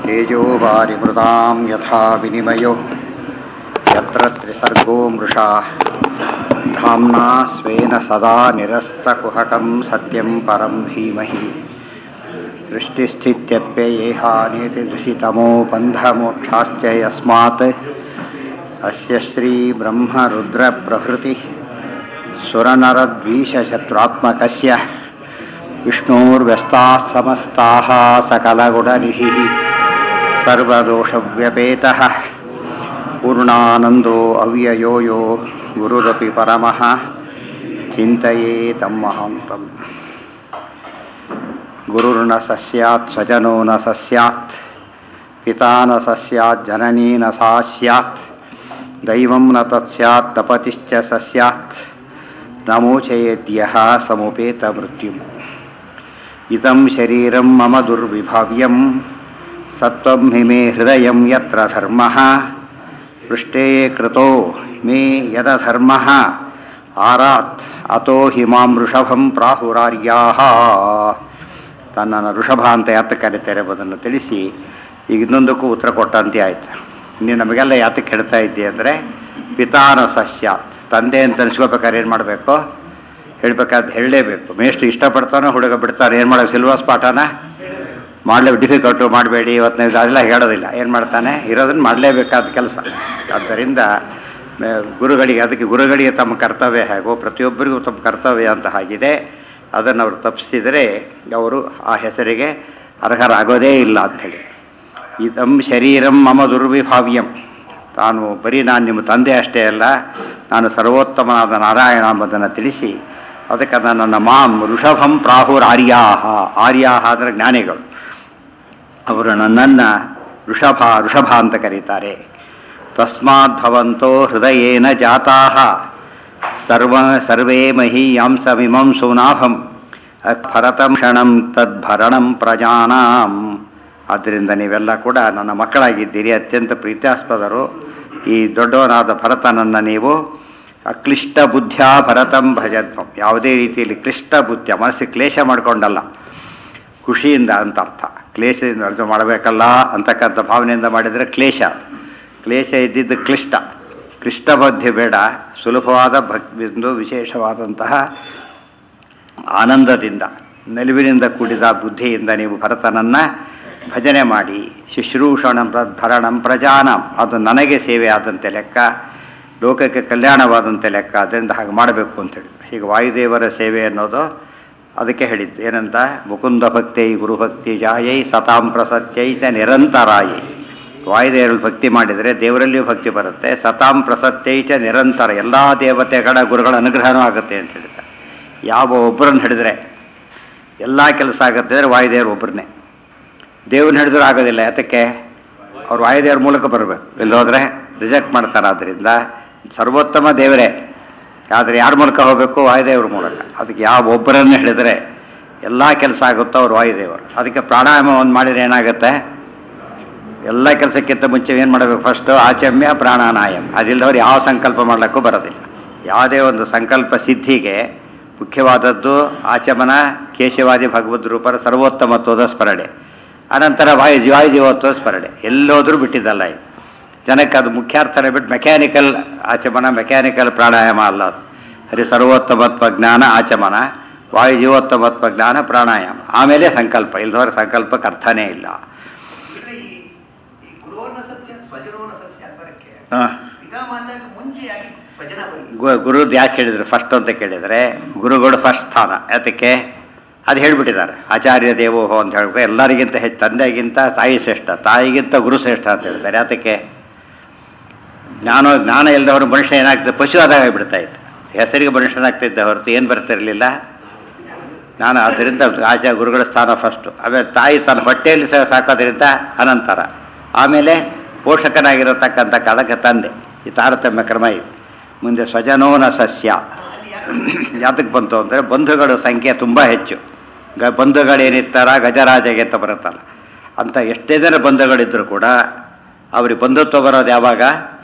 तेजो वारिमृतां यथा विनिमयो यत्र त्रिसर्गो मृषा धाम्ना स्वेन सदा निरस्तकुहकं सत्यं परं धीमहि सृष्टिस्थित्यप्ययेहानेतिदुषितमो बन्धमोक्षाश्च यस्मात् अस्य श्रीब्रह्मरुद्रप्रभृति सुरनरद्वीषशत्रुत्मकस्य विष्णोर्व्यस्ताः समस्ताः सकलगुणनिधिः सर्वदोषव्यपेतः पूर्णानन्दो अव्ययो यो गुरुरपि परमः चिन्तयेतं महान्तम् गुरुर्न सस्यात् स्वजनो न सस्यात् पिता न सस्यात् जननी न सा स्यात् दैवं न तत्स्यात् तपतिश्च सस्यात् नमोचयेद्यः समुपेतमृत्युम् इदं शरीरं मम दुर्विभाव्यं सत्वं हि मे हृदयं यत्र धर्मः पृष्ठे कृतो मे यदधर्मः आरात् अतो हि मां वृषभं ಪ್ರಾಹುರಾರ್ಯಾಃ ತನ್ನನ್ನು ವೃಷಭ ಅಂತ ಯಾತಕ್ಕೆ ಕರೀತಾರೆ ಎಂಬುದನ್ನು ತಿಳಿಸಿ ಈಗ ಇನ್ನೊಂದಕ್ಕೂ ಉತ್ತರ ಕೊಟ್ಟಂತೆ ಆಯಿತು. ನೀನು ನಮಗೆಲ್ಲ ಯಾತಕ್ಕೆ ಹೇಳ್ತಾ ಇದ್ದೆ ಅಂದರೆ ಪಿತಾನ ಸಸ್ಯಾತ್, ತಂದೆ ಅಂತ ಅನಿಸ್ಕೋಬೇಕಾದ್ರೆ ಏನು ಮಾಡಬೇಕು, ಹೇಳಬೇಕಾದ್ರೆ ಹೇಳಲೇಬೇಕು. ಮೇಷ್ಟು ಇಷ್ಟಪಡ್ತಾನೋ ಹುಡುಗ ಬಿಡ್ತಾನೆ, ಏನು ಮಾಡೋದು, ಸಿಲ್ವಾಸ್ ಪಾಠನ ಮಾಡಲೇ ಡಿಫಿಕಲ್ಟು ಮಾಡಬೇಡಿ ಇವತ್ತು ಅದೆಲ್ಲ ಹೇಳೋದಿಲ್ಲ. ಏನು ಮಾಡ್ತಾನೆ, ಇರೋದನ್ನು ಮಾಡಲೇಬೇಕಾದ ಕೆಲಸ. ಆದ್ದರಿಂದ ಗುರುಗಳಿಗೆ, ಅದಕ್ಕೆ ಗುರುಗಳಿಗೆ ತಮ್ಮ ಕರ್ತವ್ಯ ಹೇಗೋ ಪ್ರತಿಯೊಬ್ಬರಿಗೂ ತಮ್ಮ ಕರ್ತವ್ಯ ಅಂತ ಆಗಿದೆ. ಅದನ್ನು ಅವರು ತಪ್ಪಿಸಿದರೆ ಅವರು ಆ ಹೆಸರಿಗೆ ಅರ್ಹರಾಗೋದೇ ಇಲ್ಲ ಅಂಥೇಳಿ. ಇದಂ ಶರೀರಂ ಮಮ ದುರ್ವಿಭಾವ್ಯಂ, ತಾನು ಬರೀ ನಾನು ನಿಮ್ಮ ತಂದೆ ಅಷ್ಟೇ ಅಲ್ಲ, ನಾನು ಸರ್ವೋತ್ತಮನಾದ ನಾರಾಯಣ ಎಂಬುದನ್ನು ತಿಳಿಸಿ ಅದಕ್ಕೆ ನನ್ನನ್ನು ಮಾಂ ವೃಷಭಂ ಪ್ರಾಹುರಾರ್ಯಾಃ, ಆರ್ಯಾಃ ಅಂದರೆ ಜ್ಞಾನಿಗಳು, ಅವರು ನನ್ನನ್ನು ವೃಷಭ ಅಂತ ಕರೀತಾರೆ. ತಸ್ಮಾತ್ ಭವಂತೋ ಹೃದಯೇನ ಜಾತಾಃ ಸರ್ವೇ ಮಹೀಯಾಂಸಮಿಮಂ ಸುನಾಭಂ ಭರತಂ ಕ್ಷಣಂ ತದ್ಭರಣಂ ಪ್ರಜಾನಾಂ. ಆದ್ದರಿಂದ ನೀವೆಲ್ಲ ಕೂಡ ನನ್ನ ಮಕ್ಕಳಾಗಿದ್ದೀರಿ, ಅತ್ಯಂತ ಪ್ರೀತ್ಯಾಸ್ಪದರು. ಈ ದೊಡ್ಡವನಾದ ಭರತನನ್ನು ನೀವು ಅಕ್ಲಿಷ್ಟ ಬುದ್ಧಿಯ ಭರತಂ ಭಜಧ್ವಂ, ಯಾವುದೇ ರೀತಿಯಲ್ಲಿ ಕ್ಲಿಷ್ಟ ಬುದ್ಧಿಯ ಮನಸ್ಸಿಗೆ ಕ್ಲೇಶ ಮಾಡಿಕೊಂಡಲ್ಲ, ಖುಷಿಯಿಂದ ಅಂತ ಅರ್ಥ. ಕ್ಲೇಶದಿಂದ ಅರ್ಥ ಮಾಡಬೇಕಲ್ಲ ಅಂತಕ್ಕಂಥ ಭಾವನೆಯಿಂದ ಮಾಡಿದರೆ ಕ್ಲೇಶ ಇದ್ದಿದ್ದು ಕ್ಲಿಷ್ಟ. ಕ್ಲಿಷ್ಟ ಬುದ್ಧಿ ಬೇಡ, ಸುಲಭವಾದ ಭಕ್ತಿಯಿಂದ ವಿಶೇಷವಾದಂತಹ ಆನಂದದಿಂದ ನಿಲುವಿನಿಂದ ಕೂಡಿದ ಬುದ್ಧಿಯಿಂದ ನೀವು ಭರತನನ್ನು ಭಜನೆ ಮಾಡಿ. ಶುಶ್ರೂಷಣಂ ಭರಣಂ ಪ್ರಜಾನಂ, ಅದು ನನಗೆ ಸೇವೆ ಆದಂತೆ ಲೆಕ್ಕ, ಲೋಕಕ್ಕೆ ಕಲ್ಯಾಣವಾದಂತೆ ಲೆಕ್ಕ. ಅದರಿಂದ ಹಾಗೆ ಮಾಡಬೇಕು ಅಂತ ಹೇಳಿದ್ರು. ಹೀಗೆ ವಾಯುದೇವರ ಸೇವೆ ಅನ್ನೋದು ಅದಕ್ಕೆ ಹೇಳಿದ್ದು. ಏನಂತ, ಮುಕುಂದ ಭಕ್ತೈ ಗುರುಭಕ್ತಿ ಜಾಯೈ ಸತಾಂ ಪ್ರಸತ್ಯೈತ ನಿರಂತರಾಯೈ. ವಾಯುದೇವರಲ್ಲಿ ಭಕ್ತಿ ಮಾಡಿದರೆ ದೇವರಲ್ಲಿಯೂ ಭಕ್ತಿ ಬರುತ್ತೆ. ಸತಾಂ ಪ್ರಸತ್ಯೈತ ನಿರಂತರ, ಎಲ್ಲ ದೇವತೆಗಳ ಗುರುಗಳ ಅನುಗ್ರಹನೂ ಆಗುತ್ತೆ ಅಂತ ಹೇಳಿದ್ದಾರೆ. ಯಾವ ಒಬ್ಬರನ್ನು ಹಿಡಿದ್ರೆ ಎಲ್ಲ ಕೆಲಸ ಆಗುತ್ತೆ ಅಂದರೆ ವಾಯುದೇವರು ಒಬ್ಬರನ್ನೇ. ದೇವ್ರನ್ನ ಹಿಡಿದ್ರೂ ಆಗೋದಿಲ್ಲ. ಯಾತಕ್ಕೆ, ಅವ್ರು ವಾಯುದೇವ್ರ ಮೂಲಕ ಬರಬೇಕು, ಇಲ್ಲೋದ್ರೆ ರಿಜೆಕ್ಟ್ ಮಾಡ್ತಾರೆ. ಆದ್ದರಿಂದ ಸರ್ವೋತ್ತಮ ದೇವರೇ, ಆದರೆ ಯಾರ ಮೂಲಕ ಹೋಗಬೇಕು, ವಾಯುದೇವ್ರ ಮೂಲಕ. ಅದಕ್ಕೆ ಯಾವ ಒಬ್ಬರನ್ನು ಹಿಡಿದ್ರೆ ಎಲ್ಲ ಕೆಲಸ ಆಗುತ್ತೋ ಅವ್ರು ವಾಯುದೇವರು. ಅದಕ್ಕೆ ಪ್ರಾಣಾಯಾಮ ಒಂದು ಮಾಡಿದರೆ ಏನಾಗುತ್ತೆ, ಎಲ್ಲ ಕೆಲಸಕ್ಕಿಂತ ಮುಂಚೆ ಏನು ಮಾಡಬೇಕು, ಫಸ್ಟು ಆಚಮ್ಯ ಪ್ರಾಣಾನಾಯಂ. ಅದಿಲ್ಲದವ್ರು ಯಾವ ಸಂಕಲ್ಪ ಮಾಡಲಿಕ್ಕೂ ಬರೋದಿಲ್ಲ. ಯಾವುದೇ ಒಂದು ಸಂಕಲ್ಪ ಸಿದ್ಧಿಗೆ ಮುಖ್ಯವಾದದ್ದು ಆಚಮನ, ಕೇಶವಾದಿ ಭಗವದ್ ರೂಪರ ಸರ್ವೋತ್ತಮತ್ವದ ಸ್ಮರಣೆ, ಅನಂತರ ವಾಯುಜೀವೋತ್ವದ ಸ್ಮರಣೆ. ಎಲ್ಲೋದ್ರೂ ಬಿಟ್ಟಿದ್ದಲ್ಲ ಇದು. ಜನಕ್ಕೆ ಅದು ಮುಖ್ಯಾರ್ಥನೇ ಬಿಟ್ಟು ಮೆಕ್ಯಾನಿಕಲ್ ಆಚಮನ, ಮೆಕ್ಯಾನಿಕಲ್ ಪ್ರಾಣಾಯಾಮ ಅಲ್ಲ ಅದು. ಹರಿ ಸರ್ವೋತ್ತಮತ್ವ ಜ್ಞಾನ ಆಚಮನ, ವಾಯುಜೀವೋತ್ತಮತ್ವ ಜ್ಞಾನ ಪ್ರಾಣಾಯಾಮ, ಆಮೇಲೆ ಸಂಕಲ್ಪ. ಇಲ್ಲದವರ ಸಂಕಲ್ಪಕ್ಕೆ ಅರ್ಥನೇ ಇಲ್ಲ. ಗುರುದು ಯಾಕೆ ಹೇಳಿದ್ರು ಫಸ್ಟ್ ಅಂತ ಕೇಳಿದರೆ, ಗುರುಗಳು ಫಸ್ಟ್ ಸ್ಥಾನ. ಯಾತಕ್ಕೆ ಅದು ಹೇಳಿಬಿಟ್ಟಿದ್ದಾರೆ. ಆಚಾರ್ಯ ದೇವೋಹೋ ಅಂತ ಹೇಳ್ಬೇಕು. ಎಲ್ಲರಿಗಿಂತ ಹೆಚ್ಚು, ತಂದೆಗಿಂತ ತಾಯಿ ಶ್ರೇಷ್ಠ, ತಾಯಿಗಿಂತ ಗುರು ಶ್ರೇಷ್ಠ ಅಂತ ಹೇಳ್ತಾರೆ. ಯಾತಕ್ಕೆ, ಜ್ಞಾನ ಇಲ್ಲದವರು ಮನುಷ್ಯ ಏನಾಗ್ತದೆ, ಪಶು ಆದಾಗ ಬಿಡ್ತಾ ಇತ್ತು. ಹೆಸರಿಗೆ ಮನುಷ್ಯನಾಗ್ತಿದ್ದ ಹೊರತು ಏನು ಬರ್ತಿರಲಿಲ್ಲ ಜ್ಞಾನ. ಆದ್ದರಿಂದ ಗುರುಗಳ ಸ್ಥಾನ ಫಸ್ಟು. ಆಮೇಲೆ ತಾಯಿ ತನ್ನ ಹೊಟ್ಟೆಯಲ್ಲಿ ಸಾಕೋದ್ರಿಂದ ಅನಂತರ, ಆಮೇಲೆ ಪೋಷಕನಾಗಿರತಕ್ಕಂಥ ಕಾಲಕ್ಕೆ ತಂದೆ. ಈ ತಾರತಮ್ಯ ಕ್ರಮ ಇದೆ. ಮುಂದೆ ಸ್ವಜನೋನ ಸಸ್ಯ ಯಾತಕ್ಕೆ ಬಂತು ಅಂದರೆ, ಬಂಧುಗಳ ಸಂಖ್ಯೆ ತುಂಬ ಹೆಚ್ಚು. ಬಂಧುಗಳೇನಿರ್ತಾರ ಗಜರಾಜಗೆ ಅಂತ ಬರುತ್ತಲ್ಲ, ಅಂತ ಎಷ್ಟೇ ಜನ ಬಂಧುಗಳಿದ್ದರೂ ಕೂಡ ಅವ್ರಿಗೆ ಬಂಧುತ್ವ ಬರೋದು ಯಾವಾಗ,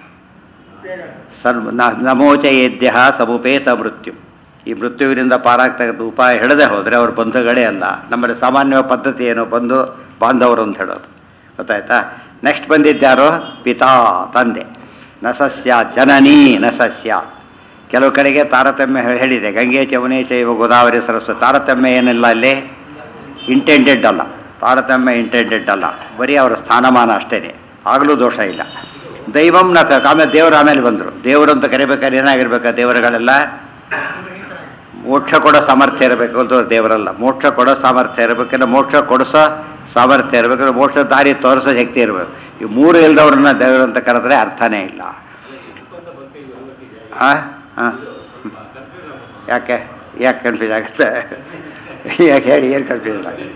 ನಮೋಚಯೇದ್ಯ ಸಮುಪೇತ ಮೃತ್ಯು. ಈ ಮೃತ್ಯುವಿನಿಂದ ಪಾರಾಗ್ತಕ್ಕಂಥ ಉಪಾಯ ಹೇಳದೆ ಹೋದರೆ ಅವ್ರ ಬಂಧುಗಳೇ ಅಲ್ಲ. ನಮ್ಮಲ್ಲಿ ಸಾಮಾನ್ಯ ಪದ್ಧತಿ ಏನು, ಬಂಧು ಬಾಂಧವರು ಅಂತ ಹೇಳೋದು. ಗೊತ್ತಾಯ್ತಾ. ನೆಕ್ಸ್ಟ್ ಬಂದಿದ್ದಾರೋ ಪಿತಾ, ತಂದೆ. ನ ಸಸ್ಯಾತ್ ಜನನೀ ನ ಸಸ್ಯಾತ್. ಕೆಲವು ಕಡೆಗೆ ತಾರತಮ್ಯ ಹೇಳಿದೆ. ಗಂಗೆ ಚಮುನೆ ಚೈವ ಗೋದಾವರಿ ಸರಸ್ವತಿ. ತಾರತಮ್ಯ ಏನಿಲ್ಲ ಅಲ್ಲಿ, ಇಂಟೆಂಡೆಡ್ ಅಲ್ಲ. ತಾರತಮ್ಯ ಇಂಟೆಂಡೆಡ್ ಅಲ್ಲ, ಬರೀ ಅವರ ಸ್ಥಾನಮಾನ ಅಷ್ಟೇ, ಆಗಲೂ ದೋಷ ಇಲ್ಲ. ದೈವಂ ನ ಆಮೇಲೆ ದೇವರು ಆಮೇಲೆ ಬಂದರು. ದೇವರು ಅಂತ ಕರಿಬೇಕಾದ್ರೆ ಏನಾಗಿರ್ಬೇಕು? ದೇವರುಗಳೆಲ್ಲ ಮೋಕ್ಷ ಕೊಡೋ ಸಾಮರ್ಥ್ಯ ಇರಬೇಕು ಅಂತ ದೇವರಲ್ಲ. ಮೋಕ್ಷ ಕೊಡೋ ಸಾಮರ್ಥ್ಯ ಇರಬೇಕಂದ್ರೆ ಮೋಕ್ಷ ಕೊಡಿಸೋ ಸಾಮರ್ಥ್ಯ ಇರಬೇಕಂದ್ರೆ ಮೋಕ್ಷ ದಾರಿ ತೋರಿಸೋ ಶಕ್ತಿ ಇರಬೇಕು. ಈ ಮೂರು ಇಲ್ದವ್ರನ್ನ ದೇವರು ಅಂತ ಕರೆದ್ರೆ ಅರ್ಥನೇ ಇಲ್ಲ. ಹಾಂ ಹಾಂ ಯಾಕೆ ಕನ್ಫ್ಯೂಸ್ ಆಗುತ್ತೆ? ಯಾಕೆ ಹೇಳಿ, ಏನು ಕನ್ಫ್ಯೂಷನ್ ಆಗುತ್ತೆ?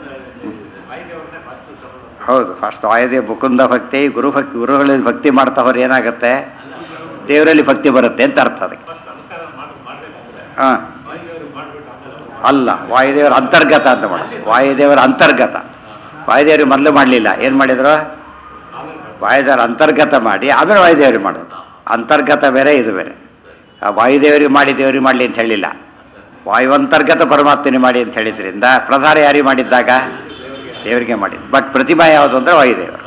ಹೌದು, ಫಸ್ಟ್ ವಾಯುದೇವ ಮುಕುಂದ ಭಕ್ತಿ, ಗುರುಗಳಲ್ಲಿ ಭಕ್ತಿ ಮಾಡ್ತಾವ್ರು ಏನಾಗುತ್ತೆ? ದೇವರಲ್ಲಿ ಭಕ್ತಿ ಬರುತ್ತೆ ಅಂತ ಅರ್ಥ ಅದಕ್ಕೆ. ಹಾಂ ಅಲ್ಲ, ವಾಯುದೇವರ ಅಂತರ್ಗತ ಅಂತ ಮಾಡೋದು. ವಾಯುದೇವರ ಅಂತರ್ಗತ. ವಾಯುದೇವ್ರಿಗೆ ಮೊದಲು ಮಾಡಲಿಲ್ಲ, ಏನು ಮಾಡಿದ್ರು? ವಾಯುದೇವರ ಅಂತರ್ಗತ ಮಾಡಿ ಆಮೇಲೆ ವಾಯುದೇವರಿಗೆ ಮಾಡೋದು. ಅಂತರ್ಗತ ಬೇರೆ, ಇದು ಬೇರೆ. ವಾಯುದೇವರಿಗೆ ಮಾಡಿ ದೇವರಿಗೆ ಮಾಡಲಿ ಅಂತ ಹೇಳಿಲ್ಲ. ವಾಯುವಂತರ್ಗತ ಪರಮಾತ್ಮನೇ ಮಾಡಿ ಅಂತ ಹೇಳಿದ್ರಿಂದ ಪ್ರಧಾನ ಯಾರಿಗೆ ಮಾಡಿದ್ದಾಗ? ದೇವರಿಗೆ ಮಾಡಿದ್ದು. ಬಟ್ ಪ್ರತಿಮಾ ಯಾವುದು ಅಂದರೆ ವಾಯುದೇವರು.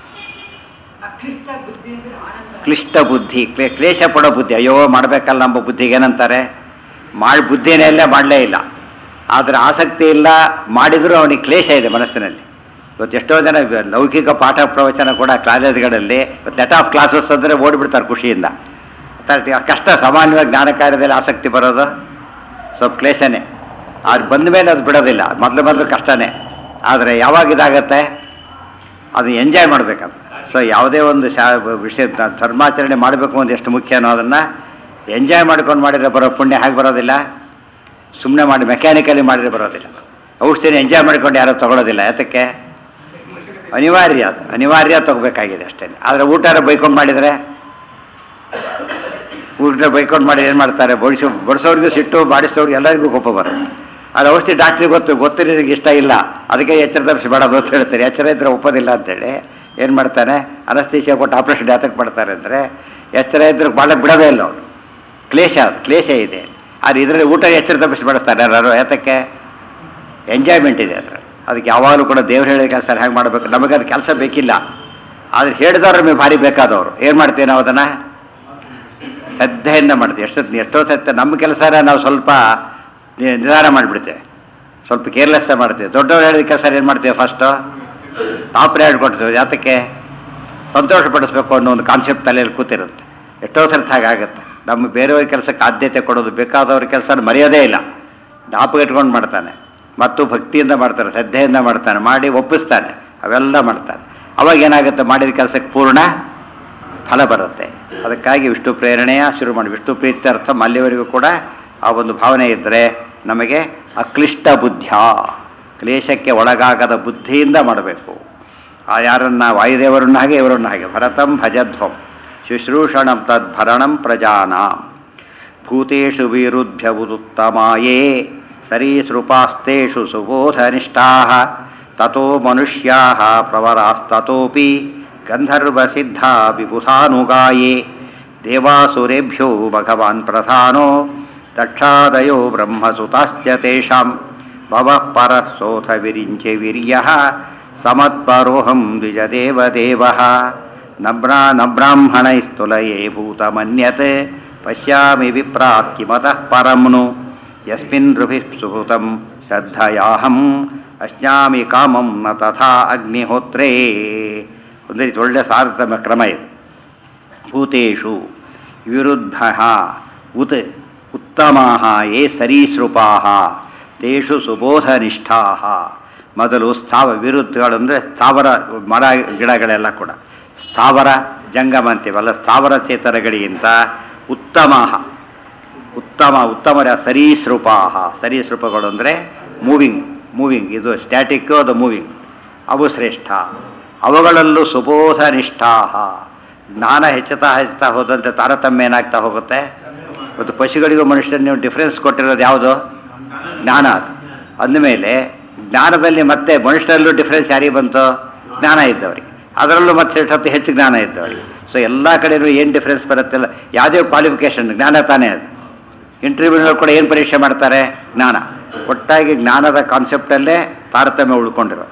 ಕ್ಲಿಷ್ಟ ಬುದ್ಧಿ, ಕ್ಲೇಶ ಪಡೋ ಬುದ್ಧಿ. ಅಯ್ಯೋ ಮಾಡಬೇಕಲ್ಲ ನಮ್ಮ ಬುದ್ಧಿಗೆ ಏನಂತಾರೆ? ಬುದ್ಧಿನೆಲ್ಲ ಮಾಡಲೇ ಇಲ್ಲ, ಆದರೆ ಆಸಕ್ತಿ ಇಲ್ಲ, ಮಾಡಿದರೂ ಅವನಿಗೆ ಕ್ಲೇಶ ಇದೆ ಮನಸ್ಸಿನಲ್ಲಿ. ಇವತ್ತು ಎಷ್ಟೋ ಜನ ಲೌಕಿಕ ಪಾಠ ಪ್ರವಚನ ಕೂಡ ಕಾಲೇಜ್ಗಳಲ್ಲಿ ಇವತ್ತು ಲೆಟ್ ಆಫ್ ಕ್ಲಾಸಸ್ ಅಂದರೆ ಓಡಿಬಿಡ್ತಾರೆ ಖುಷಿಯಿಂದ. ಕಷ್ಟ. ಸಾಮಾನ್ಯವಾಗಿ ಜ್ಞಾನ ಕಾರ್ಯದಲ್ಲಿ ಆಸಕ್ತಿ ಬರೋದು ಸ್ವಲ್ಪ ಕ್ಲೇಶನೇ. ಅದು ಬಂದ ಮೇಲೆ ಅದು ಬಿಡೋದಿಲ್ಲ, ಮೊದಲು ಕಷ್ಟನೇ. ಆದರೆ ಯಾವಾಗ ಇದಾಗತ್ತೆ? ಅದು ಎಂಜಾಯ್ ಮಾಡಬೇಕಂತ. ಸೊ ಯಾವುದೇ ಒಂದು ವಿಷಯ ಧರ್ಮಾಚರಣೆ ಮಾಡಬೇಕು ಅಂತ ಎಷ್ಟು ಮುಖ್ಯನೋ ಅದನ್ನು ಎಂಜಾಯ್ ಮಾಡ್ಕೊಂಡು ಮಾಡಿದರೆ ಬರೋ ಪುಣ್ಯ ಹೇಗೆ ಬರೋದಿಲ್ಲ? ಸುಮ್ಮನೆ ಮಾಡಿ ಮೆಕ್ಯಾನಿಕಲಿ ಮಾಡಿದರೆ ಬರೋದಿಲ್ಲ. ಔಷಧಿನ ಎಂಜಾಯ್ ಮಾಡ್ಕೊಂಡು ಯಾರೂ ತೊಗೊಳೋದಿಲ್ಲ. ಯಾತಕ್ಕೆ? ಅನಿವಾರ್ಯ ತೊಗೋಬೇಕಾಗಿದೆ ಅಷ್ಟೇ. ಆದರೆ ಊಟ ಬೈಕೊಂಡು ಮಾಡಿದರೆ, ಏನು ಮಾಡ್ತಾರೆ? ಬಡಿಸೋರಿಗೂ ಸಿಟ್ಟು, ಬಾಡಿಸೋರ್ಗೆ ಎಲ್ಲರಿಗೂ ಕೋಪ ಬರುತ್ತೆ. ಆದರೆ ಔಷಧಿ ಡಾಕ್ಟ್ರಿಗೆ ಗೊತ್ತಿರೋರಿಗೆ ಇಷ್ಟ ಇಲ್ಲ, ಅದಕ್ಕೆ ಎಚ್ಚರ ತಪ್ಪಿಸಿ ಬೇಡ ಅಂತ ಹೇಳ್ತಾರೆ. ಎಚ್ಚರ ಇದ್ದರೆ ಒಪ್ಪೋದಿಲ್ಲ ಅಂತೇಳಿ ಏನು ಮಾಡ್ತಾನೆ? ಅನಸ್ತೇಶಿಯಾ ಕೊಟ್ಟು ಆಪ್ರೇಷನ್ ಯಾತಕ್ಕೆ ಮಾಡ್ತಾರೆ ಅಂದರೆ ಎಚ್ಚರ ಇದ್ರೆ ಭಾಳ ಬಿಡೋದೇ ಇಲ್ಲ ಅವರು. ಕ್ಲೇಶ ಇದೆ. ಆದರೆ ಇದರಲ್ಲಿ ಊಟ ಎಚ್ಚರ ತಪ್ಪಿಸಿ ಬಡಿಸ್ತಾರೆ ಯಾರು? ಯಾತಕ್ಕೆ? ಎಂಜಾಯ್ಮೆಂಟ್ ಇದೆ ಅದರಲ್ಲಿ. ಅದಕ್ಕೆ ಯಾವಾಗಲೂ ಕೂಡ ದೇವ್ರು ಹೇಳಿದ ಕೆಲಸ ಹೇಗೆ ಮಾಡಬೇಕು? ನಮಗೆ ಅದು ಕೆಲಸ ಬೇಕಿಲ್ಲ, ಆದರೆ ಹೇಳಿದವ್ರು ನಮಗೆ ಭಾರಿ ಬೇಕಾದವರು ಏನು ಮಾಡ್ತೀವಿ ನಾವು? ಅದನ್ನು ಶ್ರದ್ಧೆಯಿಂದ ಮಾಡ್ತೀವಿ. ಎಷ್ಟೋ ಸತ್ತ ನಮ್ಮ ಕೆಲಸನ ನಾವು ಸ್ವಲ್ಪ ನಿಧಾನ ಮಾಡಿಬಿಡ್ತೇವೆ, ಸ್ವಲ್ಪ ಕೇರ್ಲೆಸ್ ಮಾಡ್ತೀವಿ. ದೊಡ್ಡವ್ರು ಹೇಳಿದ ಕೆಲಸ ಏನು ಮಾಡ್ತೀವಿ? ಫಸ್ಟು ಟಾಪ್ರೇ ಹೇಳ್ಕೊಡ್ತೀವಿ. ಯಾತಕ್ಕೆ? ಸಂತೋಷ ಪಡಿಸ್ಬೇಕು ಅನ್ನೋ ಒಂದು ಕಾನ್ಸೆಪ್ಟ್ ತಲೆಯಲ್ಲಿ ಕೂತಿರುತ್ತೆ. ಎಷ್ಟೋ ಸರ್ತಿ ಹಾಗಾಗುತ್ತೆ. ನಮ್ಮ ಬೇರೆಯವ್ರ ಕೆಲಸಕ್ಕೆ ಆದ್ಯತೆ ಕೊಡೋದು, ಬೇಕಾದವ್ರ ಕೆಲಸ ಮರೆಯೋದೇ ಇಲ್ಲ. ಜ್ಞಾಪಕ ಇಟ್ಕೊಂಡು ಮಾಡ್ತಾನೆ, ಮತ್ತು ಭಕ್ತಿಯಿಂದ ಮಾಡ್ತಾನೆ, ಶ್ರದ್ಧೆಯಿಂದ ಮಾಡ್ತಾನೆ, ಮಾಡಿ ಒಪ್ಪಿಸ್ತಾನೆ, ಅವೆಲ್ಲ ಮಾಡ್ತಾನೆ. ಅವಾಗ ಏನಾಗುತ್ತೆ? ಮಾಡಿದ ಕೆಲಸಕ್ಕೆ ಪೂರ್ಣ ಫಲ ಬರುತ್ತೆ. ಅದಕ್ಕಾಗಿ ವಿಷ್ಣು ಪ್ರೇರಣೆಯ ಶುರು ಮಾಡಿ ವಿಷ್ಣು ಪ್ರೀತ್ಯರ್ಥ ಅಲ್ಲಿವರೆಗೂ ಕೂಡ ಆ ಒಂದು ಭಾವನೆ ಇದ್ದರೆ ನಮಗೆ ಅಕ್ಲಿಷ್ಟ ಬುದ್ಧಿಯ, ಕ್ಲೇಶಕ್ಕೆ ಒಳಗಾಗದ ಬುದ್ಧಿಯಿಂದ ಮಾಡಬೇಕು. ಆ ಯಾರನ್ನ? ವಾಯುದೇವರನ್ನ ಹಾಗೆ ಇವರನ್ನ ಹಾಗೆ. ಭರತಂ ಭಜಧ್ವಂ ಶುಶ್ರೂಷಣಂ ತದ್ಭರಣಂ ಪ್ರಜಾನಾಂ ಭೂತೇಷು ವಿರುದ್ಧವುದುತ್ತಮಾಯೇ ಸರೀಸೃಪಾಸ್ತೇಷು ಸುಬೋಧನಿಷ್ಠಾಃ ತತೋ ಮನುಷ್ಯಾಃ ಪ್ರವರಾಸ್ತತೋಪಿ ಗಂಧರ್ವಸಿದ್ಧಾ ವಿಬುಧಾನುಗಾಯೇ ದೇವಾಸುರೇಭ್ಯೋ ಭಗವಾನ್ ಪ್ರಧಾನೋ ದಕ್ಷಾದಯೋ ಬ್ರಹ್ಮಸುತಾಶ್ಚ ತೇಷಾಂ ಭವಃ ಪರಸೋಥ ವಿರಿಂಚೆ ವೀರ್ಯಃ ಸಮತ್ಪರೋಹಂ ದ್ವಿಜದೇವದೇವಃ ನಬ್ರಾಹ್ಮಣೈಸ್ತುಲಯೇ ಭೂತಮನ್ಯತ್ ಪಶ್ಯಾಮಿ ವಿಪ್ರಾತ್ ಕಿಮತಃ ಪರಮ್ನು ಯಸ್ಮಿನ್ ಋಭಿಃ ಸುಹೃತಂ ಶ್ರದ್ಧಯಾಹಂ ಅಶ್ನಾಮಿ ಕಾಮಂ ನ ತಥಾ ಅಗ್ನಿಹೋತ್ರೇ. ಒಂದು ರೀತಿ ಒಳ್ಳೆಯ ಸಾರತಮ್ಯ ಕ್ರಮ ಇದು. ಭೂತೇಷು ವಿರುದ್ಧ ಉತ್ ಉತ್ತಮಾಃ ಯೇ ಸರೀಸೃಪಾಃ ತೇಷು ಸುಬೋಧನಿಷ್ಠಾಃ. ಮೊದಲು ವಿರುದ್ಧಗಳು ಅಂದರೆ ಸ್ಥಾವರ ಮರ ಗಿಡಗಳೆಲ್ಲ ಕೂಡ ಸ್ಥಾವರ ಜಂಗಮ ಅಂತೀವಲ್ಲ, ಸ್ಥಾವರ ಚೇತನಗಳಿಗಿಂತ ಉತ್ತಮರ ಸರೀಸೃಪಾಃ. ಸರೀಸೃಪಗಳು ಅಂದರೆ ಮೂವಿಂಗ್, ಇದು ಸ್ಟ್ಯಾಟಿಕ್ಕು, ಅದು ಮೂವಿಂಗ್, ಅವು ಶ್ರೇಷ್ಠ. ಅವುಗಳಲ್ಲೂ ಸುಬೋಧನಿಷ್ಠಾಃ. ಜ್ಞಾನ ಹೆಚ್ಚುತ್ತಾ ಹೋದಂತೆ ತಾರತಮ್ಯ ಏನಾಗ್ತಾ ಹೋಗುತ್ತೆ? ಮತ್ತು ಪಶುಗಳಿಗೂ ಮನುಷ್ಯರು ನೀವು ಡಿಫ್ರೆನ್ಸ್ ಕೊಟ್ಟಿರೋದು ಯಾವುದು? ಜ್ಞಾನ. ಅದು ಅಂದಮೇಲೆ ಜ್ಞಾನದಲ್ಲಿ ಮತ್ತೆ ಮನುಷ್ಯರಲ್ಲೂ ಡಿಫ್ರೆನ್ಸ್ ಯಾರಿಗೆ ಬಂತು? ಜ್ಞಾನ ಇದ್ದವರಿಗೆ. ಅದರಲ್ಲೂ ಮತ್ತೆ ಹೆಚ್ಚು ಜ್ಞಾನ ಇದ್ದವರಿಗೆ. ಸೊ ಎಲ್ಲ ಕಡೆಯೂ ಏನು ಡಿಫ್ರೆನ್ಸ್ ಬರುತ್ತಲ್ಲ, ಯಾವುದೇ ಕ್ವಾಲಿಫಿಕೇಷನ್ ಜ್ಞಾನ ತಾನೇ ಅದು. ಇಂಟರ್ವ್ಯೂನಲ್ಲಿ ಕೂಡ ಏನು ಪರೀಕ್ಷೆ ಮಾಡ್ತಾರೆ? ಜ್ಞಾನ. ಒಟ್ಟಾಗಿ ಜ್ಞಾನದ ಕಾನ್ಸೆಪ್ಟಲ್ಲೇ ತಾರತಮ್ಯ ಉಳ್ಕೊಂಡಿರೋ.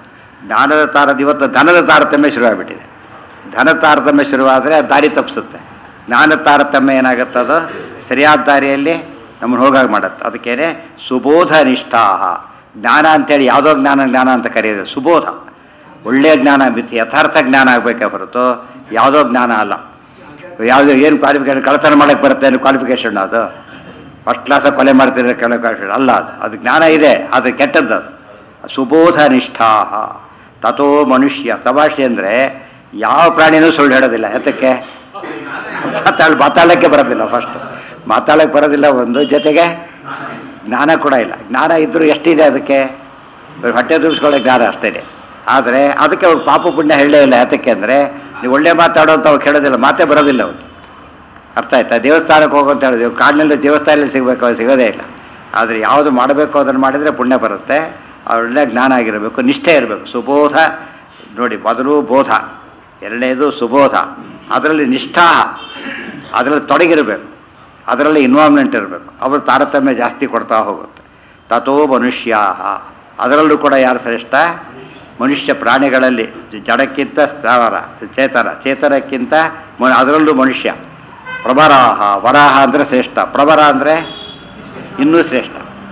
ಜ್ಞಾನದ ತಾರದ ಇವತ್ತು ಧನದ ತಾರತಮ್ಯ ಶುರುವಾಗ್ಬಿಟ್ಟಿದೆ. ಧನ ತಾರತಮ್ಯ ಶುರುವಾದರೆ ಅದು ದಾರಿ ತಪ್ಪಿಸುತ್ತೆ. ಜ್ಞಾನ ತಾರತಮ್ಯ ಏನಾಗುತ್ತದೋ ಸರಿಯಾದ ದಾರಿಯಲ್ಲಿ ನಮ್ಮನ್ನು ಹೋಗಾಗಿ ಮಾಡುತ್ತೆ. ಅದಕ್ಕೇನೆ ಸುಬೋಧ ನಿಷ್ಠಾಹ. ಜ್ಞಾನ ಅಂತೇಳಿ ಯಾವುದೋ ಜ್ಞಾನ ಅಂತ ಕರೆಯೋದು ಸುಬೋಧ. ಒಳ್ಳೆಯ ಜ್ಞಾನ ಬಿತ್ತು ಯಥಾರ್ಥ ಜ್ಞಾನ ಆಗಬೇಕೇ ಹೊರತು ಯಾವುದೋ ಜ್ಞಾನ ಅಲ್ಲ. ಯಾವುದೋ ಏನು ಕ್ವಾಲಿಫಿಕೇಷನ್ ಕಳ್ಳತನ ಮಾಡೋಕ್ಕೆ ಬರುತ್ತೆ ಏನು ಕ್ವಾಲಿಫಿಕೇಷನ್ ಅದು? ಫಸ್ಟ್ ಕ್ಲಾಸಾಗಿ ಕೊಲೆ ಮಾಡ್ತಿದ್ರೆ ಕ್ವಾಲಿಫಿಕೇಷನ್ ಅಲ್ಲ ಅದು. ಅದು ಜ್ಞಾನ ಇದೆ, ಅದು ಕೆಟ್ಟದ್ದು. ಅದು ಸುಬೋಧ ನಿಷ್ಠಾಹ ತಥೋ ಮನುಷ್ಯ. ತಮಾಷೆ ಅಂದರೆ ಯಾವ ಪ್ರಾಣಿನೂ ಸುಳ್ಳು ಹೇಳೋದಿಲ್ಲ. ಎತ್ತಕ್ಕೆ ಮಾತಾಡೋಕ್ಕೆ ಬರೋದಿಲ್ಲ. ಫಸ್ಟ್ ಮಾತಾಡೋಕ್ಕೆ ಬರೋದಿಲ್ಲ, ಒಂದು ಜೊತೆಗೆ ಜ್ಞಾನ ಕೂಡ ಇಲ್ಲ. ಜ್ಞಾನ ಇದ್ದರೂ ಎಷ್ಟಿದೆ ಅದಕ್ಕೆ? ಹೊಟ್ಟೆ ತುಂಬಿಸ್ಕೊಳ್ಳೋ ಜ್ಞಾನ ಅಷ್ಟೇ. ಆದರೆ ಅದಕ್ಕೆ ಅವ್ರು ಪಾಪ ಪುಣ್ಯ ಹೇಳಲೇ ಇಲ್ಲ. ಯಾತಕ್ಕೆ ಅಂದರೆ ನೀವು ಒಳ್ಳೆ ಮಾತಾಡೋಂತ ಅವ್ರು ಕೇಳೋದಿಲ್ಲ, ಮಾತೇ ಬರೋದಿಲ್ಲ ಅವ್ರು. ಅರ್ಥ ಆಯ್ತಾ? ದೇವಸ್ಥಾನಕ್ಕೆ ಹೋಗೋಂತ ಹೇಳಿದೆವು, ಕಾಡಿನಲ್ಲಿ ದೇವಸ್ಥಾನದಲ್ಲಿ ಸಿಗಬೇಕು, ಅದು ಸಿಗೋದೇ ಇಲ್ಲ. ಆದರೆ ಯಾವುದು ಮಾಡಬೇಕು ಅದನ್ನು ಮಾಡಿದರೆ ಪುಣ್ಯ ಬರುತ್ತೆ. ಒಳ್ಳೆ ಜ್ಞಾನ ಆಗಿರಬೇಕು, ನಿಷ್ಠೆ ಇರಬೇಕು. ಸುಬೋಧ ನೋಡಿ, ಮೊದಲು ಬೋಧ, ಎರಡನೇದು ಸುಬೋಧ, ಅದರಲ್ಲಿ ನಿಷ್ಠಾ, ಅದರಲ್ಲಿ ತೊಡಗಿರಬೇಕು, ಅದರಲ್ಲಿ ಇನ್ವಾಲ್ವ್ಮೆಂಟ್ ಇರಬೇಕು. ಅವರು ತಾರತಮ್ಯ ಜಾಸ್ತಿ ಕೊಡ್ತಾ ಹೋಗುತ್ತೆ. ತಥೋ ಮನುಷ್ಯ, ಅದರಲ್ಲೂ ಕೂಡ ಯಾರು ಶ್ರೇಷ್ಠ? ಮನುಷ್ಯ ಪ್ರಾಣಿಗಳಲ್ಲಿ ಜಡಕ್ಕಿಂತ ಸ್ಥಾವರ, ಚೇತನಕ್ಕಿಂತ ಅದರಲ್ಲೂ ಮನುಷ್ಯ. ಪ್ರಬರಾಹ, ವರಾಹ ಅಂದರೆ ಶ್ರೇಷ್ಠ, ಪ್ರಬರ ಅಂದರೆ ಇನ್ನೂ ಶ್ರೇಷ್ಠ.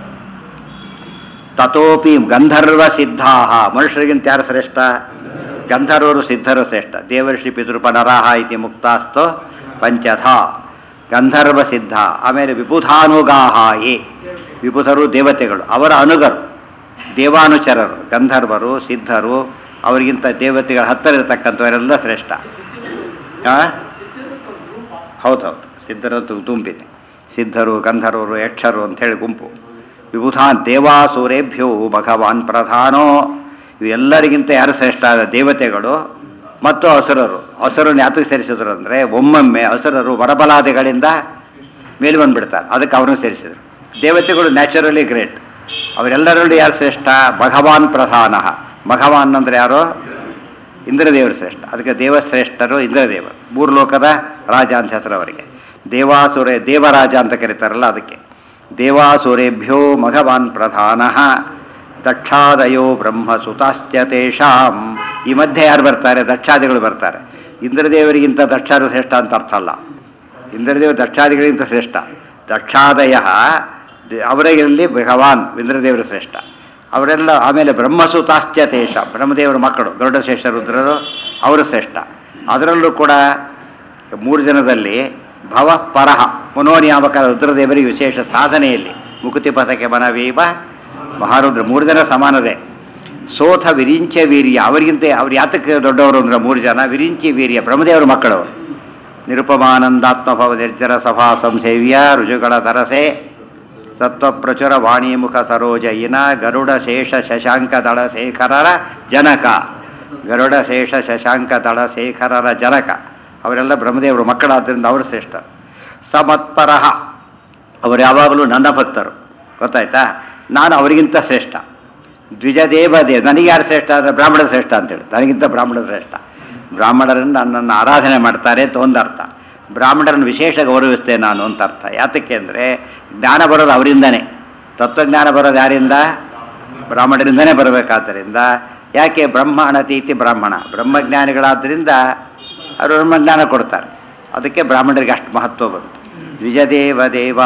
ತಥೋಪಿ ಗಂಧರ್ವ ಸಿದ್ಧಾಹ, ಮನುಷ್ಯರಿಗಿಂತ ಯಾರು ಶ್ರೇಷ್ಠ? ಗಂಧರ್ವರು ಸಿದ್ಧರು ಶ್ರೇಷ್ಠ. ದೇವರ್ಷಿ ಪಿತೃಪ ನರಾಹ ಇತಿ ಮುಕ್ತಾಸ್ತು ಪಂಚಧ ಗಂಧರ್ವ ಸಿದ್ಧ. ಆಮೇಲೆ ವಿಬುಧಾನುಗಾಹ, ವಿಬುಧರು ದೇವತೆಗಳು, ಅವರ ಅನುಗರು ದೇವಾನುಚರರು. ಗಂಧರ್ವರು ಸಿದ್ಧರು, ಅವರಿಗಿಂತ ದೇವತೆಗಳ ಹತ್ತಿರ ಇರತಕ್ಕಂಥವರೆಲ್ಲ ಶ್ರೇಷ್ಠ. ಹೌದೌದು, ಸಿದ್ಧರಂತೂ ತುಂಬಿದೆ. ಸಿದ್ಧರು, ಗಂಧರ್ವರು, ಯಕ್ಷರು ಅಂಥೇಳಿ ಗುಂಪು. ವಿಬುಧಾನ್ ದೇವಾಸುರೇಭ್ಯೋ ಭಗವಾನ್ ಪ್ರಧಾನೋ. ಇವೆಲ್ಲರಿಗಿಂತ ಯಾರು ಶ್ರೇಷ್ಠ? ದೇವತೆಗಳು ಮತ್ತು ಅಸುರರು. ಅಸುರನ್ನು ಯಾತಕ್ಕೆ ಸೇರಿಸಿದ್ರು ಅಂದರೆ ಒಮ್ಮೊಮ್ಮೆ ಅಸುರರು ವರಬಲಾದಿಗಳಿಂದ ಮೇಲೆ ಬಂದುಬಿಡ್ತಾರೆ, ಅದಕ್ಕೆ ಅವ್ರನ್ನ ಸೇರಿಸಿದರು. ದೇವತೆಗಳು ನ್ಯಾಚುರಲಿ ಗ್ರೇಟ್. ಅವರೆಲ್ಲರಲ್ಲಿ ಯಾರು ಶ್ರೇಷ್ಠ? ಭಗವಾನ್ ಪ್ರಧಾನ. ಭಗವಾನ್ ಅಂದರೆ ಯಾರು? ಇಂದ್ರದೇವರು ಶ್ರೇಷ್ಠ. ಅದಕ್ಕೆ ದೇವಶ್ರೇಷ್ಠರು ಇಂದ್ರದೇವರು, ಮೂರು ಲೋಕದ ರಾಜ ಅಂತ ಹೆಸರು ಅವರಿಗೆ. ದೇವರಾಜ ಅಂತ ಕರೀತಾರಲ್ಲ ಅದಕ್ಕೆ. ದೇವಾಸುರೇಭ್ಯೋ ಭಗವಾನ್ ಪ್ರಧಾನ ದಕ್ಷಾದಯೋ ಬ್ರಹ್ಮಸುತಾಸ್ತ್ಯ ತೇಷಾಂ. ಈ ಮಧ್ಯೆ ಯಾರು ಬರ್ತಾರೆ? ದಕ್ಷಾದಿಗಳು ಬರ್ತಾರೆ. ಇಂದ್ರದೇವರಿಗಿಂತ ದಕ್ಷಾರು ಶ್ರೇಷ್ಠ ಅಂತ ಅರ್ಥ ಅಲ್ಲ. ಇಂದ್ರದೇವ ದಕ್ಷಾದಿಗಳಿಗಿಂತ ಶ್ರೇಷ್ಠ. ದಕ್ಷಾದಯ ಅವರಲ್ಲಿ ಭಗವಾನ್ ಇಂದ್ರದೇವರು ಶ್ರೇಷ್ಠ. ಅವರೆಲ್ಲ ಆಮೇಲೆ ಬ್ರಹ್ಮಸುತಾಸ್ತ್ಯ ತೇಷ, ಬ್ರಹ್ಮದೇವರ ಮಕ್ಕಳು ಗರುಡಶೇಷ ರುದ್ರರು, ಅವರು ಶ್ರೇಷ್ಠ. ಅದರಲ್ಲೂ ಕೂಡ 3 ಜನದಲ್ಲಿ ಭವ ಪರಹ ಮನೋನಿಯಾಮಕ ರುದ್ರದೇವರಿಗೆ ವಿಶೇಷ ಸಾಧನೆಯಲ್ಲಿ ಮುಕುತಿ ಪಥಕ್ಕೆ ಮನವೀವ ಮಹಾರುದ್ರ 3 ಜನ ಸಮಾನರೇ. ಸೋಥ ವಿರಿಂಚ ವೀರ್ಯ, ಅವರಿಗಿಂತ ಅವ್ರು ಯಾತಕ್ಕೆ ದೊಡ್ಡವರು ಅಂದ್ರೆ 3 ಜನ ವಿರಿಂಚಿ ವೀರ್ಯ ಬ್ರಹ್ಮದೇವರ ಮಕ್ಕಳು. ನಿರುಪಮಾನಂದಾತ್ಮಭವ ನಿರ್ಜರ ಸಭಾ ಸಂಸೇವ್ಯ ರುಜುಗಳ ತರಸೆ ಸತ್ವಪ್ರಚುರ ವಾಣಿಮುಖ ಸರೋಜಯಿನ ಗರುಡ ಶೇಷ ಶಶಾಂಕ ದಳಶೇಖರರ ಜನಕ. ಗರುಡ ಶೇಷ ಶಶಾಂಕ ದಳಶೇಖರರ ಜನಕ ಅವರೆಲ್ಲ ಬ್ರಹ್ಮದೇವರು ಮಕ್ಕಳಾದ್ದರಿಂದ ಅವರು ಶ್ರೇಷ್ಠ. ಸಮತ್ಪರಹ, ಅವರು ಯಾವಾಗಲೂ ನನ್ನ ಭಕ್ತರು, ಗೊತ್ತಾಯ್ತಾ? ನಾನು ಅವರಿಗಿಂತ ಶ್ರೇಷ್ಠ. ದ್ವಿಜದೇವದೇವ್, ನನಗೆ ಯಾರು ಶ್ರೇಷ್ಠ ಅಂದರೆ ಬ್ರಾಹ್ಮಣ ಶ್ರೇಷ್ಠ ಅಂತೇಳಿ, ನನಗಿಂತ ಬ್ರಾಹ್ಮಣ ಶ್ರೇಷ್ಠ. ಬ್ರಾಹ್ಮಣರನ್ನು ನನ್ನನ್ನು ಆರಾಧನೆ ಮಾಡ್ತಾರೆ ಅಂತ ಒಂದು ಅರ್ಥ. ಬ್ರಾಹ್ಮಣರನ್ನು ವಿಶೇಷ ಗೌರವಿಸ್ತೇನೆ ನಾನು ಅಂತ ಅರ್ಥ. ಯಾತಕ್ಕೆ ಅಂದರೆ ಜ್ಞಾನ ಬರೋದು ಅವರಿಂದನೇ, ತತ್ವಜ್ಞಾನ ಬರೋದು ಯಾರಿಂದ? ಬ್ರಾಹ್ಮಣರಿಂದನೇ ಬರಬೇಕಾದ್ದರಿಂದ. ಯಾಕೆ? ಬ್ರಹ್ಮ ಅಣತೀತಿ ಬ್ರಾಹ್ಮಣ, ಬ್ರಹ್ಮಜ್ಞಾನಿಗಳಾದ್ದರಿಂದ ಅವರು ಬ್ರಹ್ಮಜ್ಞಾನ ಕೊಡ್ತಾರೆ. ಅದಕ್ಕೆ ಬ್ರಾಹ್ಮಣರಿಗೆ ಅಷ್ಟು ಮಹತ್ವ ಬಂತು. ದ್ವಿಜದೇವದೇವ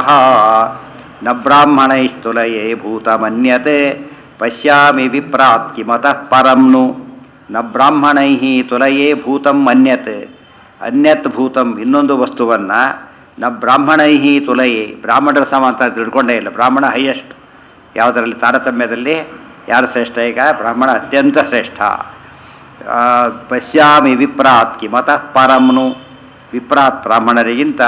ನ ಬ್ರಾಹ್ಮಣೈಸ್ತುಲಯೇ ಭೂತಮನ್ಯತೆ ಪಶ್ಯಾಮಿ ವಿಪ್ರಾತ್ ಕಿಮತಃ ಪರಂನು. ನ ಬ್ರಾಹ್ಮಣೈ ತುಲಯೇ ಭೂತಂ ಅನ್ಯತ್, ಅನ್ಯತ್ ಭೂತಂ ಇನ್ನೊಂದು ವಸ್ತುವನ್ನು ನ ಬ್ರಾಹ್ಮಣೈ ತುಲಯೇ, ಬ್ರಾಹ್ಮಣರ ಸಮ ಅಂತ ತಿಳ್ಕೊಂಡೇ ಇಲ್ಲ. ಬ್ರಾಹ್ಮಣ ಹೈಯೆಸ್ಟ್. ಯಾವುದರಲ್ಲಿ ತಾರತಮ್ಯದಲ್ಲಿ ಯಾರು ಶ್ರೇಷ್ಠ? ಈಗ ಬ್ರಾಹ್ಮಣ ಅತ್ಯಂತ ಶ್ರೇಷ್ಠ. ಪಶ್ಯಾಮಿ ವಿಪ್ರಾತ್ ಕಿಮತಃ ಪರಂನು. ವಿಪ್ರಾತ್ ಬ್ರಾಹ್ಮಣರಿಗಿಂತ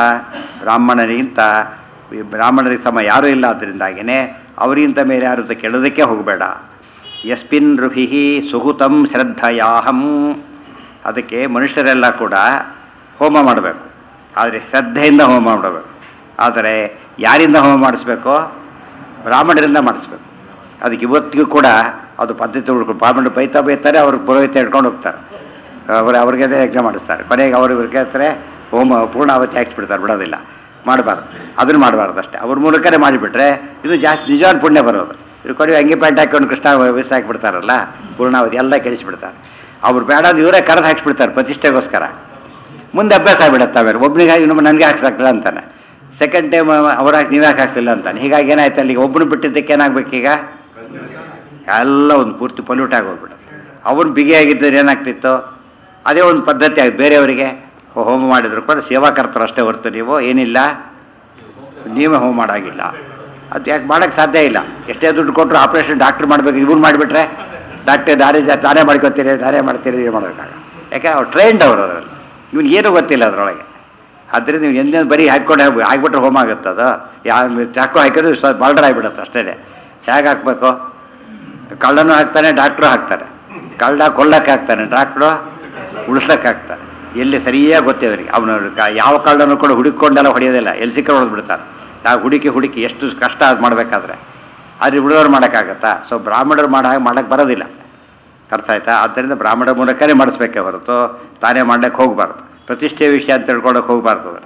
ಬ್ರಾಹ್ಮಣರಿಗೆ ಸಮ ಯಾರೂ ಇಲ್ಲ. ಆದ್ದರಿಂದಾಗಿಯೇ ಅವರಿಗಿಂತ ಮೇಲೆ ಯಾರು ಅಂತ ಕೇಳೋದಕ್ಕೆ ಹೋಗಬೇಡ. ಯಸ್ಮಿನ್ ಋಭಿ ಸುಹುತಂ ಶ್ರದ್ಧಯಾಹಂ. ಅದಕ್ಕೆ ಮನುಷ್ಯರೆಲ್ಲ ಕೂಡ ಹೋಮ ಮಾಡಬೇಕು, ಆದರೆ ಶ್ರದ್ಧೆಯಿಂದ ಹೋಮ ಮಾಡಬೇಕು. ಆದರೆ ಯಾರಿಂದ ಹೋಮ ಮಾಡಿಸ್ಬೇಕು? ಬ್ರಾಹ್ಮಣರಿಂದ ಮಾಡಿಸ್ಬೇಕು. ಅದಕ್ಕೆ ಇವತ್ತಿಗೂ ಕೂಡ ಅದು ಪದ್ಧತಿ ಉಳ್ಕೊಂಡು ಬ್ರಾಹ್ಮಣರು ಬೈತಾರೆ, ಅವ್ರ ಪುರೋಹಿತ ಹಿಡ್ಕೊಂಡು ಹೋಗ್ತಾರೆ, ಅವ್ರಿಗೆ ಯಜ್ಞ ಮಾಡಿಸ್ತಾರೆ. ಕೊನೆಗೆ ಅವ್ರಿಗೆ ಹೇಳ್ತಾರೆ ಹೋಮ ಪೂರ್ಣಾವತಿ ಹಾಕಿಬಿಡ್ತಾರೆ, ಬಿಡೋದಿಲ್ಲ. ಮಾಡಬಾರ್ದು, ಅದನ್ನು ಮಾಡಬಾರ್ದು ಅಷ್ಟೇ. ಅವ್ರ ಮೂಲಕನೇ ಮಾಡಿಬಿಟ್ರೆ ಇದು ಜಾಸ್ತಿ ನಿಜವಾದ ಪುಣ್ಯ ಬರೋದು. ಇವ್ರು ಕೊಡಿ ಅಂಗಿ ಪ್ಯಾಂಟ್ ಹಾಕೊಂಡು ಕೃಷ್ಣ ವಯಸ್ಸು ಹಾಕಿಬಿಡ್ತಾರಲ್ಲ, ಪೂರ್ಣಾವಧಿ ಎಲ್ಲ ಕೆಡಿಸ್ಬಿಡ್ತಾರೆ. ಅವ್ರು ಬೇಡ ಅಂದ್ರೆ ಇವರೇ ಕರೆದು ಹಾಕ್ಸ್ಬಿಡ್ತಾರೆ ಪ್ರತಿಷ್ಠೆಗೋಸ್ಕರ. ಮುಂದೆ ಅಭ್ಯಾಸ ಆಗಿಬಿಡುತ್ತೆ. ಆಮೇಲೆ ಒಬ್ಬನಿಗೆ ಇನ್ನೊಬ್ಬ ನನಗೆ ಹಾಕ್ಸಾಕ್ತಿಲ್ಲ ಅಂತಾನೆ, ಸೆಕೆಂಡ್ ಟೈಮ್ ಅವ್ರಾಗಿ ನೀವೇ ಹಾಕ್ತಿಲ್ಲ ಅಂತಾನೆ. ಹೀಗಾಗಿ ಏನಾಯ್ತು, ಅಲ್ಲಿಗೆ ಒಬ್ಬನು ಬಿಟ್ಟಿದ್ದಕ್ಕೆ ಏನಾಗಬೇಕೀಗ ಎಲ್ಲ ಒಂದು ಪೂರ್ತಿ ಪೊಲ್ಯೂಟ್ ಆಗೋಗ್ಬಿಡುತ್ತೆ. ಅವನು ಬಿಗಿಯಾಗಿದ್ದರೆ ಏನಾಗ್ತಿತ್ತು, ಅದೇ ಒಂದು ಪದ್ಧತಿ ಆಗಿ ಬೇರೆಯವರಿಗೆ ಹೋಮ ಮಾಡಿದ್ರು ಕೂಡ ಸೇವಾಕರ್ತರು ಅಷ್ಟೇ ಹೊರತು ನೀವು ಏನಿಲ್ಲ, ನೀವೇ ಹೋಮ ಮಾಡೋಂಗಿಲ್ಲ. ಅದು ಯಾಕೆ ಮಾಡೋಕ್ಕೆ ಸಾಧ್ಯ ಇಲ್ಲ. ಎಷ್ಟೇ ದುಡ್ಡು ಕೊಟ್ಟರು ಆಪ್ರೇಷನ್ ಡಾಕ್ಟ್ರ್ ಮಾಡಬೇಕು, ಇವ್ರು ಮಾಡಿಬಿಟ್ರೆ ಡಾಕ್ಟರ್ ತಾನೇ ಮಾಡ್ಕೊತೀರಿ, ತಾನೇ ಮಾಡ್ತೀರಿ, ಏನು ಮಾಡೋಕ್ಕಾಗ. ಯಾಕೆ ಅವ್ರು ಟ್ರೈನ್ಡ್ ಅವರು ಅದರಲ್ಲಿ, ಇವನು ಏನೂ ಗೊತ್ತಿಲ್ಲ ಅದರೊಳಗೆ. ಆದ್ದರಿಂದ ನೀವು ಎಂದೇನು ಬರೀ ಹಾಕ್ಕೊಂಡು ಆಗಿಬಿಟ್ರೆ ಹೋಮ ಆಗುತ್ತೆ. ಅದು ಯಾವ ಚಾಕು ಹಾಕಿದ್ರೆ ಬಾಲ್ಡರ್ ಆಗಿಬಿಡುತ್ತೆ ಅಷ್ಟೇ. ಹೇಗೆ ಹಾಕಬೇಕು, ಕಳ್ಳನೂ ಹಾಕ್ತಾನೆ, ಡಾಕ್ಟ್ರು ಹಾಕ್ತಾರೆ. ಕಳ್ಳ ಕೊಲ್ಲಕ್ಕೆ ಹಾಕ್ತಾನೆ, ಡಾಕ್ಟ್ರು ಉಳಿಸ್ಲಕ್ಕೆ ಹಾಕ್ತಾನೆ. ಎಲ್ಲಿ ಸರಿಯಾಗಿ ಗೊತ್ತೇವರಿಗೆ. ಅವನು ಯಾವ ಕಳ್ಳನೂ ಕೂಡ ಹುಡುಕೊಂಡೆಲ್ಲ ಹೊಡೆಯೋದಿಲ್ಲ, ಎಲ್ಲಿ ಸಿಕ್ಕರೆ ಹೊಡೆದು ಬಿಡ್ತಾನೆ. ನಾವು ಹುಡುಕಿ ಎಷ್ಟು ಕಷ್ಟ ಅದು ಮಾಡಬೇಕಾದ್ರೆ, ಆದರೆ ಉಳಿದವ್ರು ಮಾಡೋಕ್ಕಾಗತ್ತಾ? ಸೊ ಬ್ರಾಹ್ಮಣರು ಮಾಡೋಕ್ಕೆ ಬರೋದಿಲ್ಲ. ಅರ್ಥ ಆಯ್ತಾ? ಆದ್ದರಿಂದ ಬ್ರಾಹ್ಮಣರ ಮೂಲಕನೇ ಮಾಡಿಸ್ಬೇಕೇ ಹೊರತು ತಾನೇ ಮಾಡ್ಲಿಕ್ಕೆ ಹೋಗಬಾರ್ದು. ಪ್ರತಿಷ್ಠೆ ವಿಷಯ ಅಂತ ತಿಳ್ಕೊಳಕ್ಕೆ ಹೋಗಬಾರ್ದು. ಅದನ್ನು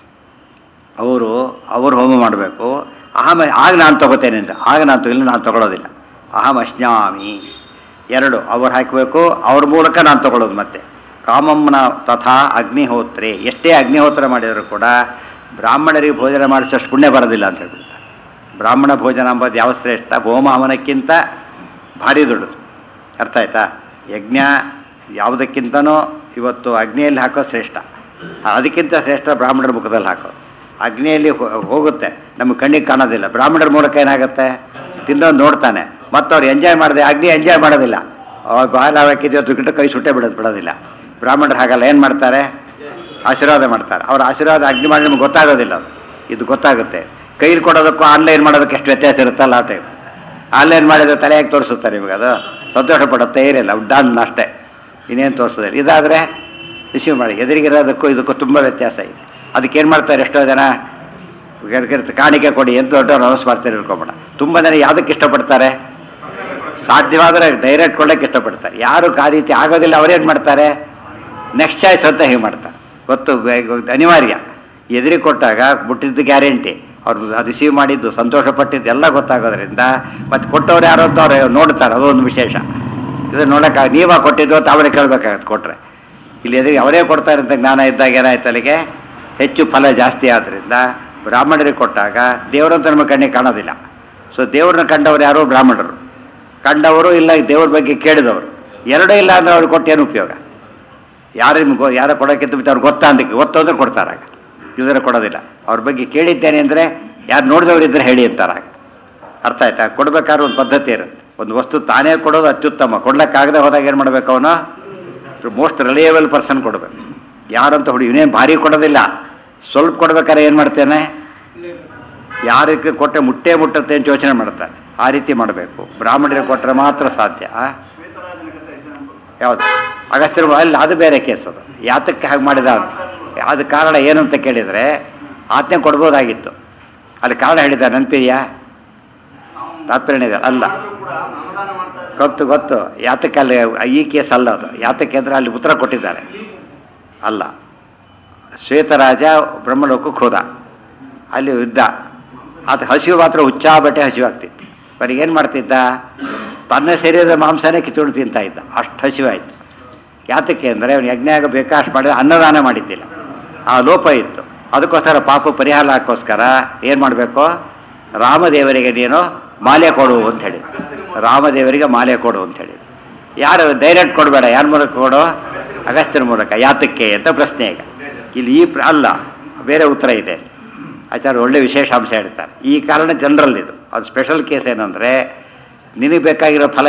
ಅವರು ಹೋಮ ಮಾಡಬೇಕು. ಆಗ ನಾನು ತಗೋತೇನೆ ಅಂತ, ಆಗ ನಾನು ತಗೊಳ್ಳೋದಿಲ್ಲ. ಅಹಂ ಅಶ್ನಾಮಿ. 2 ಅವ್ರು ಹಾಕಬೇಕು, ಅವ್ರ ಮೂಲಕ ನಾನು ತಗೊಳ್ಳೋದು. ಮತ್ತೆ ಕಾಮಂನ ತಥಾ ಅಗ್ನಿಹೋತ್ರೆ. ಎಷ್ಟೇ ಅಗ್ನಿಹೋತ್ರ ಮಾಡಿದರೂ ಕೂಡ ಬ್ರಾಹ್ಮಣರಿಗೆ ಭೋಜನ ಮಾಡಿಸೋಷ್ಟು ಪುಣ್ಯ ಬರೋದಿಲ್ಲ ಅಂತ ಹೇಳ್ಬಿಡ್ತಾರೆ. ಬ್ರಾಹ್ಮಣ ಭೋಜನ ಅಂಬೋದು ಯಾವ ಶ್ರೇಷ್ಠ, ಹೋಮ ಹವನಕ್ಕಿಂತ ಭಾರಿ ದೊಡ್ಡದು. ಅರ್ಥ ಆಯ್ತಾ? ಯಜ್ಞ ಯಾವುದಕ್ಕಿಂತನೂ ಇವತ್ತು ಅಗ್ನಿಯಲ್ಲಿ ಹಾಕೋದು ಶ್ರೇಷ್ಠ. ಅದಕ್ಕಿಂತ ಶ್ರೇಷ್ಠ ಬ್ರಾಹ್ಮಣರ ಮುಖದಲ್ಲಿ ಹಾಕೋದು. ಅಗ್ನಿಯಲ್ಲಿ ಹೋಗುತ್ತೆ, ನಮ್ಮ ಕಣ್ಣಿಗೆ ಕಾಣೋದಿಲ್ಲ. ಬ್ರಾಹ್ಮಣರ ಮೂಲಕ ಏನಾಗುತ್ತೆ, ತಿನ್ನೋದು ನೋಡ್ತಾನೆ, ಮತ್ತು ಅವ್ರು ಎಂಜಾಯ್ ಮಾಡಿದೆ. ಅಗ್ನಿ ಎಂಜಾಯ್ ಮಾಡೋದಿಲ್ಲ, ಬಾಯಲ್ಲಿ ಹಾಕಿದ್ಯೋ ದುಡ್ಡು ಕೈ ಸುಟ್ಟೆ ಬಿಡೋದಿಲ್ಲ. ಬ್ರಾಹ್ಮಣರು ಹಾಗಲ್ಲ, ಏನು ಮಾಡ್ತಾರೆ, ಆಶೀರ್ವಾದ ಮಾಡ್ತಾರೆ. ಅವ್ರ ಆಶೀರ್ವಾದ ಅಗ್ನಿ ಮಾಡಿ ನಮ್ಗೆ ಗೊತ್ತಾಗೋದಿಲ್ಲ. ಇದು ಗೊತ್ತಾಗುತ್ತೆ. ಕೈಲಿ ಕೊಡೋದಕ್ಕೂ ಆನ್ಲೈನ್ ಮಾಡೋದಕ್ಕೆ ಎಷ್ಟು ವ್ಯತ್ಯಾಸ ಇರುತ್ತಲ್ಲ ಆ ಟೈಮ್. ಆನ್ಲೈನ್ ಮಾಡಿದ್ರೆ ತಲೆಯಾಗಿ ತೋರಿಸುತ್ತಾರೆ ನಿಮಗೆ, ಅದು ಸಂತೋಷ ಪಡುತ್ತೆ ಏನಿಲ್ಲ, ಡನ್ ಅಷ್ಟೇ, ಇನ್ನೇನು ತೋರಿಸೋದಿಲ್ಲ. ಇದಾದರೆ ರಿಸೀವ್ ಮಾಡಿ, ಎದುರಿಗಿರೋದಕ್ಕೂ ಇದಕ್ಕೂ ತುಂಬ ವ್ಯತ್ಯಾಸ ಇದೆ. ಅದಕ್ಕೇನು ಮಾಡ್ತಾರೆ, ಎಷ್ಟೋ ಜನ ಕಾಣಿಕೆ ಕೊಡಿ ಎಂದು ದೊಡ್ಡವ್ರು ಅನೌನ್ಸ್ ಮಾಡ್ತಾರೆ ಇಟ್ಕೊಂಬೇಡ. ತುಂಬ ಜನ ಯಾವುದಕ್ಕೆ ಇಷ್ಟಪಡ್ತಾರೆ, ಸಾಧ್ಯವಾದರೆ ಡೈರೆಕ್ಟ್ ಕೊಡೋಕ್ಕೆ ಇಷ್ಟಪಡ್ತಾರೆ. ಯಾರು ಆ ರೀತಿ ಆಗೋದಿಲ್ಲ ಅವ್ರೇನು ಮಾಡ್ತಾರೆ, ನೆಕ್ಸ್ಟ್ ಚಾಯ್ಸ್ ಅಂತ ಹೀಗೆ ಮಾಡ್ತಾರೆ. ಗೊತ್ತು, ಅನಿವಾರ್ಯ. ಎದುರಿಗೆ ಕೊಟ್ಟಾಗ ಮುಟ್ಟಿದ್ದು ಗ್ಯಾರಂಟಿ, ಅವ್ರು ರಿಸೀವ್ ಮಾಡಿದ್ದು ಸಂತೋಷ ಪಟ್ಟಿದ್ದು ಎಲ್ಲ ಗೊತ್ತಾಗೋದ್ರಿಂದ ಮತ್ತು ಕೊಟ್ಟವ್ರು ಯಾರು ಅಂತ ಅವ್ರು ನೋಡ್ತಾರೆ. ಅದೊಂದು ವಿಶೇಷ. ಇದು ನೋಡೋಕೆ ನೀವಾಗ ಕೊಟ್ಟಿದ್ದು ತಾವೇ ಕೇಳಬೇಕಾಗತ್ತೆ ಕೊಟ್ಟರೆ. ಇಲ್ಲಿ ಎದುರಿಗೆ ಅವರೇ ಕೊಡ್ತಾರೆ ಅಂತ ಜ್ಞಾನ ಇದ್ದಾಗ ಏನಾಯ್ತು, ಅಲ್ಲಿಗೆ ಹೆಚ್ಚು ಫಲ ಜಾಸ್ತಿ. ಆದ್ದರಿಂದ ಬ್ರಾಹ್ಮಣರಿಗೆ ಕೊಟ್ಟಾಗ ದೇವರಂತ ನಮ್ಮ ಕಣ್ಣಿಗೆ ಕಾಣೋದಿಲ್ಲ. ಸೊ ದೇವ್ರನ್ನ ಕಂಡವರು ಯಾರು, ಬ್ರಾಹ್ಮಣರು. ಕಂಡವರು ಇಲ್ಲ ದೇವ್ರ ಬಗ್ಗೆ ಕೇಳಿದವರು, ಎರಡೂ ಇಲ್ಲ ಅಂದರೆ ಅವ್ರಿಗೆ ಕೊಟ್ಟು ಏನು ಉಪಯೋಗ? ಯಾರ ಕೊಡೋಕ್ಕಿಂತ ಅವ್ರಿಗೆ ಗೊತ್ತಾ ಅಂದ್ರೆ ಗೊತ್ತಂದ್ರೆ ಕೊಡ್ತಾರಾಗ, ಇದರ ಕೊಡೋದಿಲ್ಲ. ಅವ್ರ ಬಗ್ಗೆ ಕೇಳಿದ್ದೇನೆ ಅಂದರೆ ಯಾರು ನೋಡಿದವರಿದ್ದರೆ ಹೇಳಿ ಅಂತಾರಾಗ. ಅರ್ಥ ಆಯ್ತಾ? ಕೊಡ್ಬೇಕಾದ್ರೆ ಒಂದು ಪದ್ಧತಿ ಇರುತ್ತೆ. ಒಂದು ವಸ್ತು ತಾನೇ ಕೊಡೋದು ಅತ್ಯುತ್ತಮ. ಕೊಡ್ಲಿಕ್ಕಾಗದೆ ಹೋದಾಗ ಏನು ಮಾಡಬೇಕು, ಅವನು ಮೋಸ್ಟ್ ರಿಲಯಬಲ್ ಪರ್ಸನ್ ಕೊಡಬೇಕು. ಯಾರಂತ ಹುಡುಗಿ ಇವನೇನು ಭಾರಿ ಕೊಡೋದಿಲ್ಲ, ಸ್ವಲ್ಪ ಕೊಡ್ಬೇಕಾದ್ರೆ ಏನು ಮಾಡ್ತೇನೆ, ಯಾರಿಗೆ ಕೊಟ್ಟರೆ ಮುಟ್ಟುತ್ತೆ ಅಂತ ಯೋಚನೆ ಮಾಡ್ತಾನೆ. ಆ ರೀತಿ ಮಾಡಬೇಕು. ಬ್ರಾಹ್ಮಣರಿಗೆ ಕೊಟ್ಟರೆ ಮಾತ್ರ ಸಾಧ್ಯ. ಯಾವುದು ಅಗಸ್ತ್ಯರು ಅಲ್ಲಿ ಅದು ಬೇರೆ ಕೇಸ್. ಅದು ಯಾತಕ್ಕೆ ಹಾಗೆ ಮಾಡಿದ ಅದು ಕಾರಣ ಏನು ಅಂತ ಕೇಳಿದರೆ ಆಜ್ಞೆ ಕೊಡ್ಬೋದಾಗಿತ್ತು. ಅಲ್ಲಿ ಕಾರಣ ಹೇಳಿದ ನೆನಪಿದೆಯಾ? ತಾತ್ಪರ್ಯ ಇದೆ ಅಲ್ಲ, ಗೊತ್ತು ಯಾತಕ್ಕೆ ಅಲ್ಲಿ ಈ ಕೇಸ್ ಅಲ್ಲ ಅದು. ಯಾತಕ್ಕೆ ಅಂದರೆ ಅಲ್ಲಿ ಉತ್ತರ ಕೊಟ್ಟಿದ್ದಾರೆ. ಅಲ್ಲ, ಶ್ವೇತರಾಜ ಬ್ರಹ್ಮಲೋಕಕ್ಕೆ ಹೋದ, ಅಲ್ಲಿ ಯುದ್ಧ. ಅದು ಹಸಿವು ಮಾತ್ರ ಹುಚ್ಚಾಬಟ್ಟೆ ಹಸಿವಾಗ್ತಿತ್ತು. ಬರೀಗೇನು ಮಾಡ್ತಿದ್ದ, ತನ್ನ ಶರೀರದ ಮಾಂಸನೇ ಕಿತ್ತುಕೊಂಡು ತಿಂತಾ ಇದ್ದ, ಅಷ್ಟು ಹಸಿವಾಯಿತು. ಯಾತಕ್ಕೆ ಅಂದರೆ ಅವನು ಯಜ್ಞ ಬೇಕಾಷ್ಟು ಮಾಡಿದ, ಅನ್ನದಾನ ಮಾಡಿದ್ದಿಲ್ಲ, ಆ ಲೋಪ ಇತ್ತು. ಅದಕ್ಕೋಸ್ಕರ ಪಾಪ ಪರಿಹಾರ ಹಾಕೋಸ್ಕರ ಏನು ಮಾಡಬೇಕು, ರಾಮದೇವರಿಗೆ ನೀನು ಮಾಲೆ ಕೊಡು ಅಂತ ಹೇಳಿ, ರಾಮದೇವರಿಗೆ ಮಾಲೆ ಕೊಡು ಅಂತ ಹೇಳಿ. ಯಾರು ಡೈರೆಕ್ಟ್ ಕೊಡಬೇಡ, ಯಾರ ಮೂಲಕ ಕೊಡು, ಅಗಸ್ತ್ಯನ ಮೂಲಕ. ಯಾತಕ್ಕೆ ಅಂತ ಪ್ರಶ್ನೆ. ಈಗ ಇಲ್ಲಿ ಅಲ್ಲ, ಬೇರೆ ಉತ್ತರ ಇದೆ. ಆಚಾರ್ಯ ಒಳ್ಳೆ ವಿಶೇಷ ಅಂಶ ಹೇಳ್ತಾರೆ. ಈ ಕಾರಣ ಜನರಲ್ ಇದು. ಅದು ಸ್ಪೆಷಲ್ ಕೇಸ್ ಏನಂದರೆ, ನಿನಗೆ ಬೇಕಾಗಿರೋ ಫಲ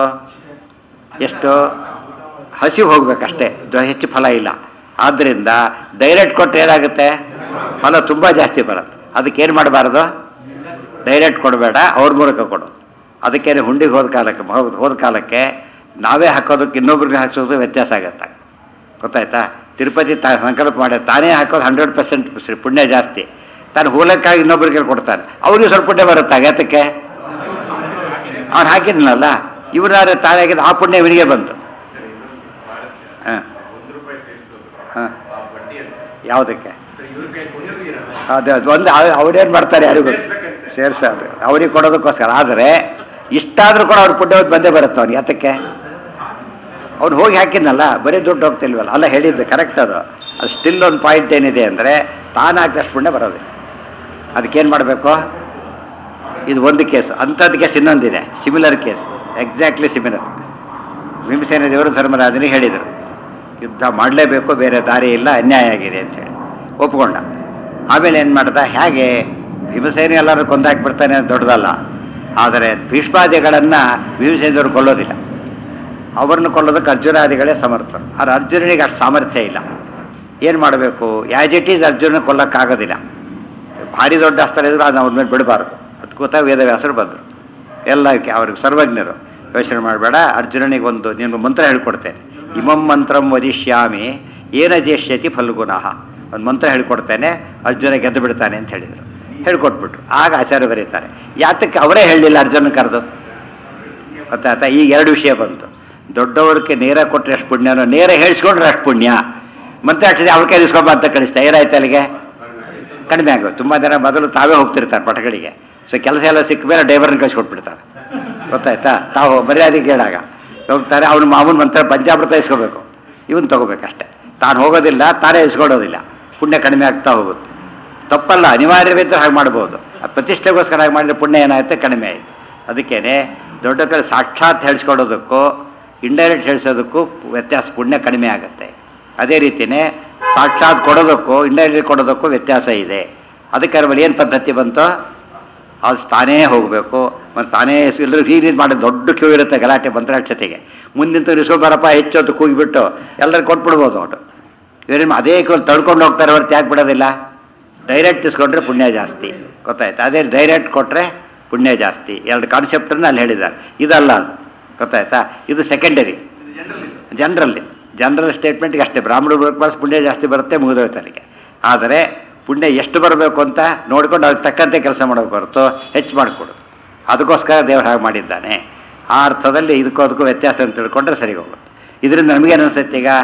ಎಷ್ಟು ಹಸಿವು ಹೋಗ್ಬೇಕಷ್ಟೇ, ಹೆಚ್ಚು ಫಲ ಇಲ್ಲ. ಆದ್ದರಿಂದ ಡೈರೆಕ್ಟ್ ಕೊಟ್ಟರೆ ಏನಾಗುತ್ತೆ, ಫಲ ತುಂಬ ಜಾಸ್ತಿ ಬರುತ್ತೆ. ಅದಕ್ಕೇನು ಮಾಡಬಾರ್ದು, ಡೈರೆಕ್ಟ್ ಕೊಡಬೇಡ, ಅವ್ರ ಮೂಲಕ ಕೊಡು. ಅದಕ್ಕೇನೆ ಹುಂಡಿಗೆ ಹೋದ ಕಾಲಕ್ಕೆ ನಾವೇ ಹಾಕೋದಕ್ಕೆ ಇನ್ನೊಬ್ರಿಗೆ ಹಾಕ್ಸೋದು ವ್ಯತ್ಯಾಸ ಆಗುತ್ತೆ. ಗೊತ್ತಾಯ್ತಾ? ತಿರುಪತಿ ಸಂಕಲ್ಪ ಮಾಡಿ ತಾನೇ ಹಾಕೋದು 100% ಪುಣ್ಯ ಜಾಸ್ತಿ. ತಾನು ಹೋಲಕ್ಕಾಗಿ ಇನ್ನೊಬ್ರಿಗೆ ಕೊಡ್ತಾನೆ, ಅವ್ರಿಗೂ ಸ್ವಲ್ಪ ಪುಣ್ಯ ಬರುತ್ತೆ. ಯಾತಕ್ಕೆ, ಅವ್ನು ಹಾಕಿದ್ನಲ್ಲ, ಇವನಾದ್ರೆ ತಾನೇ ಹಾಕಿದ್ದು, ಆ ಪುಣ್ಯ ಇವನಿಗೆ ಬಂತು. ಹಾಂ ಯಾವುದಕ್ಕೆ ಅದೇ ಒಂದು ಅವ್ರೇನು ಮಾಡ್ತಾರೆ ಯಾರಿಗೂ ಸೇರಿಸೋದು, ಅವ್ರಿಗೆ ಕೊಡೋದಕ್ಕೋಸ್ಕರ. ಆದರೆ ಇಷ್ಟಾದರೂ ಕೂಡ ಅವ್ರು ಪುಣ್ಯವತ್ತು ಬಂದೇ ಬರುತ್ತೆ ಅವ್ನಿಗೆ. ಯಾತಕ್ಕೆ ಅವ್ನು ಹೋಗಿ ಹಾಕಿದ್ನಲ್ಲ, ಬರೀ ದುಡ್ಡು ಹೋಗ್ತಿಲ್ವಲ್ಲ. ಅಲ್ಲ ಹೇಳಿದ್ದು ಕರೆಕ್ಟ್ ಅದು. ಅದು ಸ್ಟಿಲ್ ಒಂದು ಪಾಯಿಂಟ್ ಏನಿದೆ ಅಂದರೆ ತಾನು ಹಾಕಿದಷ್ಟು ಪುಣ್ಯ ಬರೋದಿಲ್ಲ. ಅದಕ್ಕೇನು ಮಾಡಬೇಕು? ಇದು ಒಂದು ಕೇಸು. ಅಂಥದ್ದು ಕೇಸ್ ಇನ್ನೊಂದಿದೆ, similar case, exactly similar. Bhimasena ದೇವರು ಧರ್ಮರಾಜನಿಗೆ ಹೇಳಿದರು, ಯುದ್ಧ ಮಾಡಲೇಬೇಕು, ಬೇರೆ ದಾರಿ ಇಲ್ಲ, ಅನ್ಯಾಯ ಆಗಿದೆ ಅಂತೇಳಿ ಒಪ್ಕೊಂಡ. ಆಮೇಲೆ ಏನು ಮಾಡ್ದ? ಹೇಗೆ ಭೀಮಸೇನ ಎಲ್ಲರೂ ಕೊಂದಾಕ್ಬಿಡ್ತಾನೆ ಅಂತ ದೊಡ್ಡದಲ್ಲ. ಆದರೆ ಭೀಷ್ಮಾದಿಗಳನ್ನು ಭೀಮಸೇನದವರು ಕೊಲ್ಲೋದಿಲ್ಲ. ಅವ್ರನ್ನ ಕೊಲ್ಲೋದಕ್ಕೆ ಅರ್ಜುನಾದಿಗಳೇ ಸಮರ್ಥರು. ಆದರೆ ಅರ್ಜುನನಿಗೆ ಅಷ್ಟು ಸಾಮರ್ಥ್ಯ ಇಲ್ಲ. ಏನು ಮಾಡಬೇಕು? ಆ್ಯಸ್ ಇಟ್ ಈಸ್ ಅರ್ಜುನ ಕೊಲ್ಲಕ್ಕಾಗೋದಿಲ್ಲ. ಭಾರಿ ದೊಡ್ಡ ಅಸ್ತ್ರ ಇದ್ರು ಅದನ್ನ ಅವ್ರ ಮೇಲೆ ಬಿಡಬಾರ್ದು. ಅದ್ಭುತ ವೇದವ್ಯಾಸರು ಬಂದರು, ಎಲ್ಲ ಅವ್ರಿಗೆ ಸರ್ವಜ್ಞರು. ಯೋಚನೆ ಮಾಡಬೇಡ, ಅರ್ಜುನನಿಗೆ ನೀನು ಮಂತ್ರ ಹೇಳ್ಕೊಡ್ತೇನೆ. ಇಮಂ ಮಂತ್ರಂ ವದಿಷ್ಯಾಮಿ ಏನ ಜೇಷ್ಯತಿ ಫಲ್ಗುನಃ. ಒಂದು ಮಂತ್ರ ಹೇಳ್ಕೊಡ್ತೇನೆ, ಅರ್ಜುನ ಗೆದ್ದು ಬಿಡ್ತಾನೆ ಅಂತ ಹೇಳಿದರು. ಹೇಳ್ಕೊಟ್ಬಿಟ್ರು. ಆಗ ಆಚಾರ್ಯ ಬರೀತಾರೆ, ಯಾತಕ್ಕೆ ಅವರೇ ಹೇಳಲಿಲ್ಲ ಅರ್ಜುನ ಕರೆದು? ಗೊತ್ತಾಯ್ತಾ? ಈಗ ಎರಡು ವಿಷಯ ಬಂತು. ದೊಡ್ಡವ್ರಿಗೆ ನೇರ ಕೊಟ್ಟರೆ ಎಷ್ಟು ಪುಣ್ಯನೋ, ನೇರ ಹೇಳಿಸ್ಕೊಂಡ್ರೆ ಅಷ್ಟು ಪುಣ್ಯ. ಮಂತ್ರ ಹಾಕಿದ್ರೆ ಅವ್ರ ಕೈ ಇಸ್ಕೊಂಬ ಅಂತ ಕಳಿಸ್ತಾ, ಏನಾಯ್ತು ಅಲ್ಲಿಗೆ? ಕಡಿಮೆ ಆಗೋದು. ತುಂಬ ಜನ ಮೊದಲು ತಾವೇ ಹೋಗ್ತಿರ್ತಾರೆ ಪಟಗಳಿಗೆ. ಸೊ ಕೆಲಸ ಎಲ್ಲ ಸಿಕ್ಕ ಮೇಲೆ ಡ್ರೈವರ್ನ ಕಳಿಸ್ಕೊಟ್ಬಿಡ್ತಾರೆ. ಗೊತ್ತಾಯ್ತಾ? ತಾವು ಮರ್ಯಾದೆಗೆ ಕೇಳಾಗ ಹೋಗ್ತಾರೆ. ಅವನು ಮಾಮೂಲು ಮಂತ್ರ ಪಂಚಾಮೃತ ಇಸ್ಕೋಬೇಕು, ಇವನು ತಗೋಬೇಕಷ್ಟೆ. ತಾನು ಹೋಗೋದಿಲ್ಲ, ತಾನೇ ಇಸ್ಕೊಡೋದಿಲ್ಲ. ಪುಣ್ಯ ಕಡಿಮೆ ಆಗ್ತಾ ಹೋಗುತ್ತೆ. ತಪ್ಪಲ್ಲ, ಅನಿವಾರ್ಯವಿದ್ದರೆ ಹಾಗೆ ಮಾಡ್ಬೋದು. ಆ ಪ್ರತಿಷ್ಠೆಗೋಸ್ಕರ ಹಾಗೆ ಮಾಡಿದ್ರೆ ಪುಣ್ಯ ಏನಾಗುತ್ತೆ? ಕಡಿಮೆ ಆಯಿತು. ಅದಕ್ಕೇನೆ ದೊಡ್ಡ ಕಡೆ ಸಾಕ್ಷಾತ್ ಹೇಳಿಸ್ಕೊಡೋದಕ್ಕೂ ಇಂಡೈರೆಕ್ಟ್ ಹೇಳಿಸೋದಕ್ಕೂ ವ್ಯತ್ಯಾಸ, ಪುಣ್ಯ ಕಡಿಮೆ ಆಗುತ್ತೆ. ಅದೇ ರೀತಿಯೇ ಸಾಕ್ಷಾತ್ ಕೊಡೋದಕ್ಕೂ ಇಂಡೈರೆಕ್ಟ್ ಕೊಡೋದಕ್ಕೂ ವ್ಯತ್ಯಾಸ ಇದೆ. ಅದಕ್ಕೆ ಅವರಲ್ಲಿ ಏನು ಪದ್ಧತಿ ಬಂತು? ಅದು ತಾನೇ ಹೋಗಬೇಕು, ಮತ್ತು ತಾನೇ ಎಲ್ಲರೂ ಹೀಗೆ ಮಾಡೋದು. ದೊಡ್ಡ ಕ್ಯೂ ಇರುತ್ತೆ ಗಲಾಟೆ ಮಂತ್ರಾಕ್ಷತೆಗೆ. ಮುಂದಿಂತ ಇಸ್ಕೊಬಾರಪ್ಪ ಹೆಚ್ಚು ಅಂತ ಕೂಗಿಬಿಟ್ಟು ಎಲ್ಲರೂ ಕೊಟ್ಬಿಡ್ಬೋದು ಅವರು. ಇವರೇನು ಅದೇ ತಡ್ಕೊಂಡು ಹೋಗ್ತಾರೆ ಹೊರತು ಯಾಕೆ ಬಿಡೋದಿಲ್ಲ? ಡೈರೆಕ್ಟ್ ಇಸ್ಕೊಂಡ್ರೆ ಪುಣ್ಯ ಜಾಸ್ತಿ. ಗೊತ್ತಾಯ್ತು? ಅದೇ ಡೈರೆಕ್ಟ್ ಕೊಟ್ಟರೆ ಪುಣ್ಯ ಜಾಸ್ತಿ. ಎರಡು ಕಾನ್ಸೆಪ್ಟನ್ನು ಅಲ್ಲಿ ಹೇಳಿದ್ದಾರೆ. ಇದಲ್ಲ ಅದು. ಗೊತ್ತಾಯ್ತಾ? ಇದು ಸೆಕೆಂಡರಿ, ಜನರಲ್ ಸ್ಟೇಟ್ಮೆಂಟ್ಗೆ ಅಷ್ಟೇ. ಬ್ರಾಹ್ಮಣರು ವರ್ಕ್ ಪುಣ್ಯ ಜಾಸ್ತಿ ಬರುತ್ತೆ, ಮುಗಿದೋಯ್ತು ಅಲ್ಲಿಗೆ. ಆದರೆ ಪುಣ್ಯ ಎಷ್ಟು ಬರಬೇಕು ಅಂತ ನೋಡ್ಕೊಂಡು ಅದಕ್ಕೆ ತಕ್ಕಂತೆ ಕೆಲಸ ಮಾಡೋಕೆ ಹೊರತು ಹೆಚ್ಚು ಮಾಡಿಕೊಡೋದು. ಅದಕ್ಕೋಸ್ಕರ ದೇವರು ಹಾಗೆ ಮಾಡಿದ್ದಾನೆ. ಆ ಅರ್ಥದಲ್ಲಿ ಇದಕ್ಕೂ ಅದಕ್ಕೂ ವ್ಯತ್ಯಾಸ ಅಂತ ತಿಳ್ಕೊಂಡ್ರೆ ಸರಿ ಹೋಗುತ್ತೆ. ಇದರಿಂದ ನಮಗೇನು ಅನಿಸುತ್ತೆ? ಈಗ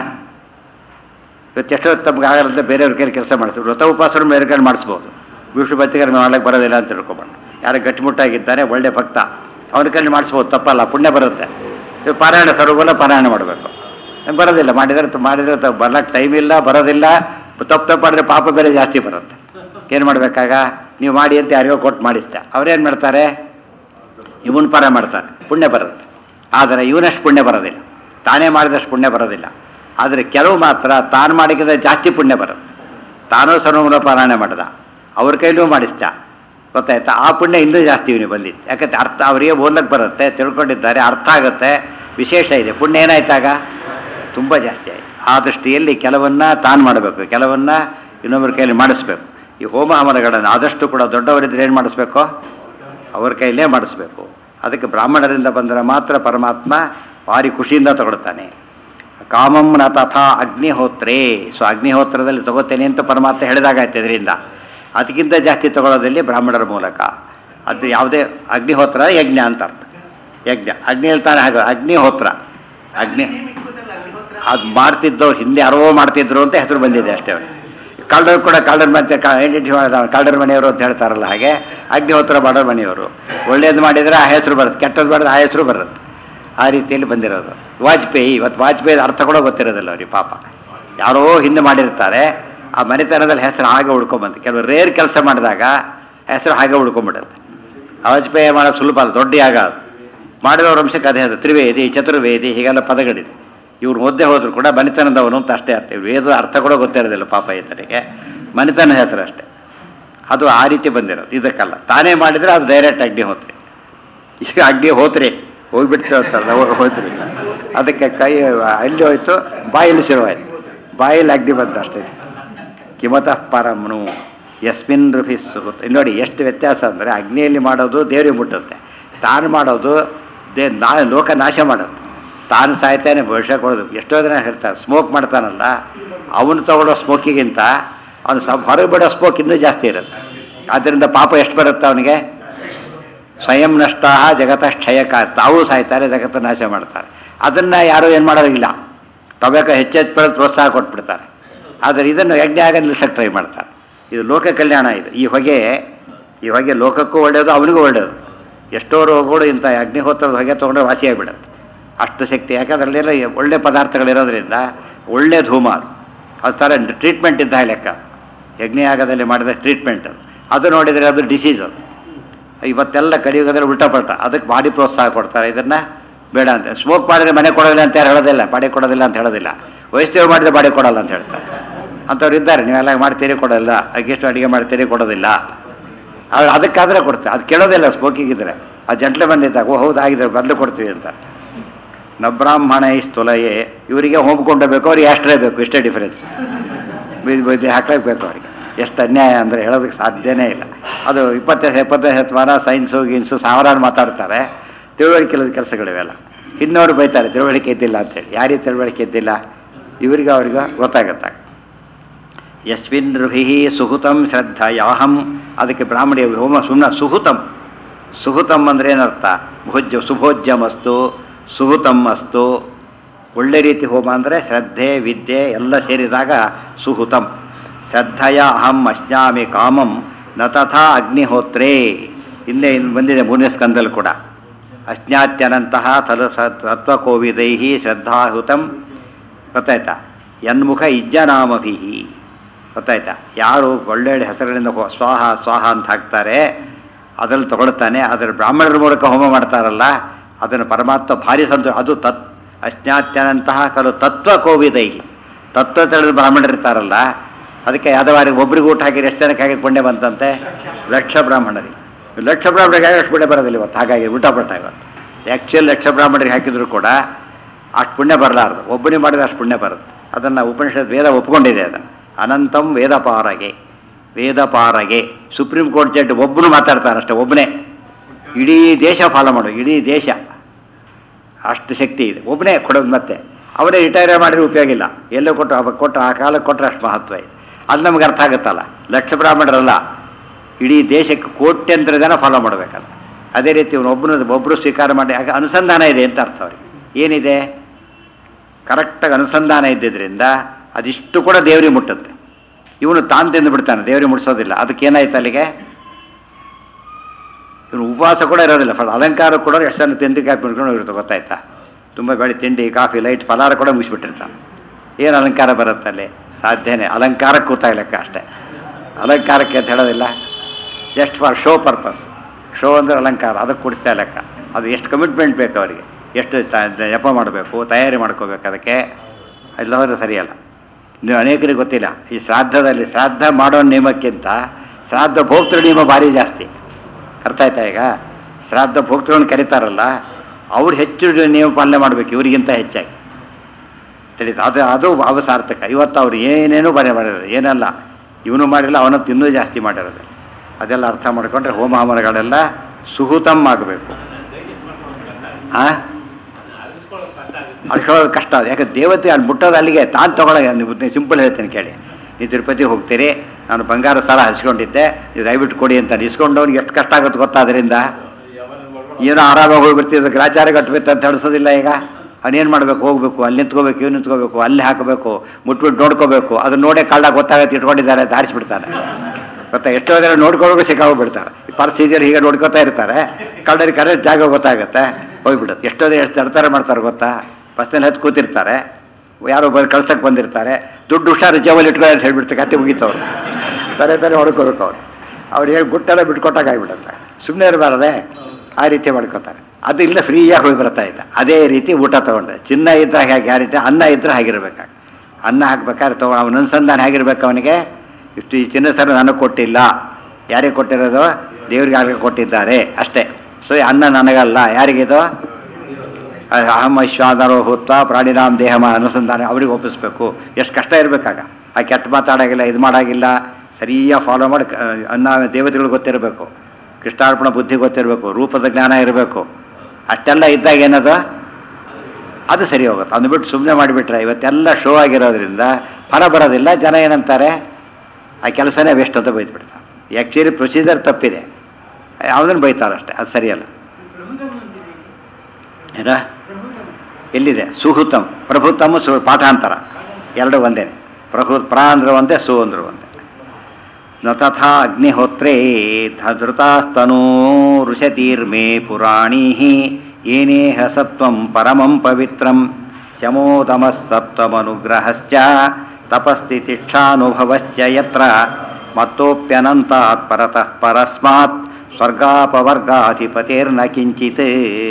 ಇವತ್ತೆಷ್ಟೋ ತಮ್ಗೆ ಆಗಲ್ಲ, ಬೇರೆಯವ್ರ ಕೈಲಿ ಕೆಲಸ ಮಾಡ್ತೀವಿ. ವ್ರತ ಉಪವಾಸರು ಬೇರೆ ಕೈಲಿ ಮಾಡಿಸ್ಬೋದು. ವಿಷ್ಣು ಭಕ್ತಿಗರ ಮಾಡಕ್ಕೆ ಬರೋದಿಲ್ಲ ಅಂತ ತಿಳ್ಕೊಬಾರ್ದು. ಯಾರು ಗಟ್ಟಿಮುಟ್ಟಾಗಿದ್ದಾನೆ, ಒಳ್ಳೆ ಭಕ್ತ, ಅವ್ರ ಕೈಲಿ ಮಾಡಿಸ್ಬೋದು, ತಪ್ಪಲ್ಲ, ಪುಣ್ಯ ಬರುತ್ತೆ. ಇವು ಪಾರಾಯಣ ಸರ್ವಗುಣ ಪಾರಾಯಣ ಮಾಡಬೇಕು. ಬರೋದಿಲ್ಲ, ಮಾಡಿದರೆ ಬರ್ಲಕ್ಕೆ ಟೈಮ್ ಇಲ್ಲ, ಬರೋದಿಲ್ಲ. ತಪ್ಪು ಮಾಡಿದ್ರೆ ಪಾಪ ಬೇರೆ ಜಾಸ್ತಿ ಬರುತ್ತೆ. ಏನು ಮಾಡಬೇಕಾಗ? ನೀವು ಮಾಡಿ ಅಂತ ಯಾರಿಗೋ ಕೊಟ್ಟು ಮಾಡಿಸ್ತೆ, ಅವ್ರೇನು ಮಾಡ್ತಾರೆ? ಇವನ್ ಪರ ಮಾಡ್ತಾರೆ, ಪುಣ್ಯ ಬರುತ್ತೆ. ಆದರೆ ಇವನಷ್ಟು ಪುಣ್ಯ ಬರೋದಿಲ್ಲ, ತಾನೇ ಮಾಡಿದಷ್ಟು ಪುಣ್ಯ ಬರೋದಿಲ್ಲ. ಆದರೆ ಕೆಲವು ಮಾತ್ರ ತಾನು ಮಾಡಿದ್ರೆ ಜಾಸ್ತಿ ಪುಣ್ಯ ಬರುತ್ತೆ. ತಾನೂ ಸರ್ವಗುಣ ಪಾರಾಯಣ ಮಾಡ್ದ, ಅವ್ರ ಕೈಲೂ ಮಾಡಿಸ್ತ. ಗೊತ್ತಾಯ್ತಾ? ಆ ಪುಣ್ಯ ಇನ್ನೂ ಜಾಸ್ತಿ ಇವನಿಗೆ ಬಂದಿತ್ತು. ಯಾಕಂದ್ರೆ ಅರ್ಥ ಅವರಿಗೆ ಓದ್ಲಕ್ಕೆ ಬರುತ್ತೆ, ತಿಳ್ಕೊಂಡಿದ್ದಾರೆ, ಅರ್ಥ ಆಗುತ್ತೆ, ವಿಶೇಷ ಇದೆ. ಪುಣ್ಯ ಏನಾಯ್ತಾಗ? ತುಂಬ ಜಾಸ್ತಿ ಆಯಿತು. ಆ ದೃಷ್ಟಿಯಲ್ಲಿ ಕೆಲವನ್ನ ತಾನು ಮಾಡಬೇಕು, ಕೆಲವನ್ನ ಇನ್ನೊಬ್ಬರ ಕೈಯಲ್ಲಿ ಮಾಡಿಸ್ಬೇಕು. ಈ ಹೋಮ ಹವನಗಳನ್ನು ಆದಷ್ಟು ಕೂಡ ದೊಡ್ಡವರಿದ್ರೆ ಏನು ಮಾಡಿಸ್ಬೇಕು? ಅವ್ರ ಕೈಲೇ ಮಾಡಿಸ್ಬೇಕು. ಅದಕ್ಕೆ ಬ್ರಾಹ್ಮಣರಿಂದ ಬಂದರೆ ಮಾತ್ರ ಪರಮಾತ್ಮ ಭಾರಿ ಖುಷಿಯಿಂದ ತಗೊಳ್ತಾನೆ. ಕಾಮಂ ನ ತಥಾ ಅಗ್ನಿಹೋತ್ರೇ. ಸೊ ಅಗ್ನಿಹೋತ್ರದಲ್ಲಿ ತಗೋತೇನೆ ಅಂತ ಪರಮಾತ್ಮ ಹೇಳಿದಾಗಾಯ್ತು. ಇದರಿಂದ ಅದಕ್ಕಿಂತ ಜಾಸ್ತಿ ತಗೊಳ್ಳೋದಲ್ಲಿ ಬ್ರಾಹ್ಮಣರ ಮೂಲಕ. ಅದು ಯಾವುದೇ ಅಗ್ನಿಹೋತ್ರ ಯಜ್ಞ ಅಂತ ಅರ್ಥ. ಯಜ್ಞ ಅಗ್ನಿ ಹೇಳ್ತಾನೆ, ಹಾಗೆ ಅಗ್ನಿಹೋತ್ರ. ಅಗ್ನಿ ಅದು ಮಾಡ್ತಿದ್ದವ್ರು ಹಿಂದೆ ಯಾರೋ ಮಾಡ್ತಿದ್ರು ಅಂತ ಹೆಸರು ಬಂದಿದೆ ಅಷ್ಟೇ. ಕಳ್ಳರು ಕೂಡ ಕಳ್ಳರ ಮತ್ತೆ ಕಳ್ಳರ ಮನೆಯವರು ಅಂತ ಹೇಳ್ತಾರಲ್ಲ, ಹಾಗೆ ಅಗ್ನಿಹೋತ್ರ ಮಾಡೋರ ಮನೆಯವರು. ಒಳ್ಳೇದು ಮಾಡಿದರೆ ಆ ಹೆಸರು ಬರುತ್ತೆ, ಕೆಟ್ಟದ್ದು ಮಾಡಿದ್ರೆ ಆ ಹೆಸರು ಬರುತ್ತೆ. ಆ ರೀತಿಯಲ್ಲಿ ಬಂದಿರೋದು. ವಾಜಪೇಯಿ, ಇವತ್ತು ವಾಜಪೇಯಿ ಅರ್ಥ ಕೂಡ ಗೊತ್ತಿರೋದಿಲ್ಲ ಅವ್ರಿಗೆ ಪಾಪ. ಯಾರೋ ಹಿಂದೆ ಮಾಡಿರ್ತಾರೆ, ಆ ಮನೆತನದಲ್ಲಿ ಹೆಸರು ಹಾಗೆ ಉಳ್ಕೊಂಬಂತು. ಕೆಲವು ರೇರ್ ಕೆಲಸ ಮಾಡಿದಾಗ ಹೆಸರು ಹಾಗೆ ಉಳ್ಕೊಂಬಿಡುತ್ತೆ. ವಾಜಪೇಯಿ ಮಾಡೋಕ್ಕೆ ಸುಲಭ ಅಲ್ಲ, ದೊಡ್ಡ ಯಾಗ ಅದು. ಮಾಡಿದವ್ರ ಅಂಶಕ್ಕೆ ಅದೇ ಅದು ತ್ರಿವೇದಿ, ಚತುರ್ವೇದಿ, ಹೀಗೆಲ್ಲ ಪದಗಳಿದೆ. ಇವ್ರು ಓದ್ದೇ ಹೋದ್ರು ಕೂಡ ಮನೆತನದವನು ಅಂತ ಅಷ್ಟೇ ಅರ್ಥ. ವೇದ ಅರ್ಥ ಕೂಡ ಗೊತ್ತಿರೋದಿಲ್ಲ ಪಾಪ ಈತನಿಗೆ, ಮನೆತನ ಹೆಸರು ಅಷ್ಟೇ. ಅದು ಆ ರೀತಿ ಬಂದಿರೋದು, ಇದಕ್ಕಲ್ಲ. ತಾನೇ ಮಾಡಿದರೆ ಅದು ಡೈರೆಕ್ಟ್ ಅಗ್ನಿ ಹೋತ್ರಿ. ಈಗ ಅಗ್ನಿ ಹೋತ್ರಿ ಹೋಗ್ಬಿಡ್ತೇವೆ ಅಂತಾರಲ್ಲ, ಹೋಯ್ತು. ಅದಕ್ಕೆ ಕೈ ಅಲ್ಲಿ ಹೋಯ್ತು, ಬಾಯಲ್ಲಿ ಶುರುವಾಯ್ತು. ಬಾಯಲ್ಲಿ ಅಗ್ನಿ ಬಂತು ಅಷ್ಟೇ. ಕಿಮತಃ ಪರಮ್ನು ಯಸ್ಮಿನ್ ಋಫಿಸ್ಸು. ನೋಡಿ ಎಷ್ಟು ವ್ಯತ್ಯಾಸ ಅಂದರೆ, ಅಗ್ನಿಯಲ್ಲಿ ಮಾಡೋದು ದೇವರಿಗೆ ಮುಟ್ಟುತ್ತೆ, ತಾನು ಮಾಡೋದು ಲೋಕ ನಾಶ ಮಾಡುತ್ತೆ. ತಾನು ಸಾಯ್ತಾನೆ, ಭವಿಷ್ಯ ಕೊಡೋದು. ಎಷ್ಟೋ ಜನ ಹೇಳ್ತಾರೆ, ಸ್ಮೋಕ್ ಮಾಡ್ತಾನಲ್ಲ, ಅವನು ತಗೊಳ್ಳೋ ಸ್ಮೋಕಿಗಿಂತ ಅವನು ಹೊರಗೆ ಬಿಡೋ ಸ್ಮೋಕ್ ಇನ್ನೂ ಜಾಸ್ತಿ ಇರುತ್ತೆ. ಆದ್ದರಿಂದ ಪಾಪ ಎಷ್ಟು ಬರುತ್ತೆ ಅವನಿಗೆ? ಸ್ವಯಂ ನಷ್ಟ ಜಗತ್ತ ಕ್ಷಯಕ. ತಾವು ಸಾಯ್ತಾರೆ, ಜಗತ್ತ ನಾಶ ಮಾಡ್ತಾರೆ. ಅದನ್ನು ಯಾರೂ ಏನು ಮಾಡೋದಿಲ್ಲ. ಟೊಬ್ಯಾಕೋ ಹೆಚ್ಚೆಚ್ಚು ಬರೋದು ಪ್ರೋತ್ಸಾಹ ಕೊಟ್ಬಿಡ್ತಾರೆ. ಆದರೆ ಇದನ್ನು ಯಜ್ಞ ಆಗ ನಿಲ್ಸಕ್ಕೆ ಟ್ರೈ ಮಾಡ್ತಾರೆ. ಇದು ಲೋಕ ಕಲ್ಯಾಣ. ಇದು ಈ ಹೊಗೆ ಲೋಕಕ್ಕೂ ಒಳ್ಳೆಯದು, ಅವನಿಗೂ ಒಳ್ಳೆಯದು. ಎಷ್ಟೋ ರೋಗಗಳು ಇಂಥ ಅಗ್ನಿಹೋತ್ರದ ಹೊಗೆ ತೊಗೊಂಡ್ರೆ ವಾಸಿಯಾಗಿಬಿಡುತ್ತೆ. ಅಷ್ಟು ಶಕ್ತಿ, ಯಾಕಂದ್ರೆ ಅಲ್ಲೆಲ್ಲ ಒಳ್ಳೆ ಪದಾರ್ಥಗಳಿರೋದ್ರಿಂದ ಒಳ್ಳೆ ಧೂಮ ಅದು ಥರ ಟ್ರೀಟ್ಮೆಂಟ್ ಇದ್ದ ಲೆಕ್ಕ. ಯಜ್ಞಯಾಗದಲ್ಲಿ ಮಾಡಿದ ಟ್ರೀಟ್ಮೆಂಟ್ ಅದು ನೋಡಿದರೆ ಅದು ಡಿಸೀಸ್. ಅದು ಇವತ್ತೆಲ್ಲ ಕಲಿಯುಗದಲ್ಲಿ ಉಲ್ಟಾಪಲ್ಟ, ಅದಕ್ಕೆ ಬಾಡಿ ಪ್ರೋತ್ಸಾಹ ಕೊಡ್ತಾರೆ. ಇದನ್ನು ಬೇಡ ಅಂತ. ಸ್ಮೋಕ್ ಮಾಡಿದ್ರೆ ಮನೆ ಕೊಡೋದಿಲ್ಲ ಅಂತ ಯಾರು ಹೇಳೋದಿಲ್ಲ, ಬಾಡಿ ಕೊಡೋದಿಲ್ಲ ಅಂತ ಹೇಳೋದಿಲ್ಲ. ವಯಸ್ಸೇವ್ ಮಾಡಿದ್ರೆ ಬಾಡಿ ಕೊಡೋಲ್ಲ ಅಂತ ಹೇಳ್ತಾರೆ. ಅಂಥವ್ರು ಇದ್ದಾರೆ. ನೀವೆಲ್ಲ ಮಾಡ್ತೀರಿ ಕೊಡೋಲ್ಲ, ಎಷ್ಟು ಅಡುಗೆ ಮಾಡ್ತೀರಿ ಕೊಡೋದಿಲ್ಲ. ಅದಕ್ಕಾದರೆ ಕೊಡ್ತಾರೆ, ಅದು ಕೇಳೋದಿಲ್ಲ. ಸ್ಮೋಕಿಂಗ್ ಇದ್ದರೆ ಆ ಜಂಟ್ಲೆ ಬಂದಿದ್ದಾಗ ಓ ಹೌದು ಆಗಿದ್ರೆ ಬದಲು ಕೊಡ್ತೀವಿ ಅಂತ. ನಬ್ರಾಹ್ಮಣ ಸ್ಥುಲಯೇ, ಇವರಿಗೆ ಹೋಗ್ಕೊಂಡಬೇಕು, ಅವ್ರಿಗೆ ಅಷ್ಟೇ ಬೇಕು, ಇಷ್ಟೇ ಡಿಫರೆನ್ಸ್. ಬೀದಿ ಹಾಕ್ಲೇಬೇಕು ಅವ್ರಿಗೆ. ಎಷ್ಟು ಅನ್ಯಾಯ ಅಂದರೆ ಹೇಳೋದಕ್ಕೆ ಸಾಧ್ಯನೇ ಇಲ್ಲ. ಅದು 20ನೇ ಶತಮಾನ ಸೈನ್ಸು ಗಿನ್ಸು ಸಾವಿರಾರು ಮಾತಾಡ್ತಾರೆ. ತಿಳುವಳಿಕೆ ಇಲ್ಲದ ಕೆಲಸಗಳಿವೆಲ್ಲ. ಇನ್ನವರು ಬೈತಾರೆ ತಿಳುವಳಿಕೆ ಇದ್ದಿಲ್ಲ ಅಂತೇಳಿ. ಯಾರಿಗೆ ತಿಳುವಳಿಕೆ ಇದ್ದಿಲ್ಲ? ಇವರಿಗೆ ಅವ್ರಿಗೆ ಗೊತ್ತಾಗತ್ತ. ಯಸ್ಮಿನ್ ರುಹಿ ಸುಹುತಂ ಶ್ರದ್ಧಯಾಹಂ, ಅದಕ್ಕೆ ಬ್ರಾಹ್ಮಣಿಯ ಹೋಮ ಸುಮ್ಮನೆ ಸುಹುತಂ. ಸುಹುತಂ ಅಂದರೆ ಏನರ್ಥ? ಸುಭೋಜ್ಯಮಸ್ತು ಸುಹುತಂ ಅಸ್ತು. ಒಳ್ಳೆ ರೀತಿ ಹೋಮ ಅಂದರೆ ಶ್ರದ್ಧೆ ವಿದ್ಯೆ ಎಲ್ಲ ಸೇರಿದಾಗ ಸುಹುತಂ. ಶ್ರದ್ಧೆಯ ಅಹಂ ಅಶ್ನಾಮಿ ಕಾಮಂ ನ ತಥಾ ಅಗ್ನಿಹೋತ್ರೇ. ಹಿಂದೆ ಬಂದಿದೆ 3ನೇ ಸ್ಕಂದಲ್ಲಿ ಕೂಡ. ಅಜ್ಞಾತ್ಯನಂತಹ ತತ್ವಕೋವಿದೈ ಶ್ರದ್ಧಾಹುತಂ. ಗೊತ್ತಾಯ್ತಾ? ಯನ್ಮುಖ ಇಜ್ಜನಾಮಭಿ. ಗೊತ್ತಾಯ್ತಾ? ಯಾರು ಒಳ್ಳೊಳ್ಳೆ ಹೆಸರುಗಳಿಂದ ಸ್ವಾಹ ಸ್ವಾಹ ಅಂತ ಹಾಕ್ತಾರೆ ಅದರಲ್ಲಿ ತಗೊಳ್ತಾನೆ. ಅದರ ಬ್ರಾಹ್ಮಣರ ಮೂಲಕ ಹೋಮ ಮಾಡ್ತಾರಲ್ಲ, ಅದನ್ನು ಪರಮಾತ್ಮ ಭಾರಿ ಸಂತೋಷ. ಅದು ಅಜ್ಞಾತ್ಯನಂತಹ ಕಲು ತತ್ವಕೋವಿದೈ. ತತ್ವ ತಿಳಿದ ಬ್ರಾಹ್ಮಣರಿರ್ತಾರಲ್ಲ, ಅದಕ್ಕೆ ಯಾದವಾರಿಗೆ ಒಬ್ರಿಗೆ ಊಟ ಹಾಕಿದ್ರೆ ಎಷ್ಟು ಜನಕ್ಕೆ ಹಾಕಿ ಪುಣ್ಯ ಬಂತಂತೆ? 1,00,000 ಬ್ರಾಹ್ಮಣರಿಗೆ. 1,00,000 ಬ್ರಾಹ್ಮಣರಿಗೆ ಅಷ್ಟು ಪುಣ್ಯ ಬರೋದಿಲ್ಲ ಇವತ್ತು. ಹಾಗಾಗಿ ಊಟಪಟ್ಟ ಇವತ್ತು ಆ್ಯಕ್ಚುಲಿ 1,00,000 ಬ್ರಾಹ್ಮಣರಿಗೆ ಹಾಕಿದ್ರು ಕೂಡ ಅಷ್ಟು ಪುಣ್ಯ ಬರಲಾರ್ದು. ಒಬ್ಬನಿಗೆ ಮಾಡಿದ್ರೆ ಅಷ್ಟು ಪುಣ್ಯ ಬರುತ್ತೆ. ಅದನ್ನು ಉಪನಿಷತ್ ವೇದ ಒಪ್ಕೊಂಡಿದೆ. ಅದನ್ನು ಅನಂತಂ ವೇದಪಾರಗೆ ಸುಪ್ರೀಂ ಕೋರ್ಟ್ ಜಡ್ಜ್ ಒಬ್ಬನು ಮಾತಾಡ್ತಾನೆ ಅಷ್ಟೇ, ಒಬ್ಬನೇ. ಇಡೀ ದೇಶ ಫಾಲೋ ಮಾಡೋ, ಇಡೀ ದೇಶ ಅಷ್ಟು ಶಕ್ತಿ ಇದೆ. ಒಬ್ಬನೇ ಕೊಡೋದು. ಮತ್ತೆ ಅವರೇ ರಿಟೈರ್ ಮಾಡಿದ್ರೆ ಉಪಯೋಗ ಇಲ್ಲ. ಎಲ್ಲೋ ಕೊಟ್ಟು ಆ ಕಾಲಕ್ಕೆ ಕೊಟ್ಟರೆ ಅಷ್ಟು ಮಹತ್ವ ಇದೆ. ಅದು ನಮ್ಗೆ ಅರ್ಥ ಆಗುತ್ತಲ್ಲ. 1,00,000 ಬ್ರಾಹ್ಮಣರಲ್ಲ, ಇಡೀ ದೇಶಕ್ಕೆ ಕೋಟ್ಯಂತರ ಜನ ಫಾಲೋ ಮಾಡಬೇಕಲ್ಲ. ಅದೇ ರೀತಿ ಒಬ್ಬರು ಸ್ವೀಕಾರ ಮಾಡಿ ಆಗ ಅನುಸಂಧಾನ ಇದೆ ಅಂತ ಅರ್ಥ. ಅವ್ರಿಗೆ ಏನಿದೆ? ಕರೆಕ್ಟಾಗಿ ಅನುಸಂಧಾನ ಇದ್ದಿದ್ದರಿಂದ ಅದಿಷ್ಟು ಕೂಡ ದೇವರಿಗೆ ಮುಟ್ಟುತ್ತೆ. ಇವನು ತಾನು ತಿಂದು ಬಿಡ್ತಾನೆ, ದೇವರಿಗೆ ಮುಟ್ಟಿಸೋದಿಲ್ಲ. ಅದಕ್ಕೇನಾಯ್ತು ಅಲ್ಲಿಗೆ? ಇವನು ಉಪವಾಸ ಕೂಡ ಇರೋದಿಲ್ಲ. ಅಲಂಕಾರ ಕೂಡ ಎಷ್ಟು ಜನ ತಿಂಡಿ ಕಾಫಿ ಮಾಡ್ಕೊಂಡು ಇರುತ್ತೆ. ಗೊತ್ತಾಯ್ತಾ? ತುಂಬ ಬೆಳೆ ತಿಂಡಿ ಕಾಫಿ ಲೈಟ್ ಫಲಾರ ಕೂಡ ಮುಗಿಸ್ಬಿಟ್ಟಿರ್ತಾನೆ. ಏನು ಅಲಂಕಾರ ಬರುತ್ತೆ ಅಲ್ಲಿ? ಸಾಧ್ಯನೇ. ಅಲಂಕಾರಕ್ಕೆ ಕೂತಾಗ್ಲೆಕ್ಕ ಅಷ್ಟೇ. ಅಲಂಕಾರಕ್ಕೆ ಅಂತ ಹೇಳೋದಿಲ್ಲ, just for show purpose. Show ಅಂದರೆ ಅಲಂಕಾರ, ಅದಕ್ಕೆ ಕೂಡಿಸ್ತಾ ಲೆಕ್ಕ. ಅದು ಎಷ್ಟು ಕಮಿಟ್ಮೆಂಟ್ ಬೇಕು ಅವರಿಗೆ, ಎಷ್ಟು ಜಪ ಮಾಡಬೇಕು, ತಯಾರಿ ಮಾಡ್ಕೋಬೇಕು. ಅದಕ್ಕೆ ಎಲ್ಲ ಹೋದರೆ ಸರಿಯಲ್ಲ. ನೀವು ಅನೇಕರಿಗೆ ಗೊತ್ತಿಲ್ಲ. ಈ ಶ್ರಾದ್ದದಲ್ಲಿ ಶ್ರಾದ್ದ ಮಾಡೋ ನಿಯಮಕ್ಕಿಂತ ಶ್ರಾದ್ದ ಭೋಕ್ತೃ ನಿಯಮ ಭಾರಿ ಜಾಸ್ತಿ. ಅರ್ಥ ಆಯ್ತಾ? ಈಗ ಶ್ರಾದ್ದ ಭೋಕ್ತೃಗಳನ್ನು ಕರೀತಾರಲ್ಲ, ಅವ್ರು ಹೆಚ್ಚು ನಿಯಮ ಪಾಲನೆ ಮಾಡಬೇಕು ಇವರಿಗಿಂತ ಹೆಚ್ಚಾಗಿ. ತಿಳಿತಾ? ಅದು ಸಾರ್ಥಕ. ಇವತ್ತು ಅವ್ರು ಏನೇನೂ ಮಾಡಿರೋದು ಏನಲ್ಲ, ಇವನು ಮಾಡಿಲ್ಲ, ಅವನಂತ ಇನ್ನೂ ಜಾಸ್ತಿ ಮಾಡಿರೋದು. ಅದೆಲ್ಲ ಅರ್ಥ ಮಾಡಿಕೊಂಡ್ರೆ ಹೋಮ ಹವನಗಳೆಲ್ಲ ಸುಹುತಂ ಆಗಬೇಕು. ಅಳ್ಕೊಳ್ಳೋದು ಕಷ್ಟ. ಅದು ಯಾಕೆ ದೇವತೆ ಅಲ್ಲಿ ಮುಟ್ಟೋದು ಅಲ್ಲಿಗೆ ತಾನು ತಗೊಳ್ಳೋ. ಸಿಂಪಲ್ ಹೇಳ್ತೇನೆ ಕೇಳಿ. ನೀವು ತಿರುಪತಿ ಹೋಗ್ತೀರಿ, ನಾನು ಬಂಗಾರ ಸಾಲ ಹಚ್ಕೊಂಡಿದ್ದೆ, ನೀವು ದಯವಿಟ್ಟು ಕೊಡಿ ಅಂತ ಇಸ್ಕೊಂಡವ್ನಿಗೆ ಎಷ್ಟು ಕಷ್ಟ ಆಗುತ್ತೆ ಗೊತ್ತಾ? ಅದರಿಂದ ಏನೋ ಆರಾಮಾಗಿ ಹೋಗ್ಬಿಡ್ತಿದ್ರು. ಗ್ರಾಚಾರ ಕಟ್ಟಬೇಕು ಅಂತ ಹೇಳಿಸೋದಿಲ್ಲ. ಈಗ ಅವನೇನು ಮಾಡಬೇಕು? ಹೋಗ್ಬೇಕು, ಅಲ್ಲಿ ನಿಂತ್ಕೋಬೇಕು, ಇವ್ನು ನಿಂತ್ಕೋಬೇಕು, ಅಲ್ಲಿ ಹಾಕಬೇಕು, ಮುಟ್ಬಿಟ್ಟು ನೋಡ್ಕೋಬೇಕು. ಅದನ್ನ ನೋಡೇ ಕಳ್ಳ ಗೊತ್ತಾಗತ್ತೆ ಇಟ್ಕೊಂಡಿದ್ದಾರೆ ಅಂತ ಹಾರಿಸ್ಬಿಡ್ತಾನೆ. ಗೊತ್ತಾ? ಎಷ್ಟೋ ಜನ ನೋಡ್ಕೊಳ್ಳೋಕೆ ಸಿಕ್ಕಾಗ್ಬಿಡ್ತಾರೆ. ಈ ಪರಿಸ್ಥಿತಿಯಲ್ಲಿ ಹೀಗೆ ನೋಡ್ಕೋತಾ ಇರ್ತಾರೆ. ಕಳ್ಳರಿಗೆ ಕರೆಕ್ಟ್ ಜಾಗ ಗೊತ್ತಾಗುತ್ತೆ, ಹೋಗ್ಬಿಡುತ್ತೆ. ಎಷ್ಟೋ ಎಷ್ಟು ತಡ್ತಾರೆ ಮಾಡ್ತಾರೆ ಗೊತ್ತಾ? ಬಸ್ನಲ್ಲಿ ಹತ್ತು ಕೂತಿರ್ತಾರೆ, ಯಾರೋ ಕಳ್ಸಕ್ಕೆ ಬಂದಿರ್ತಾರೆ, ದುಡ್ಡು ಹುಷಾರು ಜವಲ್ಲಿ ಇಟ್ಕೊಳ್ಳಿ ಅಂತ ಹೇಳ್ಬಿಡ್ತಾರೆ. ಕತ್ತೆ ಮುಗಿತವ್ರು ತಲೆ ಹೊಡ್ಕೋಬೇಕು. ಅವ್ರು ಹೇಳಿ ಗುಟ್ಟೆಲ್ಲ ಬಿಟ್ಕೊಟ್ಟಾಗ ಆಗಿಬಿಡುತ್ತೆ. ಸುಮ್ಮನೆ ಇರಬಾರದೆ, ಆ ರೀತಿ ಮಾಡ್ಕೋತಾರೆ. ಅದು ಇಲ್ಲ, ಫ್ರೀಯಾಗಿ ಹೋಗಿ ಬರ್ತಾ ಇದ್ದ. ಅದೇ ರೀತಿ ಊಟ ತೊಗೊಂಡ್ರೆ ಚಿನ್ನ ಇದ್ರೆ ಹೇಗೆ ಗ್ಯಾರಂಟಿ, ಅನ್ನ ಇದ್ರೆ ಹಾಗಿರ್ಬೇಕಾಗ. ಅನ್ನ ಹಾಕ್ಬೇಕಾದ್ರೆ ಅವನ ಅನುಸಂಧಾನ ಹೇಗಿರ್ಬೇಕು ಅವನಿಗೆ? ಇಷ್ಟು ಈ ಚಿನ್ನ ಸರ ನನಗೆ ಕೊಟ್ಟಿಲ್ಲ, ಯಾರಿಗೆ ಕೊಟ್ಟಿರೋದು? ದೇವ್ರಿಗೆ ಯಾರಿಗೆ ಕೊಟ್ಟಿದ್ದಾರೆ ಅಷ್ಟೇ. ಸೊ ಅನ್ನ ನನಗಲ್ಲ, ಯಾರಿಗಿದು? ಅಹಂ ಐಶ್ವಾದರೋ ಹುತ್ತ ಪ್ರಾಣಿರಾಮ್ ದೇಹಮ ಅನುಸಂಧಾನ ಅವ್ರಿಗೆ ಒಪ್ಪಿಸ್ಬೇಕು. ಎಷ್ಟು ಕಷ್ಟ ಇರಬೇಕಾಗ. ಆ ಕೆಟ್ಟ ಮಾತಾಡೋಗಿಲ್ಲ, ಇದು ಮಾಡೋಗಿಲ್ಲ, ಸರಿಯಾಗಿ ಫಾಲೋ ಮಾಡಿ. ಅನ್ನ ದೇವತೆಗಳು ಗೊತ್ತಿರಬೇಕು, ಕೃಷ್ಣಾರ್ಪಣ ಬುದ್ಧಿ ಗೊತ್ತಿರಬೇಕು, ರೂಪದ ಜ್ಞಾನ ಇರಬೇಕು. ಅಷ್ಟೆಲ್ಲ ಇದ್ದಾಗ ಏನದು? ಅದು ಸರಿ ಹೋಗುತ್ತೆ. ಅಂದ್ಬಿಟ್ಟು ಸುಮ್ಮನೆ ಮಾಡಿಬಿಟ್ರೆ ಇವತ್ತೆಲ್ಲ ಶೋ ಆಗಿರೋದ್ರಿಂದ ಫಲ ಬರೋದಿಲ್ಲ. ಜನ ಏನಂತಾರೆ? ಆ ಕೆಲಸನೇ ವೇಸ್ಟ್ ಅಂತ ಬೈದ್ಬಿಡ್ತಾರೆ. ಆ್ಯಕ್ಚುಲಿ ಪ್ರೊಸೀಜರ್ ತಪ್ಪಿದೆ, ಯಾವುದನ್ನು ಬೈತಾರಷ್ಟೇ. ಅದು ಸರಿಯಲ್ಲ. ಏನ ಎಲ್ಲಿದೆ? ಸುಹುತಂ ಪ್ರಭುತಮ್ ಪಾಠಾಂತರ ಎರಡು ಒಂದೇ. ಪ್ರ ಅಂದ್ರೆ ಒಂದೇ, ಸು ಅಂದ್ರೆ ಒಂದೇ. ನ ತಥಾ ಅಗ್ನಿಹೋತ್ರೇ ಧೃತಾಸ್ತನೋ ಋಷತೀರ್ಮೇ ಪುರಾಣೀ ಏನೇಹ ಸತ್ವಂ ಪರಮಂ ಪವಿತ್ರಂ ಶಮೋದಮಃ ಸತ್ವಮನುಗ್ರಹಶ್ಚ ತಪಸ್ಥಿತಿಕ್ಷಾನುಭವಶ್ಚ ಯತ್ರ ಮತ್ತೋಪ್ಯನಂತಾತ್ ಪರತಃ ಪರಸ್ಮಾತ್ ಸ್ವರ್ಗಾಪವರ್ಗಾಧಿಪತಿರ್ನ ಕಿಂಚಿತ್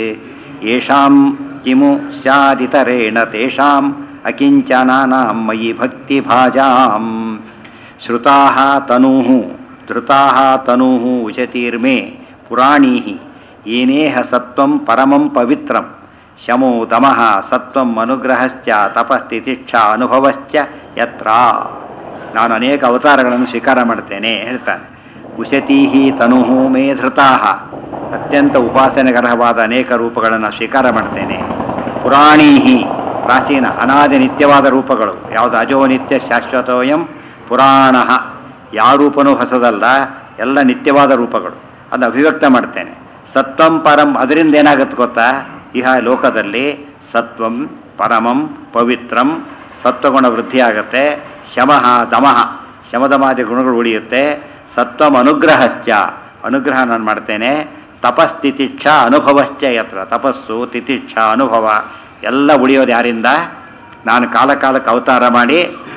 ಯೇಷಾಂ ಕಿಮು ಸ್ಯಾದಿತರೇಣ ತೇಷಾಂ ಅಕಿಂಚನಾನಾಂ ಮಯಿ ಭಕ್ತಿಭಾಜಾಂ ಶ್ರುತಾಃ ತನೂಃ ಧೃತಾಃ ತನೂಃ ಉಚತೀರ್ಮೇ ಪುರಾಣೀಃ ಏನೇಹ ಸತ್ವಂ ಪರಮಂ ಪವಿತ್ರಂ ಶಮೋ ದಮಃ ಸತ್ವಂ ಅನುಗ್ರಹಶ್ಚ ತಪಸ್ಥಿತಿಕ್ಷಾ ಅನುಭವಶ್ಚ ಯತ್ರ. ನಾನು ಅನೇಕ ಅವತಾರಗಳನ್ನು ಸ್ವೀಕಾರ ಮಾಡ್ತೇನೆ ಹೇಳ್ತಾನೆ. ಉಶತೀಹಿ ತನುಃ ಮೇ ಧೃತಾಃ, ಅತ್ಯಂತ ಉಪಾಸನೆಗರ್ಹವಾದ ಅನೇಕ ರೂಪಗಳನ್ನು ಸ್ವೀಕಾರ ಮಾಡ್ತೇನೆ. ಪುರಾಣೀಹಿ, ಪ್ರಾಚೀನ ಅನಾದಿ ನಿತ್ಯವಾದ ರೂಪಗಳು. ಯಾವುದು ಅಜೋ ನಿತ್ಯ ಶಾಶ್ವತೋಯಂ ಪುರಾಣ, ಯಾವ ರೂಪನೂ ಹೊಸದಲ್ಲ, ಎಲ್ಲ ನಿತ್ಯವಾದ ರೂಪಗಳು. ಅದನ್ನು ಅಭಿವ್ಯಕ್ತ ಮಾಡ್ತೇನೆ. ಸತ್ವಂ ಪರಂ, ಅದರಿಂದ ಏನಾಗುತ್ತೆ ಗೊತ್ತಾ? ಇಹ ಲೋಕದಲ್ಲಿ ಸತ್ವಂ ಪರಮಂ ಪವಿತ್ರಂ, ಸತ್ವಗುಣ ವೃದ್ಧಿಯಾಗತ್ತೆ. ಶಮಃ ದಮಃ, ಶಮದಮಾದಿ ಗುಣಗಳು ಉಳಿಯುತ್ತೆ. ಸತ್ವಂ ಅನುಗ್ರಹಶ್ಚ, ಅನುಗ್ರಹ ನಾನು ಮಾಡ್ತೇನೆ. ತಪಸ್ಥಿತಿಕ್ಷ ಅನುಭವಶ್ಚ ಯತ್ರ, ತಪಸ್ಸು ತಿತಿಕ್ಷ ಅನುಭವ ಎಲ್ಲ ಉಳಿಯೋದು ಯಾರಿಂದ? ನಾನು ಕಾಲಕಾಲಕ್ಕೆ ಅವತಾರ ಮಾಡಿ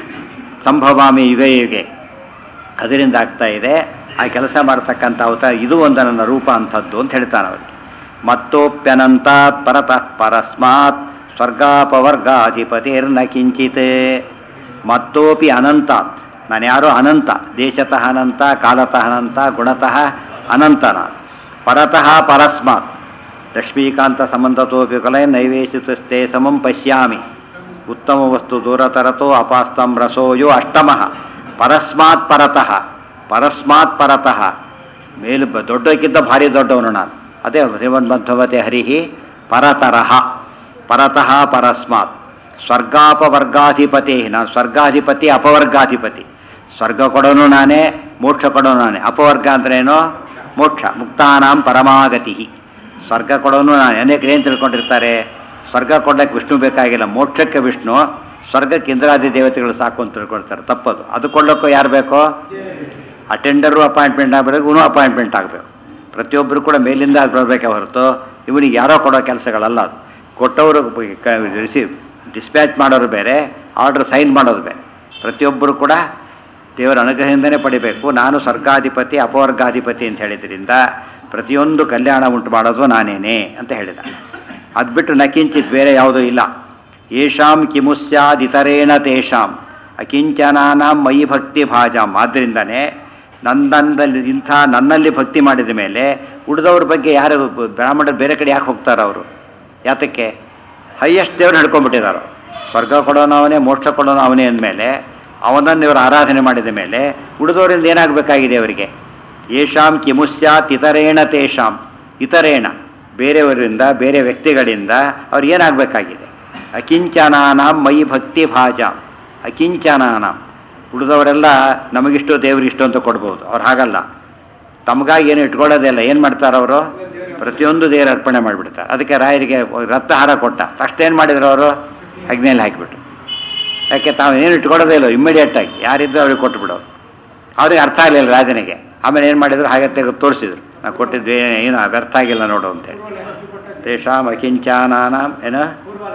ಸಂಭವಾಮಿ ಯುಗ ಯುಗೆ, ಅದರಿಂದ ಆಗ್ತಾ ಇದೆ. ಆ ಕೆಲಸ ಮಾಡ್ತಕ್ಕಂಥ ಅವತಾರ ಇದು ಒಂದು ನನ್ನ ರೂಪ ಅಂಥದ್ದು ಅಂತ ಹೇಳ್ತಾನೆ ಅವರಿಗೆ. ಮತ್ತೋಪ್ಯನಂತಾತ್ ಪರತಃ ಪರಸ್ಮಾತ್ ಸ್ವರ್ಗಾಪವರ್ಗಾಧಿಪತಿರ್ನ ಕಿಂಚಿತ್. ಮತ್ತೋಪಿ ಅನಂತಾತ್, ನಾನು ಯಾರೋ ಅನಂತ, ದೇಶತಃ ಅನಂತ, ಕಾಲತಃ ಅನಂತ, ಗುಣತಃ ಅನಂತನ. ಪರತಃ ಪರಸ್ಮಾತ್ ಲಕ್ಷ್ಮೀಕಾಂತ ಸಂಬಂಧತೋಪಿ ಕಲೆ ನೈವೇಶಿತಸ್ತೆ ಸಮಂ ಪಶ್ಯಾಮಿ. ಉತ್ತಮ ವಸ್ತು ದೂರತರತೋ ಅಪಾಸ್ತಂ ರಸೋಯೋ ಅಷ್ಟಮಃ. ಪರಸ್ಮಾತ್ ಪರತಃ, ಪರಸ್ಮಾತ್ ಪರತಃ, ಮೇಲು ದೊಡ್ಡಕ್ಕಿಂತ ಭಾರಿ ದೊಡ್ಡವನು ನಾನು. ಅದೇ ಶ್ರೀಮನ್ಮಧ್ವತೆ ಹರಿಹಿ ಪರತರಃ, ಪರತಃ ಪರಸ್ಮಾತ್. ಸ್ವರ್ಗಾಪವರ್ಗಾಧಿಪತಿ, ನಾನು ಸ್ವರ್ಗಾಧಿಪತಿ ಅಪವರ್ಗಾಧಿಪತಿ. ಸ್ವರ್ಗ ಕೊಡೋನು ನಾನೇ, ಮೋಕ್ಷ ಕೊಡೋನು ನಾನೇ. ಅಪವರ್ಗ ಅಂದ್ರೇನು? ಮೋಕ್ಷ, ಮುಕ್ತಾನಾಂ ಪರಮಾಗತಿ. ಸ್ವರ್ಗ ಕೊಡೋನು ನಾನೇ. ಅನೇಕರು ಏನು ತಿಳ್ಕೊಂಡಿರ್ತಾರೆ, ಸ್ವರ್ಗ ಕೊಡೋಕ್ಕೆ ವಿಷ್ಣು ಬೇಕಾಗಿಲ್ಲ, ಮೋಕ್ಷಕ್ಕೆ ವಿಷ್ಣು, ಸ್ವರ್ಗಕ್ಕೆ ಇಂದ್ರಾದಿ ದೇವತೆಗಳು ಸಾಕು ಅಂತ ತಿಳ್ಕೊಳ್ತಾರೆ. ತಪ್ಪದು. ಅದು ಕೊಡೋಕ್ಕೂ ಯಾರು ಬೇಕೋ? ಅಟೆಂಡರು ಅಪಾಯಿಂಟ್ಮೆಂಟ್ ಆಗಬೇಕು, ಇವನು ಅಪಾಯಿಂಟ್ಮೆಂಟ್ ಆಗಬೇಕು. ಪ್ರತಿಯೊಬ್ಬರು ಕೂಡ ಮೇಲಿಂದ ಬರಬೇಕೆ ಹೊರತು ಇವನಿಗೆ ಯಾರೋ ಕೊಡೋ ಕೆಲಸಗಳಲ್ಲ ಅದು. ಕೊಟ್ಟವರು ರಿಸೀವ್ ಡಿಸ್ಪ್ಯಾಚ್ ಮಾಡೋರು ಬೇರೆ, ಆರ್ಡರ್ ಸೈನ್ ಮಾಡೋದು ಬೇರೆ. ಪ್ರತಿಯೊಬ್ಬರು ಕೂಡ ದೇವರ ಅನುಗ್ರಹದಿಂದನೇ ಪಡಿಬೇಕು. ನಾನು ಸ್ವರ್ಗಾಧಿಪತಿ ಅಪವರ್ಗಾಧಿಪತಿ ಅಂತ ಹೇಳಿದ್ರಿಂದ ಪ್ರತಿಯೊಂದು ಕಲ್ಯಾಣ ಉಂಟು ಮಾಡೋದು ನಾನೇನೆ ಅಂತ ಹೇಳಿದ. ಅದು ಬಿಟ್ಟು ನಕಿಂಚಿತ್ ಬೇರೆ ಯಾವುದೂ ಇಲ್ಲ. ಯೇಷಾಂ ಕಿಮುಸ್ಯಾದಿತರೇಣ ತೇಷಾಂ ಅಕಿಂಚನಾನಾಂ ಮಯಿ ಭಕ್ತಿ ಭಾಜಾಂ. ಆದ್ದರಿಂದನೇ ನನ್ನಲ್ಲಿ ಭಕ್ತಿ ಮಾಡಿದ ಮೇಲೆ ಉಳಿದವ್ರ ಬಗ್ಗೆ ಯಾರು ಬ್ರಾಹ್ಮಣರು ಬೇರೆ ಕಡೆ ಯಾಕೆ ಹೋಗ್ತಾರೆ? ಅವರು ಯಾತಕ್ಕೆ? ಹೈಯೆಸ್ಟ್ ದೇವ್ರು ಹಿಡ್ಕೊಂಡ್ಬಿಟ್ಟಿದ್ದಾರೆ. ಸ್ವರ್ಗ ಕೊಡೋನು ಅವನೇ, ಮೋಕ್ಷ ಕೊಡೋನು ಅವನೇ ಅಂದಮೇಲೆ ಅವನನ್ನು ಇವರು ಆರಾಧನೆ ಮಾಡಿದ ಮೇಲೆ ಉಳಿದವರಿಂದ ಏನಾಗಬೇಕಾಗಿದೆ ಅವರಿಗೆ? ಯೇಷಾಂ ಕಿಮುಸ್ಯಾತ್ ಇತರೇಣ ತೇಷಾಂ, ಇತರೇಣ ಬೇರೆಯವರಿಂದ, ಬೇರೆ ವ್ಯಕ್ತಿಗಳಿಂದ ಅವ್ರು ಏನಾಗಬೇಕಾಗಿದೆ? ಅಕಿಂಚನಾನಾಂ ಮಯಿ ಭಕ್ತಿ ಭಾಜಾಂ. ಅಕಿಂಚನಾನಾಂ, ಉಳಿದವರೆಲ್ಲ ನಮಗಿಷ್ಟು ದೇವರಿಷ್ಟು ಅಂತ ಕೊಡ್ಬೋದು, ಅವ್ರು ಹಾಗಲ್ಲ. ತಮಗಾಗಿ ಏನು ಇಟ್ಕೊಳ್ಳೋದೇ ಇಲ್ಲ. ಏನು ಮಾಡ್ತಾರೆ ಅವರು? ಪ್ರತಿಯೊಂದು ದೇವರು ಅರ್ಪಣೆ ಮಾಡಿಬಿಡ್ತಾರೆ. ಅದಕ್ಕೆ ರಾಯರಿಗೆ ರತ್ನಹಾರ ಕೊಟ್ಟ ತಕ್ಷಣ ಏನು ಮಾಡಿದ್ರು ಅವರು? ಅಗ್ನಿಯಲ್ಲಿ ಹಾಕಿಬಿಟ್ರು. ಯಾಕೆ? ತಾವು ಏನು ಇಟ್ಕೊಳ್ಳೋದೇ ಇಲ್ಲ, ಇಮ್ಮಿಡಿಯೇಟಾಗಿ ಯಾರಿದ್ರು ಅವ್ರಿಗೆ ಕೊಟ್ಟು ಬಿಡೋರು. ಅವ್ರಿಗೆ ಅರ್ಥ ಆಗಲಿಲ್ಲ ರಾಜನಿಗೆ. ಆಮೇಲೆ ಏನು ಮಾಡಿದ್ರು? ಹಾಗೆ ತೋರಿಸಿದ್ರು, ನಾವು ಕೊಟ್ಟಿದ್ವಿ ಏನು ವ್ಯರ್ಥ ಆಗಿಲ್ಲ ನೋಡು ಅಂತೇಳಿ. ತೇಷಾಂ ಅಕಿಂಚನಾನಾಂ ಏನು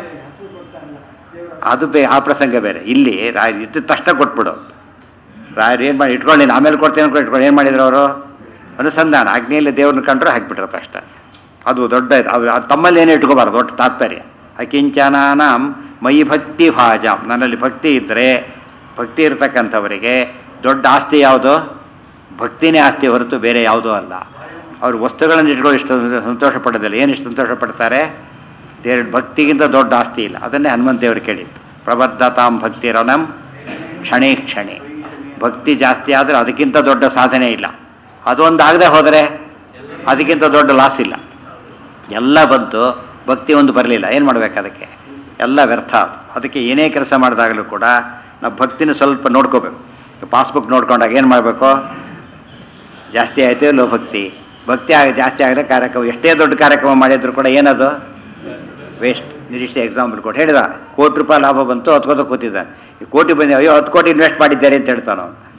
ಅದು ಆ ಪ್ರಸಂಗ ಬೇರೆ. ಇಲ್ಲಿ ರಾಯ ಇದ್ದ ತಕ್ಷಣ ಕೊಟ್ಬಿಡು. ರಾಯರು ಏನು ಮಾಡಿ ಇಟ್ಕೊಳ್ಳಿ, ಆಮೇಲೆ ಕೊಡ್ತೇನೆ ಇಟ್ಕೊಂಡು ಏನು ಮಾಡಿದ್ರು ಅವರು? ಅನುಸಂಧಾನ, ಅಗ್ನಿಯಲ್ಲಿ ದೇವ್ರನ್ನ ಕಂಡ್ರೆ ಹಾಕಿಬಿಟ್ರು ತಕ್ಷಣ. ಅದು ದೊಡ್ಡ ತಮ್ಮಲ್ಲಿ ಏನು ಇಟ್ಕೋಬಾರ್ದು, ದೊಡ್ಡ ತಾತ್ಪರ್ಯ. ಅಕಿಂಚನಾನಾಂ ಮಯಿ ಭಕ್ತಿ ಭಾಜಾಂ, ನನ್ನಲ್ಲಿ ಭಕ್ತಿ ಇದ್ದರೆ, ಭಕ್ತಿ ಇರ್ತಕ್ಕಂಥವರಿಗೆ ದೊಡ್ಡ ಆಸ್ತಿ ಯಾವುದು? ಭಕ್ತಿನೇ ಆಸ್ತಿ ಹೊರತು ಬೇರೆ ಯಾವುದೂ ಅಲ್ಲ. ಅವರು ವಸ್ತುಗಳನ್ನು ಇಟ್ಕೊಂಡು ಇಷ್ಟು ಸಂತೋಷ ಪಡೋದಿಲ್ಲ. ಏನು ಇಷ್ಟು ಸಂತೋಷ ಪಡ್ತಾರೆ? ದೇವ್ರ ಭಕ್ತಿಗಿಂತ ದೊಡ್ಡ ಆಸ್ತಿ ಇಲ್ಲ. ಅದನ್ನೇ ಹನುಮಂತ ದೇವರು ಕೇಳಿದ್ದು. ಪ್ರಬದ್ಧತಾಂ ಭಕ್ತಿರನಂ ಕ್ಷಣೇ ಕ್ಷಣೆ. ಭಕ್ತಿ ಜಾಸ್ತಿ ಆದರೆ ಅದಕ್ಕಿಂತ ದೊಡ್ಡ ಸಾಧನೆ ಇಲ್ಲ. ಅದೊಂದು ಆಗದೆ ಹೋದರೆ ಅದಕ್ಕಿಂತ ದೊಡ್ಡ ಲಾಸ್ ಇಲ್ಲ. ಎಲ್ಲ ಬಂತು, ಭಕ್ತಿ ಒಂದು ಬರಲಿಲ್ಲ, ಏನು ಮಾಡಬೇಕು? ಅದಕ್ಕೆ ಎಲ್ಲ ವ್ಯರ್ಥ. ಅದಕ್ಕೆ ಏನೇ ಕೆಲಸ ಮಾಡಿದಾಗಲೂ ಕೂಡ ನಾವು ಭಕ್ತಿನ ಸ್ವಲ್ಪ ನೋಡ್ಕೋಬೇಕು. ಪಾಸ್ಬುಕ್ ನೋಡ್ಕೊಂಡಾಗ ಏನು ಮಾಡಬೇಕು? ಜಾಸ್ತಿ ಆಯಿತು ಇಲ್ಲೋ ಭಕ್ತಿ. ಭಕ್ತಿ ಜಾಸ್ತಿ ಆಗದೆ ಕಾರ್ಯಕ್ರಮ, ಎಷ್ಟೇ ದೊಡ್ಡ ಕಾರ್ಯಕ್ರಮ ಮಾಡಿದ್ರು ಕೂಡ ಏನದು? ವೇಸ್ಟ್. ನಿರೀಕ್ಷೆ ಎಕ್ಸಾಂಪಲ್ ಕೊಟ್ಟು ಹೇಳಿದ, ₹1,00,00,000 ಲಾಭ ಬಂತು, 10 ಕೋಟಿ ಕೂತಿದ್ದಾನೆ. ಈ ಕೋಟಿ ಬಂದು, ಅಯ್ಯೋ 10 ಕೋಟಿ ಇನ್ವೆಸ್ಟ್ ಮಾಡಿದ್ದಾರೆ ಅಂತ ಹೇಳ್ತಾನೆ ಅವನು.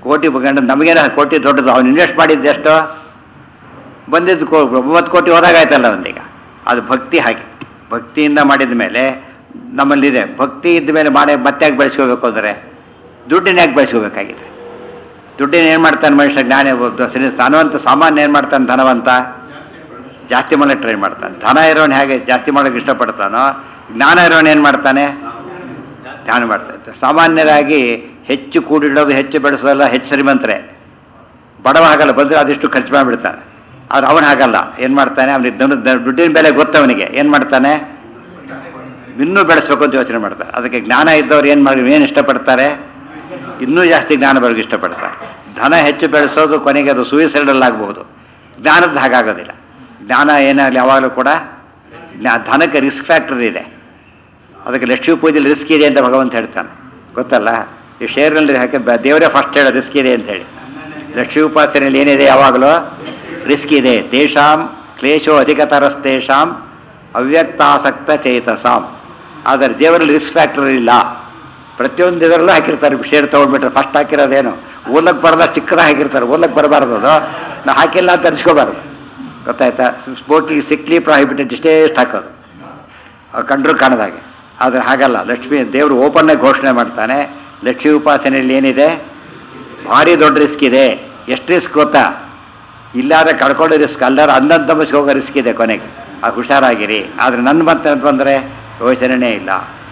ಕೋಟಿ ಗಂಡ ನಮಗೇನ ಕೋಟಿ ದೊಡ್ಡದು, ಅವ್ನು ಇನ್ವೆಸ್ಟ್ ಮಾಡಿದ್ದು ಎಷ್ಟು ಬಂದಿದ್ದು 30 ಕೋಟಿ ಹೋದಾಗಾಯ್ತಲ್ಲ ಅವನಿಗ. ಅದು ಭಕ್ತಿ. ಹಾಗೆ ಭಕ್ತಿಯಿಂದ ಮಾಡಿದ ಮೇಲೆ ನಮ್ಮಲ್ಲಿದೆ. ಭಕ್ತಿ ಇದ್ದ ಮೇಲೆ ಮತ್ತೆ ಯಾಕೆ ಬೆಳೆಸ್ಕೋಬೇಕು ಅಂದರೆ ದುಡ್ಡಿನ ಯಾಕೆ ಬೆಳೆಸ್ಕೋಬೇಕಾಗಿದೆ? ದುಡ್ಡಿನ ಏನು ಮಾಡ್ತಾನೆ ಮನುಷ್ಯ? ಧನವಂತ ಸಾಮಾನ್ಯ ಏನು ಮಾಡ್ತಾನೆ? ಧನವಂತ ಜಾಸ್ತಿ ಮಾಡೋಕ್ಕೆ ಟ್ರೈ ಮಾಡ್ತಾನೆ. ಧನ ಇರೋನು ಹೇಗೆ ಜಾಸ್ತಿ ಮಾಡೋಕ್ಕೆ ಇಷ್ಟಪಡ್ತಾನೋ, ಜ್ಞಾನ ಇರೋನು ಏನು ಮಾಡ್ತಾನೆ? ಧ್ಯಾನ ಮಾಡ್ತಾನೆ. ಸಾಮಾನ್ಯರಾಗಿ ಹೆಚ್ಚು ಕೂಡಿಡೋದು, ಹೆಚ್ಚು ಬೆಳೆಸೋದೆಲ್ಲ ಹೆಚ್ಚು ಶ್ರೀಮಂತರೇ. ಬಡವ ಹಾಗಲ್ಲ, ಬಂದರೆ ಅದಿಷ್ಟು ಖರ್ಚು ಮಾಡಿಬಿಡ್ತಾನೆ. ಆದ್ರೆ ಅವನು ಹಾಗಲ್ಲ. ಏನು ಮಾಡ್ತಾನೆ? ಅವನಿಗೆ ದುಡ್ಡಿನ ಬೆಲೆ ಗೊತ್ತವನಿಗೆ. ಏನು ಮಾಡ್ತಾನೆ? ಇನ್ನೂ ಬೆಳೆಸ್ಬೇಕು ಅಂತ ಯೋಚನೆ ಮಾಡ್ತಾರೆ. ಅದಕ್ಕೆ ಜ್ಞಾನ ಇದ್ದವ್ರು ಏನು ಇಷ್ಟಪಡ್ತಾರೆ? ಇನ್ನೂ ಜಾಸ್ತಿ ಜ್ಞಾನ ಬರೋಕ್ಕೆ ಇಷ್ಟಪಡ್ತಾರೆ. ಧನ ಹೆಚ್ಚು ಬೆಳೆಸೋದು ಕೊನೆಗೆ ಅದು ಸೂಯಿಸೈಡಲ್ಲಾಗಬಹುದು. ಜ್ಞಾನದ ಹಾಗಾಗೋದಿಲ್ಲ. ಜ್ಞಾನ ಏನಾಗಲಿ ಯಾವಾಗಲೂ ಕೂಡ ಧನಕ್ಕೆ ರಿಸ್ಕ್ ಫ್ಯಾಕ್ಟರ್ ಇದೆ. ಅದಕ್ಕೆ ಲಕ್ಷ್ಮೀ ಪೂಜೆಯಲ್ಲಿ ರಿಸ್ಕ್ ಇದೆ ಅಂತ ಭಗವಂತ ಹೇಳ್ತಾನೆ, ಗೊತ್ತಲ್ಲ? ಈ ಶೇರ್ನಲ್ಲಿ ಹಾಕಿ ದೇವರೇ ಫಸ್ಟ್ ಹೇಳೋ ರಿಸ್ಕ್ ಇದೆ ಅಂತ ಹೇಳಿ. ಲಕ್ಷ್ಮೀ ಉಪಾಸನೆಯಲ್ಲಿ ಏನಿದೆ? ಯಾವಾಗಲೂ ರಿಸ್ಕ್ ಇದೆ. ತೇಷಾಂ ಕ್ಲೇಶೋ ಅಧಿಕತರಸ್ತೇಷಾಂ ಅವ್ಯಕ್ತಾಸಕ್ತ ಚೇತಸಾಂ. ಆದರೆ ದೇವರಲ್ಲಿ ರಿಸ್ಕ್ ಫ್ಯಾಕ್ಟರ್ ಇಲ್ಲ. ಪ್ರತಿಯೊಂದು ಇದರಲ್ಲೂ ಹಾಕಿರ್ತಾರೆ. ಶೇರ್ ತೊಗೊಂಡ್ಬಿಟ್ರೆ ಫಸ್ಟ್ ಹಾಕಿರೋದೇನು? ಓದಕ್ಕೆ ಬರೋದ ಚಿಕ್ಕದಾಗ ಹಾಕಿರ್ತಾರೆ. ಓದಕ್ಕೆ ಬರಬಾರ್ದು. ಅದು ನಾವು ಹಾಕಿಲ್ಲ ಅಂತ ಅರಿಸ್ಕೋಬಾರ್ದು, ಗೊತ್ತಾಯ್ತಾ? ಸ್ಮೋಕಿಂಗ್ ಸಿಕ್ಲಿ ಪ್ರಾಹಿಬಿಟೆಡ್ ಇಷ್ಟೇ ಹಾಕೋದು, ಕಂಡ್ರು ಕಾಣದಾಗೆ. ಆದರೆ ಹಾಗಲ್ಲ. ಲಕ್ಷ್ಮೀ ದೇವರು ಓಪನ್ನಾಗಿ ಘೋಷಣೆ ಮಾಡ್ತಾನೆ, ಲಕ್ಷ್ಮೀ ಉಪಾಸನೆಯಲ್ಲಿ ಏನಿದೆ? ಭಾರಿ ದೊಡ್ಡ ರಿಸ್ಕ್ ಇದೆ. ಎಷ್ಟು ರಿಸ್ಕ್ ಗೊತ್ತಾ? ಇಲ್ಲಾದ್ರೆ ಕಳ್ಕೊಳ್ಳೋ ರಿಸ್ಕ್, ಅಲ್ಲಾದ್ರೆ ಅಂದಂತಂಬಿಸ್ಗೆ ಹೋಗೋ ರಿಸ್ಕ್ ಇದೆ ಕೊನೆಗೆ. ಅದು ಹುಷಾರಾಗಿರಿ. ಆದರೆ ನನ್ನ ಮತ್ತೆ ಬಂದರೆ ಯೋಚನೆಯೇ ಇಲ್ಲ.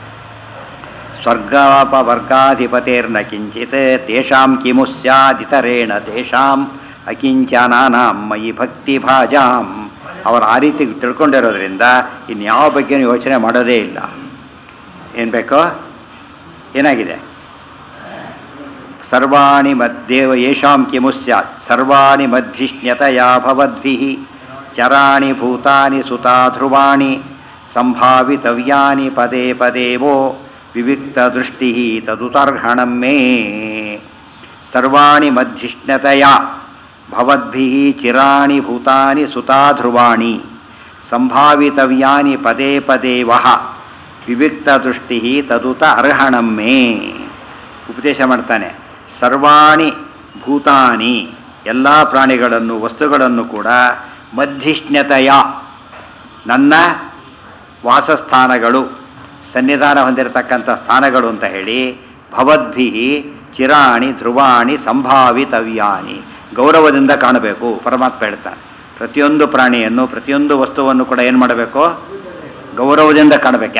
ಸ್ವರ್ಗಾಪವರ್ಗಾಧಿಪತೇರ್ನ ಕಿಂಚಿತ್ ತೇಷಾಂ ಕಿಮು ಸ್ಯಾದಿತರೇಣ ತೇಷಾಂ ಅಕಿಂಚನಾನಾಂ ಮಯಿ ಭಕ್ತಿ ಭಾಜಾಂ. ಅವರು ಆ ರೀತಿ ತಿಳ್ಕೊಂಡಿರೋದ್ರಿಂದ ಇನ್ಯಾವ ಬಗ್ಗೆನೂ ಯೋಚನೆ ಮಾಡೋದೇ ಇಲ್ಲ. ಏನು ಬೇಕೋ? ಏನಾಗಿದೆ? ಸರ್ವಾಣಿ ಮದ್ದೇವ ಯೇಷಾಂ ಕಿಮು ಸ್ಯಾತ್ ಸರ್ವಾಣಿ ಮಧ್ಯಷ್ಣ್ಯತಯಾ ಭವದ್ಭಿಃ ಚರಾಣಿ ಭೂತಾನಿ ಸುತಾ ಧ್ರುವಾಣಿ ಸಂಭಾವಿತವ್ಯಾನಿ ಪದೇ ಪದೇವೋ ವಿವಿಕ್ತ ದೃಷ್ಟಿ ತದುತರ್ಹಣಂ ಮೇ. ಸರ್ವಾಣಿ ಮಧ್ಯಷ್ಣ್ಯತಯಾ ಭವದ್ಭಿಃ ಚಿರಾಣಿ ಭೂತಾನಿ ಸುತಾ ಧ್ರುವಾಣಿ ಸಂಭಾವಿತವ್ಯಾನಿ ಪದೇ ಪದೇ ವಹ ವಿವಿಕ್ತ ದೃಷ್ಟಿ ತದುತ ಅರ್ಹಣಂ ಮೇ. ಉಪದೇಶ ಮಾಡ್ತಾನೆ. ಸರ್ವಾಣಿ ಭೂತಾನಿ, ಎಲ್ಲ ಪ್ರಾಣಿಗಳನ್ನು ವಸ್ತುಗಳನ್ನು ಕೂಡ ಮಧ್ಯಷ್ಣ್ಯತೆಯ, ನನ್ನ ವಾಸಸ್ಥಾನಗಳು, ಸನ್ನಿಧಾನ ಹೊಂದಿರತಕ್ಕಂಥ ಸ್ಥಾನಗಳು ಅಂತ ಹೇಳಿ, ಭವದ್ಭಿ ಚಿರಾಣಿ ಧ್ರುವಾಣಿ ಸಂಭಾವಿತವ್ಯಾನಿ, ಗೌರವದಿಂದ ಕಾಣಬೇಕು. ಪರಮಾತ್ಮ ಹೇಳ್ತಾನೆ ಪ್ರತಿಯೊಂದು ಪ್ರಾಣಿಯನ್ನು ಪ್ರತಿಯೊಂದು ವಸ್ತುವನ್ನು ಕೂಡ ಏನು ಮಾಡಬೇಕು? ಗೌರವದಿಂದ ಕಾಣಬೇಕು.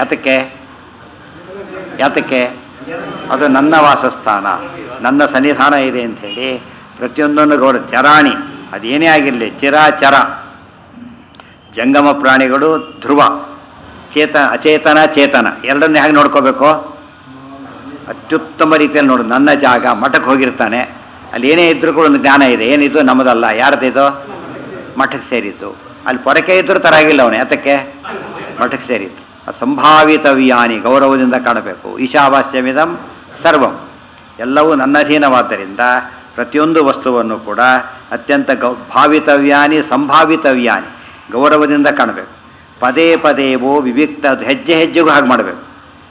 ಯಾತಕ್ಕೆ? ಅದು ನನ್ನ ವಾಸಸ್ಥಾನ, ನನ್ನ ಸನ್ನಿಧಾನ ಇದೆ ಅಂಥೇಳಿ ಪ್ರತಿಯೊಂದನ್ನು ಗೌರವ. ಚರಾಣಿ, ಅದೇನೇ ಆಗಿರಲಿ, ಚಿರಾಚರ, ಜಂಗಮ ಪ್ರಾಣಿಗಳು, ಧ್ರುವ, ಅಚೇತನ ಚೇತನ, ಎರಡನ್ನೇ ಹೇಗೆ ನೋಡ್ಕೋಬೇಕು? ಅತ್ಯುತ್ತಮ ರೀತಿಯಲ್ಲಿ ನೋಡು. ನನ್ನ ಜಾಗ, ಮಠಕ್ಕೆ ಹೋಗಿರ್ತಾನೆ, ಅಲ್ಲಿ ಏನೇ ಇದ್ರೂ ಕೂಡ ಒಂದು ಜ್ಞಾನ ಇದೆ. ಏನಿದು? ನಮ್ಮದಲ್ಲ. ಯಾರ್ದಿದು? ಮಠಕ್ಕೆ ಸೇರಿದ್ದು. ಅಲ್ಲಿ ಪೊರಕೆ ಇದ್ರೂ ತರಾಗಿಲ್ಲ ಅವನು. ಯಾತಕ್ಕೆ? ಮಠಕ್ಕೆ ಸೇರಿದ್ದು. ಸಂಭಾವಿತವ್ಯಾನಿ, ಗೌರವದಿಂದ ಕಾಣಬೇಕು. ಈಶಾವಾಸ್ಯಮಿದಂ ಸರ್ವಂ, ಎಲ್ಲವೂ ನನ್ನ ಅಧೀನವಾದ್ದರಿಂದ ಪ್ರತಿಯೊಂದು ವಸ್ತುವನ್ನು ಕೂಡ ಅತ್ಯಂತ ಭಾವಿತವ್ಯಾನಿ ಸಂಭಾವಿತವ್ಯಾನಿ, ಗೌರವದಿಂದ ಕಾಣಬೇಕು. ಪದೇ ಪದೇವೋ ವಿವಿಕ್ತ, ಹೆಜ್ಜೆ ಹೆಜ್ಜೆಗೂ ಹಾಗೆ ಮಾಡಬೇಕು.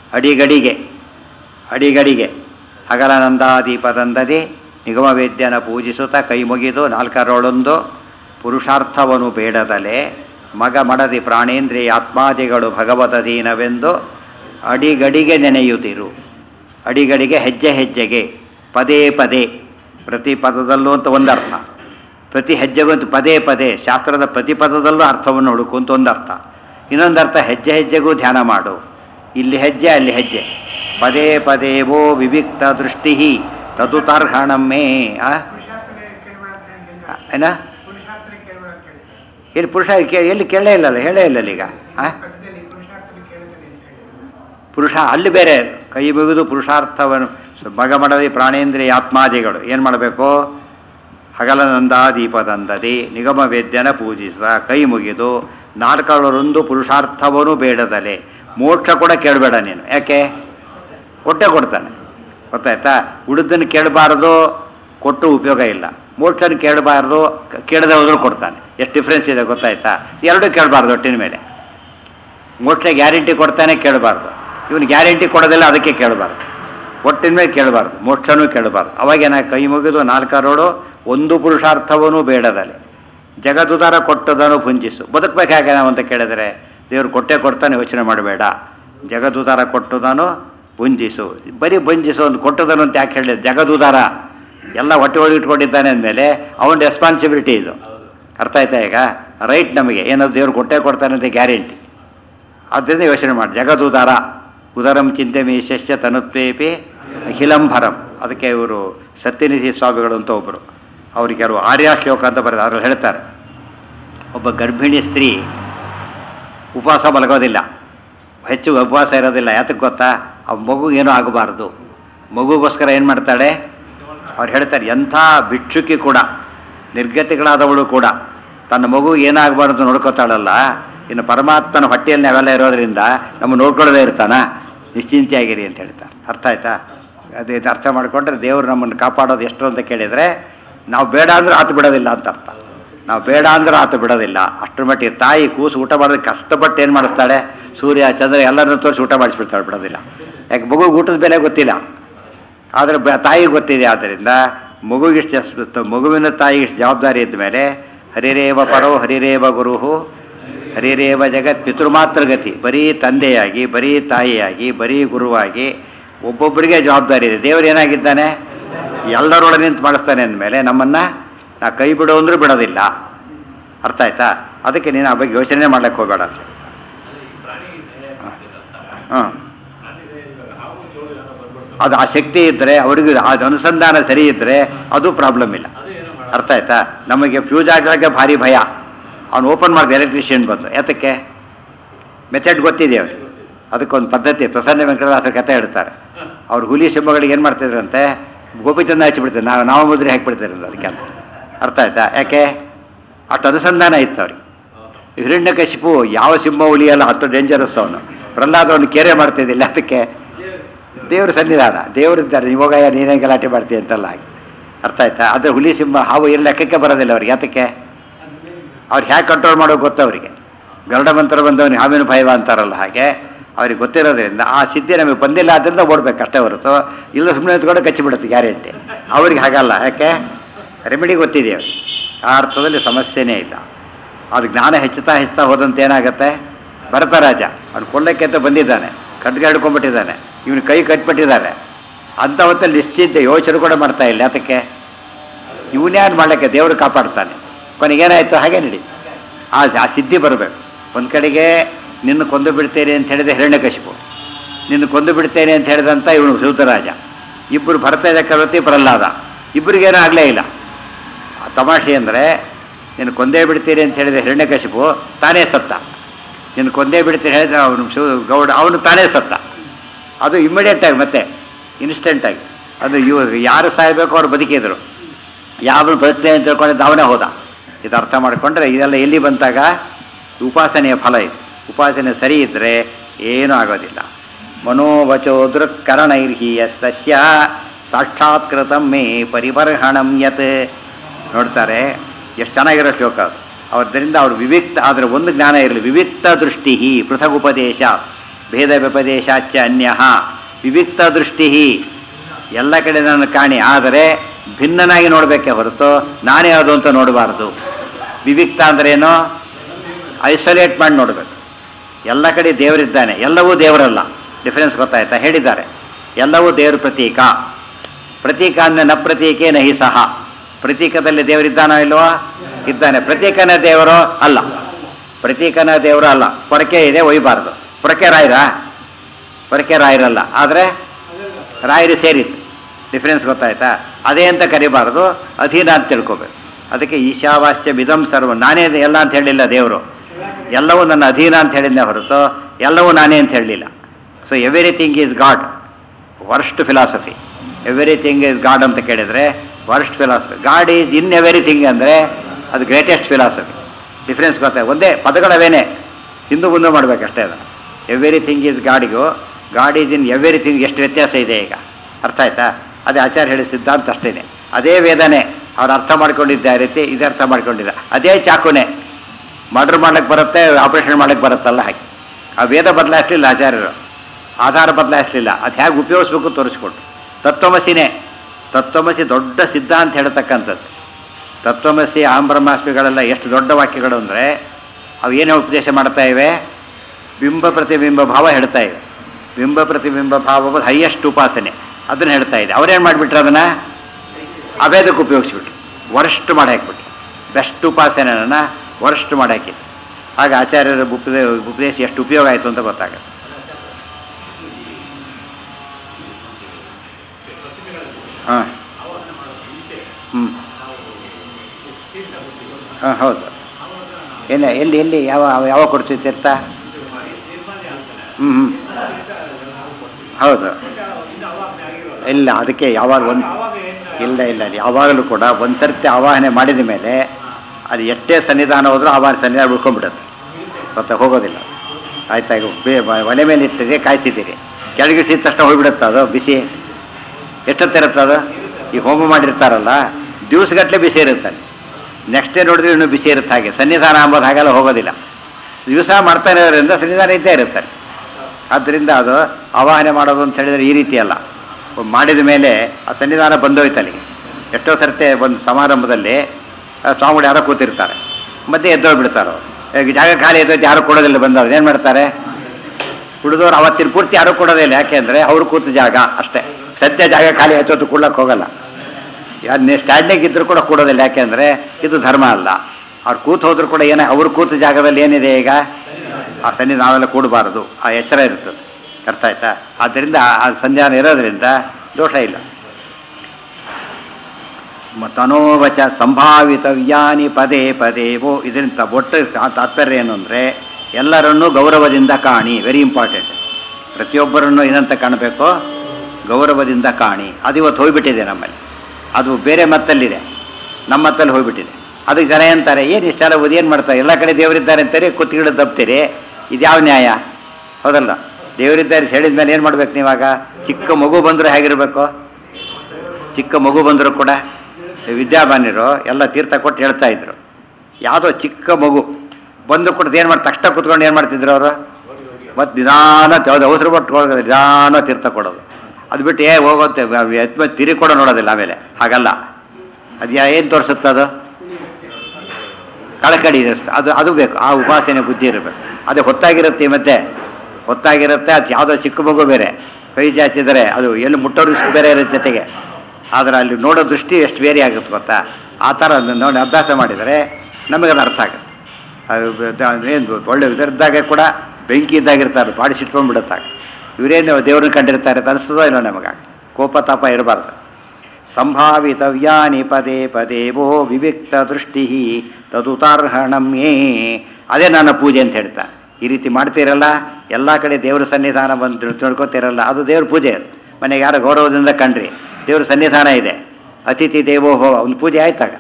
ಅಡಿಗಡಿಗೆ ಹಗಲನಂದಾದೀಪದಂದದಿ ನಿಗಮ ವೇದ್ಯನ ಪೂಜಿಸುತ್ತ ಕೈ ಮುಗಿದು ನಾಲ್ಕರೊಳೊಂದು ಪುರುಷಾರ್ಥವನು ಬೇಡದಲೆ ಮಗ ಮಡದಿ ಪ್ರಾಣೇಂದ್ರಿಯ ಆತ್ಮಾದಿಗಳು ಭಗವದಧೀನವೆಂದು ಅಡಿಗಡಿಗೆ ನೆನೆಯುತ್ತಿರು. ಅಡಿಗಡಿಗೆ, ಹೆಜ್ಜೆ ಹೆಜ್ಜೆಗೆ, ಪದೇ ಪದೇ, ಪ್ರತಿ ಪದದಲ್ಲೂ ಅಂತ ಒಂದರ್ಥ, ಪ್ರತಿ ಹೆಜ್ಜೆಗೂ ಅಂತ ಪದೇ ಪದೇ, ಶಾಸ್ತ್ರದ ಪ್ರತಿ ಪದದಲ್ಲೂ ಅರ್ಥವನ್ನು ಹುಡುಕು ಅಂತ ಒಂದರ್ಥ. ಇನ್ನೊಂದರ್ಥ ಹೆಜ್ಜೆ ಹೆಜ್ಜೆಗೂ ಧ್ಯಾನ ಮಾಡು. ಇಲ್ಲಿ ಹೆಜ್ಜೆ, ಅಲ್ಲಿ ಹೆಜ್ಜೆ. ಪದೇ ಪದೇವೋ ವಿವಿಕ್ತ ದೃಷ್ಟಿ ತದುತರ್ಹಣಮ್ಮೇ. ಏನ ಇಲ್ಲಿ ಪುರುಷ ಎಲ್ಲಿ ಕೇಳೇ ಇಲ್ಲಲ್ಲ, ಹೇಳೇ ಇಲ್ಲಲ್ಲ ಈಗ. ಪುರುಷ ಅಲ್ಲಿ ಬೇರೆ, ಕೈ ಮುಗಿದು ಪುರುಷಾರ್ಥವನ್ನು ಮಗಮಡದಿ ಪ್ರಾಣೇಂದ್ರಿಯ ಆತ್ಮಾದಿಗಳು ಏನು ಮಾಡಬೇಕು? ಹಗಲನಂದಾದೀಪದಂದದಿ ನಿಗಮ ವೇದ್ಯನ ಪೂಜಿಸುವ ಕೈ ಮುಗಿದು ನಾಲ್ಕರೊಂದು ಪುರುಷಾರ್ಥವನು ಬೇಡದಲೆ. ಮೋಕ್ಷ ಕೂಡ ಕೇಳಬೇಡ ನೀನು. ಯಾಕೆ? ಕೊಟ್ಟೆ ಕೊಡ್ತಾನೆ, ಗೊತ್ತಾಯ್ತಾ? ಉಳಿದನ್ನು ಕೇಳಬಾರ್ದು, ಕೊಟ್ಟು ಉಪಯೋಗ ಇಲ್ಲ. ಮೋಕ್ಷನ ಕೇಳಬಾರ್ದು, ಕೇಳದೆ ಹೋದ್ರೂ ಕೊಡ್ತಾನೆ. ಎಷ್ಟು ಡಿಫ್ರೆನ್ಸ್ ಇದೆ ಗೊತ್ತಾಯ್ತಾ? ಎರಡೂ ಕೇಳಬಾರ್ದು ಒಟ್ಟಿನ ಮೇಲೆ. ಮೋಕ್ಷ ಗ್ಯಾರಂಟಿ ಕೊಡ್ತಾನೆ, ಕೇಳಬಾರ್ದು. ಇವನು ಗ್ಯಾರಂಟಿ ಕೊಡೋದಿಲ್ಲ, ಅದಕ್ಕೆ ಕೇಳಬಾರ್ದು. ಒಟ್ಟಿನ ಮೇಲೆ ಕೇಳಬಾರ್ದು, ಮೋಕ್ಷನೂ ಕೇಳಬಾರ್ದು. ಅವಾಗೇನ ಕೈ ಮುಗಿದು ನಾಲ್ಕರೋಡು ಒಂದು ಪುರುಷಾರ್ಥವನ್ನೂ ಬೇಡದಲ್ಲಿ ಜಗದುದಾರ ಕೊಟ್ಟದನ್ನು ಭುಂಜಿಸು. ಬದುಕಬೇಕಾಗ ನಾವು ಅಂತ ಕೇಳಿದರೆ ದೇವರು ಕೊಟ್ಟೆ ಕೊಡ್ತಾನೆ, ಯೋಚನೆ ಮಾಡಬೇಡ. ಜಗದುದಾರ ಕೊಟ್ಟದನು ಭುಂಜಿಸು. ಬರೀ ಭುಂಜಿಸು ಒಂದು ಕೊಟ್ಟದನು ಅಂತ ಯಾಕೆ ಹೇಳಿದೆ? ಜಗದುದಾರ ಎಲ್ಲ ಹೊಟ್ಟೆ ಒಳಗೆ ಇಟ್ಕೊಂಡಿದ್ದಾನೆ ಅಂದಮೇಲೆ ಅವನ ರೆಸ್ಪಾನ್ಸಿಬಿಲಿಟಿ ಇದು. ಅರ್ಥ ಆಯ್ತಾ? ಈಗ ರೈಟ್ ನಮಗೆ ಏನಾದ್ರು ದೇವ್ರು ಕೊಟ್ಟೆ ಕೊಡ್ತಾನೆ ಅಂತ ಗ್ಯಾರಂಟಿ. ಆದ್ದರಿಂದ ಯೋಚನೆ ಮಾಡಿ. ಜಗದುದಾರ ಉದರಂ ಚಿಂತೆ ಮೀಶಸ್ಯ ತನುತ್ವೇಪಿ ಅಖಿಲಂಭರಂ. ಅದಕ್ಕೆ ಇವರು ಸತ್ಯನಿಧಿ ಸ್ವಾಮಿಗಳು ಅಂತ ಒಬ್ಬರು, ಅವ್ರಿಗೆ ಕೆಲವು ಆರ್ಯ ಶ್ಲೋಕ ಅಂತ ಬರೆದ, ಅದ್ರಲ್ಲಿ ಹೇಳ್ತಾರೆ, ಒಬ್ಬ ಗರ್ಭಿಣಿ ಸ್ತ್ರೀ ಉಪವಾಸ ಮಲಗೋದಿಲ್ಲ, ಹೆಚ್ಚು ಉಪವಾಸ ಇರೋದಿಲ್ಲ. ಯಾತಕ್ಕೆ ಗೊತ್ತಾ? ಆ ಮಗು ಏನೂ ಆಗಬಾರ್ದು, ಮಗುಗೋಸ್ಕರ ಏನು ಮಾಡ್ತಾಳೆ? ಅವ್ರು ಹೇಳ್ತಾರೆ, ಎಂಥ ಭಿಕ್ಷುಕಿ ಕೂಡ, ನಿರ್ಗತಿಗಳಾದವಳು ಕೂಡ ತನ್ನ ಮಗು ಏನಾಗಬಾರ್ದು ನೋಡ್ಕೋತಾಳಲ್ಲ, ಇನ್ನು ಪರಮಾತ್ಮನ ಹೊಟ್ಟೆಯಲ್ಲಿ ನಾವೆಲ್ಲ ಇರೋದ್ರಿಂದ ನಮ್ಮ ನೋಡ್ಕೊಳ್ಳೋದೇ ಇರ್ತಾನ, ನಿಶ್ಚಿಂತೆಯಾಗಿರಿ ಅಂತ ಹೇಳ್ತಾರೆ. ಅರ್ಥ ಆಯ್ತಾ? ಅದು ಇದು ಅರ್ಥ ಮಾಡಿಕೊಂಡ್ರೆ ದೇವರು ನಮ್ಮನ್ನು ಕಾಪಾಡೋದು ಎಷ್ಟು ಅಂತ ಕೇಳಿದರೆ, ನಾವು ಬೇಡ ಅಂದ್ರೆ ಆತು ಬಿಡೋದಿಲ್ಲ ಅಂತ ಅರ್ಥ. ನಾವು ಬೇಡ ಅಂದ್ರೆ ಆತು ಬಿಡೋದಿಲ್ಲ. ಅಷ್ಟರ ಮಟ್ಟಿಗೆ ತಾಯಿ ಕೂಸು ಊಟ ಮಾಡೋದಕ್ಕೆ ಕಷ್ಟಪಟ್ಟು ಏನು ಮಾಡಿಸ್ತಾಳೆ? ಸೂರ್ಯ ಚಂದ್ರ ಎಲ್ಲರನ್ನೂ ತೋರಿಸಿ ಊಟ ಮಾಡಿಸ್ಬಿಡ್ತಾಳೆ, ಬಿಡೋದಿಲ್ಲ. ಯಾಕೆ? ಮಗುಗೆ ಊಟದ ಬೆಲೆ ಗೊತ್ತಿಲ್ಲ, ಆದರೆ ತಾಯಿಗೆ ಗೊತ್ತಿದೆ. ಆದ್ದರಿಂದ ಮಗುಗಿಷ್ಟು ಮಗುವಿನ ತಾಯಿಗಿಷ್ಟು ಜವಾಬ್ದಾರಿ ಇದ್ದ ಮೇಲೆ ಹರಿರೇವ ಪರೋ ಹರಿರೇವ ಗುರುಹು ಹರಿರೇವ ಜಗತ್ ಪಿತೃಮಾತ್ರ ಗತಿ. ಬರೀ ತಂದೆಯಾಗಿ, ಬರೀ ತಾಯಿಯಾಗಿ, ಬರೀ ಗುರುವಾಗಿ ಒಬ್ಬೊಬ್ಬರಿಗೆ ಜವಾಬ್ದಾರಿ ಇದೆ. ದೇವರು ಏನಾಗಿದ್ದಾನೆ? ಎಲ್ಲರೊಳಗೆ ನಿಂತು ಮಾಡಿಸ್ತಾನೆ ಅಂದಮೇಲೆ ನಮ್ಮನ್ನು ನಾ ಕೈ ಬಿಡೋ ಅಂದ್ರೂ ಬಿಡೋದಿಲ್ಲ. ಅರ್ಥ ಆಯ್ತಾ? ಅದಕ್ಕೆ ನೀನು ಆ ಬಗ್ಗೆ ಯೋಚನೆ ಮಾಡ್ಲಿಕ್ಕೆ ಹೋಗಬೇಡ. ಹಾಂ, ಅದು ಆ ಶಕ್ತಿ ಇದ್ದರೆ, ಅವ್ರಿಗೂ ಅದು ಅನುಸಂಧಾನ ಸರಿ ಇದ್ದರೆ ಅದು ಪ್ರಾಬ್ಲಮ್ ಇಲ್ಲ. ಅರ್ಥ ಆಯ್ತಾ? ನಮಗೆ ಫ್ಯೂಸ್ ಆಗಲಿಕ್ಕೆ ಭಾರಿ ಭಯ. ಅವನು ಓಪನ್ ಮಾಡಿದ ಎಲೆಕ್ಟ್ರಿಷಿಯನ್ ಬಂದು, ಯಾತಕ್ಕೆ? ಮೆಥಡ್ ಗೊತ್ತಿದೆ ಅವ್ರಿಗೆ. ಅದಕ್ಕೊಂದು ಪದ್ಧತಿ. ಪ್ರಸನ್ನ ವೆಂಕಟದಾಸರ ಕಥೆ ಹೇಳ್ತಾರೆ. ಅವ್ರು ಹುಲಿ ಸಿಂಹಗಳಿಗೆ ಏನು ಮಾಡ್ತಿದ್ರಂತೆ? ಗೋಪಿಚಂದ ಹಚ್ಚಿಬಿಡ್ತಾರೆ, ನಾವು ಮುದ್ರೆ ಹಾಕಿಬಿಡ್ತಾರೆ ಅದಕ್ಕೆಲ್ಲ. ಅರ್ಥ ಆಯ್ತಾ? ಯಾಕೆ? ಅಷ್ಟು ಅನುಸಂಧಾನ ಇತ್ತು ಅವ್ರಿಗೆ. ಹಿರಣ್ಯಕಶಿಪು ಯಾವ ಸಿಂಹ ಹುಲಿಯಲ್ಲ, ಅಷ್ಟು ಡೇಂಜರಸ್ ಅವನು. ಪ್ರಹ್ಲಾದ ಅವನು ಕೇರೆ ಮಾಡ್ತಿದ್ದಿಲ್ಲ. ಅದಕ್ಕೆ ದೇವ್ರ ಸನ್ನಿಧಾನ, ದೇವರಿದ್ದಾರೆ. ಇವಾಗ ನೀನೇ ಗಲಾಟೆ ಮಾಡ್ತೀಯ ಅಂತಲ್ಲ ಹಾಗೆ. ಅರ್ಥ ಆಯ್ತಾ? ಆದರೆ ಹುಲಿ ಸಿಂಹ ಹಾವು ಏನು ಲೆಕ್ಕಕ್ಕೆ ಬರೋದಿಲ್ಲ ಅವ್ರಿಗೆ. ಯಾತಕ್ಕೆ? ಅವ್ರು ಹೇಗೆ ಕಂಟ್ರೋಲ್ ಮಾಡೋದು ಗೊತ್ತು ಅವರಿಗೆ. ಗರುಡ ಮಂತ್ರ ಬಂದವನಿಗೆ ಹಾವಿನ ಭಯವ ಅಂತಾರಲ್ಲ, ಹಾಗೆ ಅವ್ರಿಗೆ ಗೊತ್ತಿರೋದ್ರಿಂದ ಆ ಸಿದ್ಧಿ ನಮಗೆ ಬಂದಿಲ್ಲ. ಆದ್ದರಿಂದ ಓಡ್ಬೇಕು ಅಷ್ಟೇ ಹೊರತು ಇಲ್ಲ ಸುಮ್ಮನೆ ಎತ್ಕೊಂಡು ಕಚ್ಚಿಬಿಡುತ್ತೆ ಗ್ಯಾರಂಟಿ. ಅವ್ರಿಗೆ ಹಾಗಲ್ಲ. ಯಾಕೆ? ರೆಮಿಡಿ ಗೊತ್ತಿದೆ ಅವ್ರಿಗೆ. ಆ ಅರ್ಥದಲ್ಲಿ ಸಮಸ್ಯೆನೇ ಇಲ್ಲ. ಅದು ಜ್ಞಾನ ಹೆಚ್ಚುತ್ತಾ ಹೋದಂತೆ ಏನಾಗುತ್ತೆ? ಭರತರಾಜ ಅವ್ನು ಕೊಲ್ಲಕ್ಕೆ ಅಂತ ಬಂದಿದ್ದಾನೆ, ಖಡ್ಗ ಹಿಡ್ಕೊಂಡ್ಬಿಟ್ಟಿದ್ದಾನೆ, ಇವನು ಕೈ ಕಟ್ಬಿಟ್ಟಿದ್ದಾರೆ. ಅಂಥ ಹೊತ್ತಲ್ಲಿ ನಿಶ್ಚಿಂತೆ ಯೋಚನೆ ಕೂಡ ಮಾಡ್ತಾ ಇಲ್ಲ. ಅದಕ್ಕೆ ಇವನ್ಯಾರು ಮಾಡಲಿಕ್ಕೆ ದೇವರು ಕಾಪಾಡ್ತಾನೆ. ಕೊನೆಗೇನಾಯಿತು? ಹಾಗೆ ನಡಿ. ಆ ಸಿದ್ಧಿ ಬರಬೇಕು. ಒಂದು ಕಡೆಗೆ ನಿನ್ನ ಕೊಂದು ಬಿಡ್ತೇನೆ ಅಂತ ಹೇಳಿದೆ ಹಿರಣ್ಯಕಶಿಪು, ನಿನ್ನ ಕೊಂದು ಬಿಡ್ತೇನೆ ಅಂತ ಹೇಳಿದಂಥ ಇವನು ಸೂತರಾಜ. ಇಬ್ಬರು ಭರತ ಚಕ್ರವರ್ತಿ, ಪ್ರಹ್ಲಾದ, ಇಬ್ಬರಿಗೇನೂ ಆಗಲೇ ಇಲ್ಲ. ತಮಾಷೆ ಅಂದರೆ, ನಿನ್ನ ಕೊಂದೇ ಬಿಡ್ತೀರಿ ಅಂತ ಹೇಳಿದೆ ಹಿರಣ್ಯಕಶಿಪು, ತಾನೇ ಸತ್ತ. ನಿನ್ನ ಕೊಂದೇ ಬಿಡ್ತೀನಿ ಹೇಳಿದ್ರೆ ಅವನು ಗೌಡ, ಅವನು ತಾನೇ ಸತ್ತ. ಅದು ಇಮ್ಮಿಡಿಯೇಟಾಗಿ, ಮತ್ತೆ ಇನ್ಸ್ಟೆಂಟಾಗಿ. ಅದು ಯಾರು ಸಾಯಬೇಕು ಅವ್ರು ಬದುಕಿದ್ರು, ಯಾವನು ಬದುಕ್ತೇನೆ ಅಂತ ತಿಳ್ಕೊಂಡಿದ್ದು ಅವನೇ ಹೋದ. ಇದು ಅರ್ಥ ಮಾಡಿಕೊಂಡ್ರೆ ಇದೆಲ್ಲ ಎಲ್ಲಿ ಬಂತಾಗ ಉಪಾಸನೆಯ ಫಲ ಇದು. ಉಪಾಸನೆ ಸರಿ ಇದ್ದರೆ ಏನೂ ಆಗೋದಿಲ್ಲ. ಮನೋವಚೋ ದೃಕ್ಕರಣೈರ್ಹೀಯ ಸಸ್ಯ ಸಾಕ್ಷಾತ್ಕೃತಂ ಮೇ ಪರಿಬರ್ಹಣಂ ಯತ್. ನೋಡ್ತಾರೆ ಎಷ್ಟು ಚೆನ್ನಾಗಿರೋ ಶ್ಲೋಕ ಅದು. ಅವರಿಂದ ಅವ್ರು ವಿವಿಕ್ತ, ಆದರೆ ಒಂದು ಜ್ಞಾನ ಇರಲಿ. ವಿವಿಕ್ತ ದೃಷ್ಟಿ ಪೃಥಗುಪದೇಶ ಭೇದ ವ್ಯಪದೇಶಾಚ ಅನ್ಯ. ವಿವಿಕ್ತ ದೃಷ್ಟಿ ಎಲ್ಲ ಕಡೆ ನನ್ನ ಕಾಣಿ, ಆದರೆ ಭಿನ್ನನಾಗಿ ನೋಡಬೇಕೇ ಹೊರತು ನಾನೇ ಅದು ಅಂತ ನೋಡಬಾರ್ದು. ವಿವಿಕ್ತ ಅಂದ್ರೇನು? ಐಸೋಲೇಟ್ ಮಾಡಿ ನೋಡಬೇಕು. ಎಲ್ಲ ಕಡೆ ದೇವರಿದ್ದಾನೆ, ಎಲ್ಲವೂ ದೇವರಲ್ಲ. ಡಿಫರೆನ್ಸ್ ಗೊತ್ತಾಯ್ತಾ? ಹೇಳಿದ್ದಾರೆ ಎಲ್ಲವೂ ದೇವ್ರ ಪ್ರತೀಕ. ಪ್ರತೀಕ ಅಂದರೆ ನ ಪ್ರತೀಕೆ ನಹಿ ಸಹ. ಪ್ರತೀಕದಲ್ಲಿ ದೇವರಿದ್ದಾನೋ ಇಲ್ವೋ? ಇದ್ದಾನೆ. ಪ್ರತೀಕನ ದೇವರು ಅಲ್ಲ, ಪ್ರತೀಕನ ದೇವರು ಅಲ್ಲ. ಪೊರಕೆ ಇದೆ, ಒಯ್ಯಬಾರ್ದು. ಪೊರಕೆ ರಾಯರಲ್ಲ, ಆದರೆ ರಾಯರು ಸೇರಿತ್ತು. ಡಿಫರೆನ್ಸ್ ಗೊತ್ತಾಯ್ತಾ? ಅದೇ ಅಂತ ಕರಿಬಾರ್ದು, ಅಧೀನ ಅಂತ ತಿಳ್ಕೊಬೇಕು. ಅದಕ್ಕೆ ಈಶಾವಾಸ್ಯ ಬಿದಂ ಸರ್ವ, ನಾನೇ ಎಲ್ಲ ಅಂತ ಹೇಳಿಲ್ಲ ದೇವರು. ಎಲ್ಲವೂ ನನ್ನ ಅಧೀನ ಅಂತ ಹೇಳಿದ್ದೆ ಹೊರತು ಎಲ್ಲವೂ ನಾನೇ ಅಂತ ಹೇಳಲಿಲ್ಲ. So everything is God. Worst philosophy. Everything is God ಅಂತ ಕೇಳಿದರೆ worst philosophy. God is in everything ಅಂದರೆ ಅದು ಗ್ರೇಟೆಸ್ಟ್ ಫಿಲಾಸಫಿ. ಡಿಫ್ರೆನ್ಸ್ ಗೊತ್ತಾಗ, ಒಂದೇ ಪದಗಳವೇನೇ, ಹಿಂದೂ ಮುಂದೆ ಮಾಡಬೇಕಷ್ಟೇ. ಅದು ಎವ್ರಿಥಿಂಗ್ ಈಸ್ ಗಾಡಿಗೂ ಗಾಡ್ ಈಸ್ ಇನ್ ಎವ್ರಿಥಿಂಗ್ ಎಷ್ಟು ವ್ಯತ್ಯಾಸ ಇದೆ ಈಗ. ಅರ್ಥ ಆಯ್ತಾ? ಅದೇ ಆಚಾರ್ಯ ಹೇಳಿ ಸಿದ್ಧಾಂತ ಅಷ್ಟೇ. ಅದೇ ವೇದನೆ ಅವ್ರು ಅರ್ಥ ಮಾಡ್ಕೊಂಡಿದ್ದ ರೀತಿ ಇದು ಅರ್ಥ ಮಾಡ್ಕೊಂಡಿಲ್ಲ. ಅದೇ ಚಾಕುನೇ ಮರ್ಡರ್ ಮಾಡ್ಲಿಕ್ಕೆ ಬರುತ್ತೆ, ಆಪರೇಷನ್ ಮಾಡ್ಲಿಕ್ಕೆ ಬರುತ್ತಲ್ಲ ಹಾಗೆ. ಆ ವೇದ ಬದಲಾಯಿಸಲಿಲ್ಲ ಆಚಾರ್ಯರು, ಆಧಾರ ಬದಲಾಯಿಸಲಿಲ್ಲ. ಅದು ಹೇಗೆ ಉಪಯೋಗಿಸ್ಬೇಕು ತೋರಿಸ್ಕೊಟ್ಟು. ತತ್ವಮಸಿನೇ. ತತ್ವಮಸಿ ದೊಡ್ಡ ಸಿದ್ಧಾಂತ ಹೇಳ್ತಕ್ಕಂಥದ್ದು. ತತ್ವಮಸಿ ಬ್ರಹ್ಮಾಸ್ಮಿಗಳೆಲ್ಲ ಎಷ್ಟು ದೊಡ್ಡ ವಾಕ್ಯಗಳು ಅಂದರೆ ಅವು ಏನೇ ಉಪದೇಶ ಮಾಡ್ತಾ ಇವೆ, ಬಿಂಬ ಪ್ರತಿಬಿಂಬ ಭಾವ ಹೇಳ್ತಾ ಇವೆ. ಬಿಂಬ ಪ್ರತಿಬಿಂಬ ಭಾವ ಹೈಯೆಸ್ಟ್ ಉಪಾಸನೆ ಅದನ್ನು ಹೇಳ್ತಾ ಇದೆ. ಅವರೇನು ಮಾಡಿಬಿಟ್ರು, ಅದನ್ನು ಅಭೇದಕ್ಕೆ ಉಪಯೋಗಿಸ್ಬಿಟ್ರು, ವರ್ಸ್ಟ್ ಮಾಡಿ ಹಾಕಿಬಿಟ್ರು. ಬೆಸ್ಟ್ ಉಪಾಸನೆಯನ್ನು ವರ್ಸ್ಟ್ ಮಾಡಿ ಹಾಕಿದ್ರು. ಆಗ ಆಚಾರ್ಯರ ಉಪದೇಶ ಎಷ್ಟು ಉಪಯೋಗ ಆಯಿತು ಅಂತ ಗೊತ್ತಾಗುತ್ತೆ. ಹಾಂ ಹಾಂ ಹೌದು. ಎಲ್ಲಿ ಎಲ್ಲಿ ಯಾವ ಕೊಡ್ತೀವಿ ತೀರ್ಥ? ಹೌದು. ಇಲ್ಲ, ಅದಕ್ಕೆ ಯಾವಾಗ ಇಲ್ಲ ಯಾವಾಗಲೂ ಕೂಡ ಒಂದು ಸರ್ತಿ ಆವಾಹನೆ ಮಾಡಿದ ಮೇಲೆ ಅದು ಎಷ್ಟೇ ಸನ್ನಿಧಾನ ಹೋದರೂ ಆವಾಹನೆ ಸನ್ನಿಧಾನ ಉಳ್ಕೊಂಡ್ಬಿಡುತ್ತೆ, ಮತ್ತೆ ಹೋಗೋದಿಲ್ಲ. ಆಯ್ತಾ? ಈಗ ಒಲೆ ಮೇಲೆ ಇಟ್ಟಿದೆ, ಕಾಯಿಸಿದ್ದೀರಿ, ಕೆಳಗಿಸಿದ ತಕ್ಷಣ ಹೋಗ್ಬಿಡುತ್ತೆ ಅದು ಬಿಸಿ. ಎಷ್ಟೊತ್ತಿರುತ್ತೆ ಅದು? ಈ ಹೋಮ ಮಾಡಿರ್ತಾರಲ್ಲ, ದಿವಸಗಟ್ಟಲೆ ಬಿಸಿ ಇರುತ್ತೆ. ನೆಕ್ಸ್ಟ್ ಡೇ ನೋಡಿದ್ರೆ ಇನ್ನೂ ಬಿಸಿ ಇರುತ್ತೆ. ಹಾಗೆ ಸನ್ನಿಧಾನ ಅಂಬೋದು ಹಾಗೆಲ್ಲ ಹೋಗೋದಿಲ್ಲ. ದಿವಸ ಮಾಡ್ತಾನೆ ಇರೋದ್ರಿಂದ ಸನ್ನಿಧಾನ ಇದ್ದೇ ಇರುತ್ತೆ. ಆದ್ದರಿಂದ ಅದು ಆವಾಹನೆ ಮಾಡೋದು ಅಂತ ಹೇಳಿದರೆ ಈ ರೀತಿ ಅಲ್ಲ. ಮಾಡಿದ ಮೇಲೆ ಆ ಸನ್ನಿಧಾನ ಬಂದೋಯ್ತು ಅಲ್ಲಿಗೆ. ಎಷ್ಟೋ ಸರ್ತೆ ಒಂದು ಸಮಾರಂಭದಲ್ಲಿ ಸ್ವಾಮಿಗಳು ಯಾರೋ ಕೂತಿರ್ತಾರೆ, ಮತ್ತೆ ಎದ್ದೋಗ್ಬಿಡ್ತಾರೆ. ಅವರು ಜಾಗ ಖಾಲಿ ಎದ್ದೋಯ್ತು, ಯಾರು ಕೊಡೋದಿಲ್ಲ. ಬಂದವ್ರು ಏನು ಮಾಡ್ತಾರೆ? ಕುಡಿದವ್ರು ಅವತ್ತಿನ ಪೂರ್ತಿ ಯಾರೂ ಕೊಡೋದಿಲ್ಲ. ಯಾಕೆಂದರೆ ಅವ್ರು ಕೂತು ಜಾಗ ಅಷ್ಟೇ. ಸದ್ಯ ಜಾಗ ಖಾಲಿ ಆಯ್ತು ಅಂತ ಕೊಡ್ಲಕ್ಕೆ ಹೋಗಲ್ಲ. ಯಾರು ಸ್ಟ್ಯಾಂಡಿಗೆ ಇದ್ದರೂ ಕೂಡ ಕೊಡೋದಿಲ್ಲ. ಯಾಕೆಂದರೆ ಇದು ಧರ್ಮ ಅಲ್ಲ. ಅವ್ರು ಕೂತು ಹೋದ್ರು ಕೂಡ ಅವ್ರು ಕೂತು ಜಾಗದಲ್ಲಿ ಏನಿದೆ ಈಗ? ಆ ಸನ್ನಿಧಾನ ನಾವೆಲ್ಲ ಕೂಡಬಾರದು, ಆ ಎಚ್ಚರ ಇರ್ತದೆ. ಅರ್ಥ ಆಯ್ತಾ? ಆದ್ದರಿಂದ ಆ ಸಂಧಾನ ಇರೋದ್ರಿಂದ ದೋಷ ಇಲ್ಲ. ತನೋವಚ ಸಂಭಾವಿತವ್ಯಾನಿ ಪದೇ ಪದೇವೋ. ಇದರಿಂದ ಒಟ್ಟು ತಾತ್ಪರ್ಯ ಏನು ಅಂದರೆ ಎಲ್ಲರನ್ನೂ ಗೌರವದಿಂದ ಕಾಣಿ. Very important. ಪ್ರತಿಯೊಬ್ಬರನ್ನು ಏನಂತ ಕಾಣಬೇಕು? ಗೌರವದಿಂದ ಕಾಣಿ. ಅದು ಇವತ್ತು ಹೋಗ್ಬಿಟ್ಟಿದೆ ನಮ್ಮಲ್ಲಿ. ಅದು ಬೇರೆ ಮತ್ತಲ್ಲಿದೆ, ನಮ್ಮ ಮತ್ತಲ್ಲಿ ಹೋಗ್ಬಿಟ್ಟಿದೆ. ಅದಕ್ಕೆ ಜನ ಅಂತಾರೆ, ಏನು ಇಷ್ಟೆಲ್ಲ ಏನು ಮಾಡ್ತಾರೆ, ಎಲ್ಲ ಕಡೆ ದೇವರಿದ್ದಾರೆ ಅಂತಾರೆ, ಕುತ್ತಿಗಿಡ ತಪ್ತೀರಿ. ಇದು ಯಾವ ನ್ಯಾಯ? ಹೌದಲ್ಲ? ದೇವರಿದ್ದಾರೆ ಹೇಳಿದ ಮೇಲೆ ಏನು ಮಾಡ್ಬೇಕು ನೀವಾಗ? ಚಿಕ್ಕ ಮಗು ಬಂದರೂ ಹೇಗಿರಬೇಕು? ಚಿಕ್ಕ ಮಗು ಬಂದರೂ ಕೂಡ ವಿದ್ಯಾಮಾನ್ಯರು ಎಲ್ಲ ತೀರ್ಥ ಕೊಟ್ಟು ಹೇಳ್ತಾ ಇದ್ರು. ಯಾವುದೋ ಚಿಕ್ಕ ಮಗು ಬಂದು ಕೊಟ್ಟು ಏನು ಮಾಡಿ ತಕ್ಷಣ ಕುತ್ಕೊಂಡು ಏನು ಮಾಡ್ತಿದ್ರು ಅವರು? ಮತ್ತು ನಿಧಾನ ಯಾವುದು ಅವಸರ ಪಟ್ಟು ನಿಧಾನ ತೀರ್ಥ ಕೊಡೋದು. ಅದು ಬಿಟ್ಟು ಹೋಗುತ್ತೆ ತಿರಿ ಕೂಡ ನೋಡೋದಿಲ್ಲ. ಆಮೇಲೆ ಹಾಗಲ್ಲ. ಅದು ಏನು ತೋರಿಸುತ್ತೆ? ಅದು ಕಳಕಳಿ ಅದು ಬೇಕು. ಆ ಉಪಾಸನೆ ಬುದ್ಧಿ ಇರಬೇಕು. ಅದೇ ಹೊತ್ತಾಗಿರುತ್ತೆ. ಮತ್ತೆ ಹೊತ್ತಾಗಿರುತ್ತೆ. ಅದು ಯಾವುದೋ ಚಿಕ್ಕ ಮಗು ಬೇರೆ ಕೈ ಚಾಚಿದರೆ ಅದು ಎಲ್ಲಿ ಮುಟ್ಟೋರು ಬೇರೆ ಇರುತ್ತೆ ಜೊತೆಗೆ. ಆದರೆ ಅಲ್ಲಿ ನೋಡೋ ದೃಷ್ಟಿ ಎಷ್ಟು ಬೇರೆ ಆಗುತ್ತೆ ಗೊತ್ತಾ? ಆ ಥರ ನೋಡಿ ಅಭ್ಯಾಸ ಮಾಡಿದರೆ ನಮಗದು ಅರ್ಥ ಆಗುತ್ತೆ. ಏನು ಒಳ್ಳೆ ಇದರಿದ್ದಾಗ ಕೂಡ ಬೆಂಕಿ ಇದ್ದಾಗಿರ್ತಾರೆ, ಬಾಡಿ ಸಿಟ್ಕೊಂಡ್ಬಿಡುತ್ತಾಗ. ಇವರೇನು ದೇವ್ರನ್ನ ಕಂಡಿರ್ತಾರೆ ಅಂತ ಅನಿಸ್ತದೋ ಇಲ್ಲ ನಮಗೆ. ಕೋಪ ತಾಪ ಇರಬಾರ್ದು. ಸಂಭಾವಿತವ್ಯಾನಿ ಪದೇ ಪದೇವೋ ವಿವಿಕ್ತ ದೃಷ್ಟಿ ತದುತಾರ್ಹಣಮ್ಯೇ. ಅದೇ ನನ್ನ ಪೂಜೆ ಅಂತ ಹೇಳ್ತಾನೆ. ಈ ರೀತಿ ಮಾಡ್ತೀರಲ್ಲ, ಎಲ್ಲ ಕಡೆ ದೇವ್ರ ಸನ್ನಿಧಾನ ಬಂದು ತಿಳ್ಕೊತಿರಲ್ಲ, ಅದು ದೇವ್ರ ಪೂಜೆ. ಅದು ಮನೆಗೆ ಯಾರೋ ಗೌರವದಿಂದ ಕಂಡ್ರಿ, ದೇವ್ರ ಸನ್ನಿಧಾನ ಇದೆ, ಅತಿಥಿ ದೇವೋ ಭವ, ಒಂದು ಪೂಜೆ ಆಯ್ತಾಗ.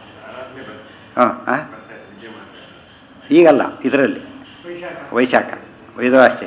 ಹಾಂ ಈಗಲ್ಲ, ಇದರಲ್ಲಿ ವೈಶಾಖ ಇದು ಅಷ್ಟೇ.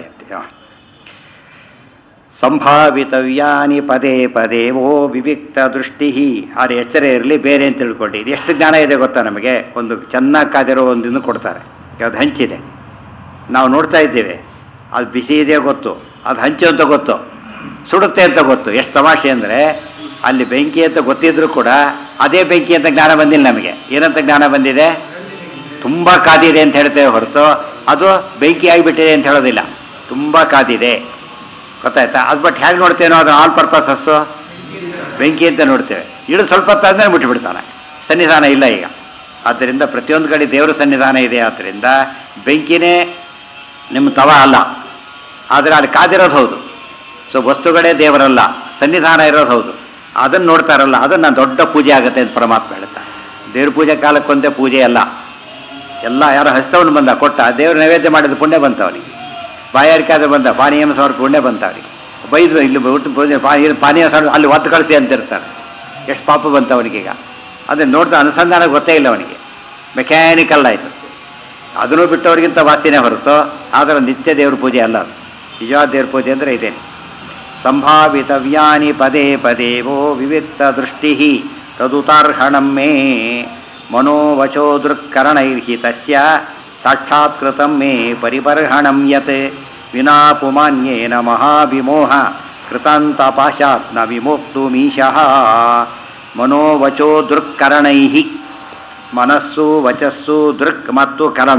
ಸಂಭಾವಿತವ್ಯಾನಿ ಪದೇ ಪದೇವೋ ವಿವಿಕ್ತ ದೃಷ್ಟಿ. ಆದರೆ ಎಚ್ಚರ ಇರಲಿ, ಬೇರೆ ಅಂತ ತಿಳ್ಕೊಂಡು. ಇದು ಎಷ್ಟು ಜ್ಞಾನ ಇದೆ ಗೊತ್ತಾ ನಮಗೆ? ಒಂದು ಚೆನ್ನಾಗಿ ಕಾದಿರೋ ಒಂದಿನ್ನು ಕೊಡ್ತಾರೆ, ಅದು ಹಂಚಿದೆ, ನಾವು ನೋಡ್ತಾ ಇದ್ದೇವೆ. ಅದು ಬಿಸಿ ಇದೆ ಗೊತ್ತು, ಅದು ಹಂಚು ಅಂತ ಗೊತ್ತು, ಸುಡುತ್ತೆ ಅಂತ ಗೊತ್ತು. ಎಷ್ಟು ತಮಾಷೆ ಅಂದರೆ ಅಲ್ಲಿ ಬೆಂಕಿ ಅಂತ ಗೊತ್ತಿದ್ರೂ ಕೂಡ ಅದೇ ಬೆಂಕಿ ಅಂತ ಜ್ಞಾನ ಬಂದಿಲ್ಲ ನಮಗೆ. ಏನಂತ ಜ್ಞಾನ ಬಂದಿದೆ? ತುಂಬ ಕಾದಿದೆ ಅಂತ ಹೇಳ್ತೇವೆ ಹೊರತು ಅದು ಬೆಂಕಿ ಆಗಿಬಿಟ್ಟಿದೆ ಅಂತ ಹೇಳೋದಿಲ್ಲ. ತುಂಬ ಕಾದಿದೆ, ಗೊತ್ತಾಯ್ತಾ? ಅದು ಬಟ್ ಹೇಗೆ ನೋಡ್ತೇನೋ ಅದು ಆಲ್ ಪರ್ಪಸಸ್ಸು ಬೆಂಕಿ ಅಂತ ನೋಡ್ತೇವೆ. ಇಳಿದು ಸ್ವಲ್ಪ ಹೊತ್ತಾದ್ಮೇಲೆ ಬಿಟ್ಟುಬಿಡ್ತಾನೆ, ಸನ್ನಿಧಾನ ಇಲ್ಲ ಈಗ. ಆದ್ದರಿಂದ ಪ್ರತಿಯೊಂದು ಕಡೆ ದೇವರ ಸನ್ನಿಧಾನ ಇದೆ. ಆದ್ದರಿಂದ ಬೆಂಕಿನೇ ನಿಮ್ಮ ತವ ಅಲ್ಲ, ಆದರೆ ಅಲ್ಲಿ ಕಾದಿರೋದು ಹೌದು. ಸೊ ವಸ್ತುಗಳೇ ದೇವರಲ್ಲ, ಸನ್ನಿಧಾನ ಇರೋದು ಹೌದು. ಅದನ್ನು ನೋಡ್ತಾರಲ್ಲ, ಅದನ್ನು ದೊಡ್ಡ ಪೂಜೆ ಆಗುತ್ತೆ ಅಂತ ಪರಮಾತ್ಮ ಹೇಳ್ತಾರೆ. ದೇವ್ರ ಪೂಜೆ ಕಾಲಕ್ಕೊಂದೇ ಪೂಜೆ ಅಲ್ಲ. ಎಲ್ಲ ಯಾರೋ ಹಸ್ತವನ್ನು ಬಂದ ಕೊಟ್ಟ, ದೇವ್ರ ನೈವೇದ್ಯ ಮಾಡಿದ ಪುಣ್ಯ ಬಂತವನಿಗೆ. ಬಾಯಾರಿಕೆ ಬಂದ ಪಾನೀಯ ಸಾವಿರ ಪುಣ್ಯ ಬಂತವನಿಗೆ. ಬೈದು ಇಲ್ಲಿ ಪೂಜೆ ಪಾನೀಯ ಸಾವಿರ ಅಲ್ಲಿ ಒತ್ತು ಕಳಿಸಿ ಅಂತಿರ್ತಾರೆ. ಎಷ್ಟು ಪಾಪ ಬಂತವನಿಗೀಗ. ಅದನ್ನು ನೋಡ್ತಾ ಅನುಸಂಧಾನ ಗೊತ್ತೇ ಇಲ್ಲ ಅವನಿಗೆ. ಮೆಕ್ಯಾನಿಕಲ್ ಆಯಿತು. ಅದನ್ನು ಬಿಟ್ಟವ್ರಿಗಿಂತ ವಾಸ್ತಿನೇ ಹೊರತು, ಆದರೆ ನಿತ್ಯ ದೇವ್ರ ಪೂಜೆ ಅಲ್ಲ ಅದು. ನಿಜವಾದ ದೇವ್ರ ಪೂಜೆ ಅಂದರೆ ಇದೇನು. ಸಂಭಾವಿತವ್ಯಾನಿ ಪದೇ ಪದೇವೋ ವಿವಿಕ್ತ ದೃಷ್ಟಿ ತದುತಾರ್ಹಣಮ್ಮೇ ಮನೋವಚೋ ದೃಕ್ಕರಣೈರ್ಹಿ ತಸ್ಯ ಸಾಕ್ಷಾತ್ಕೃತಂ ಮೇ ಪರಿಬರ್ಹಣಂ ಯತ್ ವಿನಾ ಪುಮಾನ್ಯೇನ ಮಹಾವಿಮೋಹ ಕೃತಾಂತಪಾಶಾತ್ ನ ವಿಮೋಕ್ತುಮೀಶಃ ಮನೋವಚೋ ದೃಕ್ಕರಣೈ ಮನಸ್ಸು ವಚಸ್ಸು ದೃಕ್ ಮತ್ತು ಕರಣ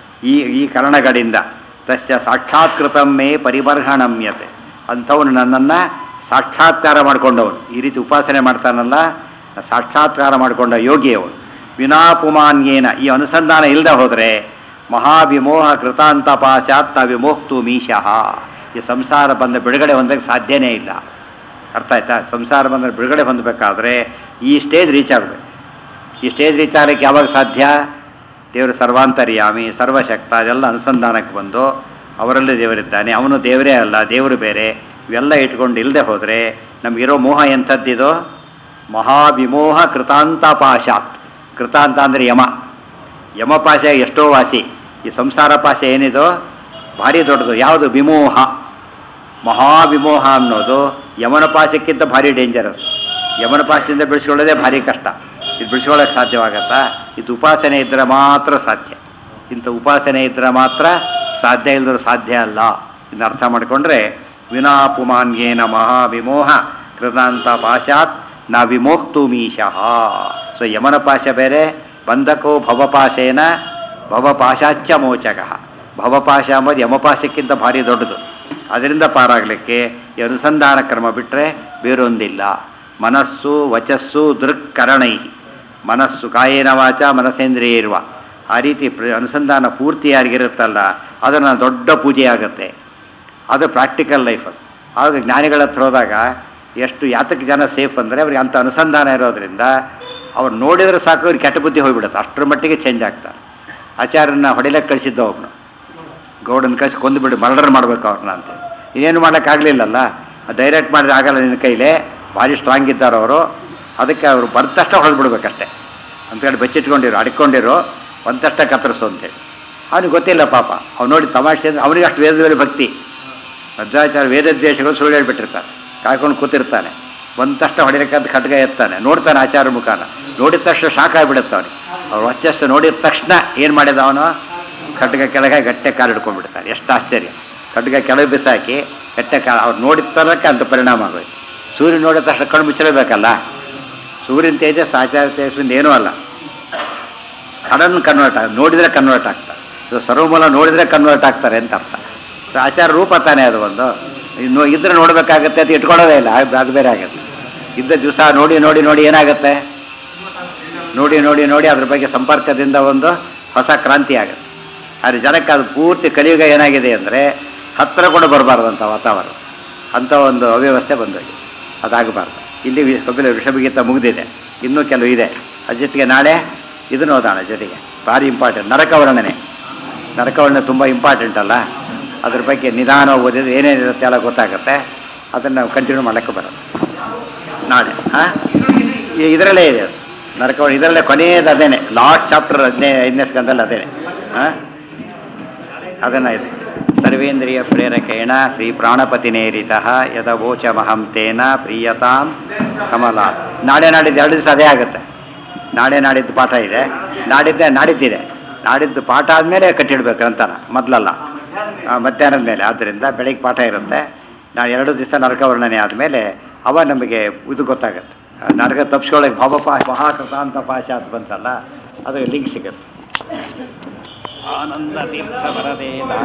ಈ ಕರಣಗಳಿಂದ ತಸ್ಯ ಸಾಕ್ಷಾತ್ಕೃತಂ ಮೇ ಪರಿಬರ್ಹಣಮ್ಯತೆ ಅಂಥವನು ನನ್ನನ್ನು ಸಾಕ್ಷಾತ್ಕಾರ ಮಾಡಿಕೊಂಡವನು. ಈ ರೀತಿ ಉಪಾಸನೆ ಮಾಡ್ತಾನಲ್ಲ, ಸಾಕ್ಷಾತ್ಕಾರ ಮಾಡಿಕೊಂಡ ಯೋಗಿ ಅವನು. ವಿನಾಪುಮಾನ್ಯೇನ ಈ ಅನುಸಂಧಾನ ಇಲ್ಲದೆ ಹೋದರೆ ಮಹಾವಿಮೋಹ ಕೃತಾಂತಪಾಶಾತ್ ನ ವಿಮೋಕ್ತು ಮೀಶಃ ಈ ಸಂಸಾರ ಬಂದ ಬಿಡುಗಡೆ ಹೊಂದಕ್ಕೆ ಸಾಧ್ಯನೇ ಇಲ್ಲ. ಅರ್ಥ ಆಯ್ತಾ? ಸಂಸಾರ ಬಂದ ಬಿಡುಗಡೆ ಹೊಂದಬೇಕಾದ್ರೆ ಈ ಸ್ಟೇಜ್ ರೀಚ್ ಆಗಬೇಕು. ಈ ಸ್ಟೇಜ್ ರೀಚ್ ಆಗಲಿಕ್ಕೆ ಯಾವಾಗ ಸಾಧ್ಯ? ದೇವರು ಸರ್ವಾಂತರ್ಯಾಮಿ ಸರ್ವಶಕ್ತ ಅದೆಲ್ಲ ಅನುಸಂಧಾನಕ್ಕೆ ಬಂದು ಅವರಲ್ಲಿ ದೇವರಿದ್ದಾನೆ, ಅವನು ದೇವರೇ ಅಲ್ಲ ದೇವರು ಬೇರೆ, ಇವೆಲ್ಲ ಇಟ್ಕೊಂಡು ಇಲ್ಲದೆ ಹೋದರೆ ನಮಗಿರೋ ಮೋಹ ಎಂಥದ್ದಿದೋ ಮಹಾವಿಮೋಹ ಕೃತಾಂತಪಾಶಾತ್. ಕೃತಾಂತ ಅಂದರೆ ಯಮಪಾಶ ಎಷ್ಟೋ ವಾಸಿ, ಈ ಸಂಸಾರ ಪಾಶ ಏನಿದೋ ಭಾರಿ ದೊಡ್ಡದು. ಯಾವುದು? ವಿಮೋಹ. ಮಹಾವಿಮೋಹ ಅನ್ನೋದು ಯಮನ ಪಾಶಕ್ಕಿಂತ ಭಾರಿ ಡೇಂಜರಸ್. ಯಮನ ಪಾಶದಿಂದ ಬಿಡಿಸ್ಕೊಳ್ಳೋದೇ ಭಾರಿ ಕಷ್ಟ. ಇದು ಬಿಡಿಸ್ಕೊಳ್ಳೋಕೆ ಸಾಧ್ಯವಾಗತ್ತಾ? ಇದು ಉಪಾಸನೆ ಇದ್ದರೆ ಮಾತ್ರ ಸಾಧ್ಯ. ಇಂಥ ಉಪಾಸನೆ ಇದ್ದರೆ ಮಾತ್ರ ಸಾಧ್ಯ, ಇಲ್ಲದ್ರೆ ಸಾಧ್ಯ ಅಲ್ಲ. ಇದನ್ನ ಅರ್ಥ ಮಾಡಿಕೊಂಡ್ರೆ ವಿನಾಪುಮಾನ್ಯೇನ ಮಹಾವಿಮೋಹ ಕೃತಾಂತ ಪಾಶಾತ್ ನ ವಿಮೋಕ್ತುಮೀಶಃ. ಸೊ ಯಮನ ಪಾಶ ಬೇರೆ, ಬಂಧಕೋ ಭವಪಾಶೇನ ಭವಪಾಶಾಚ್ಯ ಮೋಚಕಃ. ಭವಪಾಶ ಅಂಬೋದು ಯಮಪಾಶಕ್ಕಿಂತ ಭಾರಿ ದೊಡ್ಡದು. ಅದರಿಂದ ಪಾರಾಗಲಿಕ್ಕೆ ಈ ಅನುಸಂಧಾನ ಕ್ರಮ ಬಿಟ್ಟರೆ ಬೇರೊಂದಿಲ್ಲ. ಮನಸ್ಸು ವಚಸ್ಸು ದೃಕ್ಕರಣೈ, ಮನಸ್ಸು ಕಾಯೇನ ವಾಚ ಮನಸ್ಸೇಂದ್ರಿಯ ಇರುವ ಆ ರೀತಿ ಅನುಸಂಧಾನ ಪೂರ್ತಿ ಯಾರಿಗಿರುತ್ತಲ್ಲ ಅದನ್ನು ದೊಡ್ಡ ಪೂಜೆ ಆಗುತ್ತೆ. ಅದು ಪ್ರಾಕ್ಟಿಕಲ್ ಲೈಫ್. ಆಗ ಜ್ಞಾನಿಗಳ ಹತ್ರ ಹೋದಾಗ ಎಷ್ಟು ಯಾತಕ್ಕೆ ಜನ ಸೇಫ್ ಅಂದರೆ ಅವ್ರಿಗೆ ಅಂಥ ಅನುಸಂಧಾನ ಇರೋದ್ರಿಂದ ಅವ್ರು ನೋಡಿದ್ರೆ ಸಾಕು ಅವ್ರಿಗೆ ಕೆಟ್ಟ ಬುದ್ಧಿ ಹೋಗಿಬಿಡುತ್ತೆ. ಅಷ್ಟರ ಮಟ್ಟಿಗೆ ಚೇಂಜ್ ಆಗ್ತಾರೆ. ಆಚಾರ್ಯನ ಹೊಡಿಲಕ್ಕೆ ಕಳಿಸಿದ್ದ ಒಬ್ಬನು, ಗೌಡನ ಕಳಿಸಿ ಕೊಂದುಬಿಟ್ಟು ಮರ್ಡರ್ ಮಾಡಬೇಕು ಅವ್ರನ್ನ ಅಂತ. ಇನ್ನೇನು ಮಾಡೋಕ್ಕಾಗಲಿಲ್ಲಲ್ಲ, ಡೈರೆಕ್ಟ್ ಮಾಡಿದ್ರೆ ಆಗಲ್ಲ ನಿನ್ನ ಕೈಲೇ, ಭಾರಿ ಸ್ಟ್ರಾಂಗ್ ಇದ್ದಾರೆ ಅವರು. ಅದಕ್ಕೆ ಅವರು ಬರ್ತಷ್ಟ ಹೊಡೆದ್ಬಿಡ್ಬೇಕಷ್ಟೆ ಅಂತೇಳಿ ಬಚ್ಚಿಟ್ಕೊಂಡಿರೋ ಅಡ್ಕೊಂಡಿರೋ ಒಂದಷ್ಟ ಕತ್ತರಿಸು ಅಂತೇಳಿ. ಅವನಿಗೆ ಗೊತ್ತಿಲ್ಲ ಪಾಪ. ಅವ್ನು ನೋಡಿ ತಮಾಷೆ ಅಂದರೆ ಅವನಿಗೆ ಅಷ್ಟು ವೇದದಲ್ಲಿ ಭಕ್ತಿ. ಮಧ್ವಾಚಾರ್ಯ ವೇದದ್ವೇಷಗಳು ಸುಳ್ಳು ಹೇಳ್ಬಿಟ್ಟಿರ್ತಾನೆ, ಕಾಯ್ಕೊಂಡು ಕೂತಿರ್ತಾನೆ. ಒಂದಷ್ಟ ಹೊಡಿಲಿಕ್ಕಂತ ಖಡ್ಗ ಎತ್ತಾನೆ, ನೋಡ್ತಾನೆ ಆಚಾರ್ಯ ಮುಖಾನ. ನೋಡಿದ ತಕ್ಷಣ ಶಾಕ್ ಆಗಿಬಿಡುತ್ತೆ ಅವನಿಗೆ. ಅವ್ರು ವರ್ಚಸ್ಸು ನೋಡಿದ ತಕ್ಷಣ ಏನು ಮಾಡಿದ ಅವನು? ಖಡ್ಗ ಕೆಳಗೆ ಗಟ್ಟೆ ಕಾಲು ಹಿಡ್ಕೊಂಡ್ಬಿಡ್ತಾನೆ. ಎಷ್ಟು ಆಶ್ಚರ್ಯ! ಖಡ್ಗ ಕೆಳಗೆ ಬಿಸಾಕಿ ಗಟ್ಟೆ ಕಾಲು. ಅವ್ರು ನೋಡಿದ ತರಕ್ಕೆ ಅಂತ ಪರಿಣಾಮ ಆಗೋಯ್ತು. ಸೂರ್ಯ ನೋಡಿದ ತಕ್ಷಣ ಕಣ್ಣು ಮುಚ್ಚಲೇಬೇಕಲ್ಲ. ಸೂರ್ಯನ ತೇಜಸ್ ಆಚಾರ್ಯ ತೇಜಸ್ವಿಂದ ಏನೂ ಅಲ್ಲ. ಸಡನ್ ಕನ್ವರ್ಟ್ ನೋಡಿದರೆ ಕನ್ವರ್ಟ್ ಆಗ್ತಾರೆ. ಸರ್ವಮೂಲ ನೋಡಿದರೆ ಕನ್ವರ್ಟ್ ಆಗ್ತಾರೆ ಅಂತ ಅರ್ಥ. ಆಚಾರ ರೂಪ ತಾನೇ ಅದು ಒಂದು. ಇನ್ನು ಇದ್ರೆ ನೋಡಬೇಕಾಗತ್ತೆ ಅಂತ ಇಟ್ಕೊಳ್ಳೋದೇ ಇಲ್ಲ, ಅದು ಬೇರೆ ಆಗುತ್ತೆ. ಇದ್ದ ದಿವಸ ನೋಡಿ ನೋಡಿ ನೋಡಿ ಏನಾಗುತ್ತೆ? ನೋಡಿ ನೋಡಿ ನೋಡಿ ಅದ್ರ ಬಗ್ಗೆ ಸಂಪರ್ಕದಿಂದ ಒಂದು ಹೊಸ ಕ್ರಾಂತಿ ಆಗುತ್ತೆ. ಆದರೆ ಜನಕ್ಕೆ ಅದು ಪೂರ್ತಿ ಕಲಿಯುಗ ಏನಾಗಿದೆ ಅಂದರೆ ಹತ್ತಿರ ಕೂಡ ಬರಬಾರ್ದಂಥ ವಾತಾವರಣ, ಅಂಥ ಒಂದು ಅವ್ಯವಸ್ಥೆ ಬಂದೋಗಿ ಅದಾಗಬಾರ್ದು. ಇಲ್ಲಿ ಕಪಿಲ ಋಷಭಗೀತ ಮುಗಿದಿದೆ, ಇನ್ನೂ ಕೆಲವು ಇದೆ. ಅದ್ರ ಜೊತೆಗೆ ನಾಳೆ ಇದನ್ನು ಓದೋಣ. ಜೊತೆಗೆ ಭಾರಿ ಇಂಪಾರ್ಟೆಂಟ್ ನರಕವರ್ಣನೆ. ನರಕವರ್ಣನೆ ತುಂಬ ಇಂಪಾರ್ಟೆಂಟ್ ಅಲ್ಲ, ಅದ್ರ ಬಗ್ಗೆ ನಿಧಾನ ಓದಿದ್ರೆ ಏನೇನಿರುತ್ತೆ ಎಲ್ಲ ಗೊತ್ತಾಗುತ್ತೆ. ಅದನ್ನು ನಾವು ಕಂಟಿನ್ಯೂ ಮಾಡೋಕ್ಕೆ ಬರೋದು ನಾಳೆ. ಇದರಲ್ಲೇ ಇದೆ ನರಕವರ್ಣ, ಇದರಲ್ಲೇ ಕೊನೆಯದು ಅದೇನೆ, ಲಾಸ್ಟ್ ಚಾಪ್ಟರ್ 15ನೇ ಸ್ಕಂದಲ್ಲಿ ಅದೇನೆ. ಅದನ್ನು ಇದು ಸರ್ವೇಂದ್ರಿಯ ಪ್ರೇರಕೇಣ ಶ್ರೀ ಪ್ರಾಣಪತಿನೇರಿತಃ ಯದವೋಚಮಹಂ ತೇನ ಪ್ರೀಯತಾಂ ಕಮಲ. ನಾಳೆ ನಾಡಿದ್ದು 2 ದಿವಸ ಅದೇ ಆಗುತ್ತೆ. ನಾಳೆ ನಾಡಿದ್ದು ಪಾಠ ಇದೆ, ನಾಡಿದ್ದಿದೆ. ನಾಡಿದ್ದು ಪಾಠ ಆದಮೇಲೆ ಕಟ್ಟಿಡ್ಬೇಕು ಅಂತಾನ, ಮೊದಲಲ್ಲ ಮಧ್ಯಾಹ್ನದ ಮೇಲೆ. ಆದ್ದರಿಂದ ಬೆಳಿಗ್ಗೆ ಪಾಠ ಇರುತ್ತೆ. ನಾನು 2 ದಿವಸ ನರಕವರ್ಣನೆ ಆದಮೇಲೆ ಅವ ನಮಗೆ ಇದು ಗೊತ್ತಾಗುತ್ತೆ. ನರಕ ತಪ್ಪಿಸ್ಕೊಳ್ಳೋಕೆ ಮಹಾಕೃತಾಂತ ಪಾಶ ಅಂತ ಬಂತಲ್ಲ, ಅದು ಲಿಂಕ್ ಸಿಗುತ್ತೆ. ಆನಂದ ತೀರ್ಥ ವರದೇ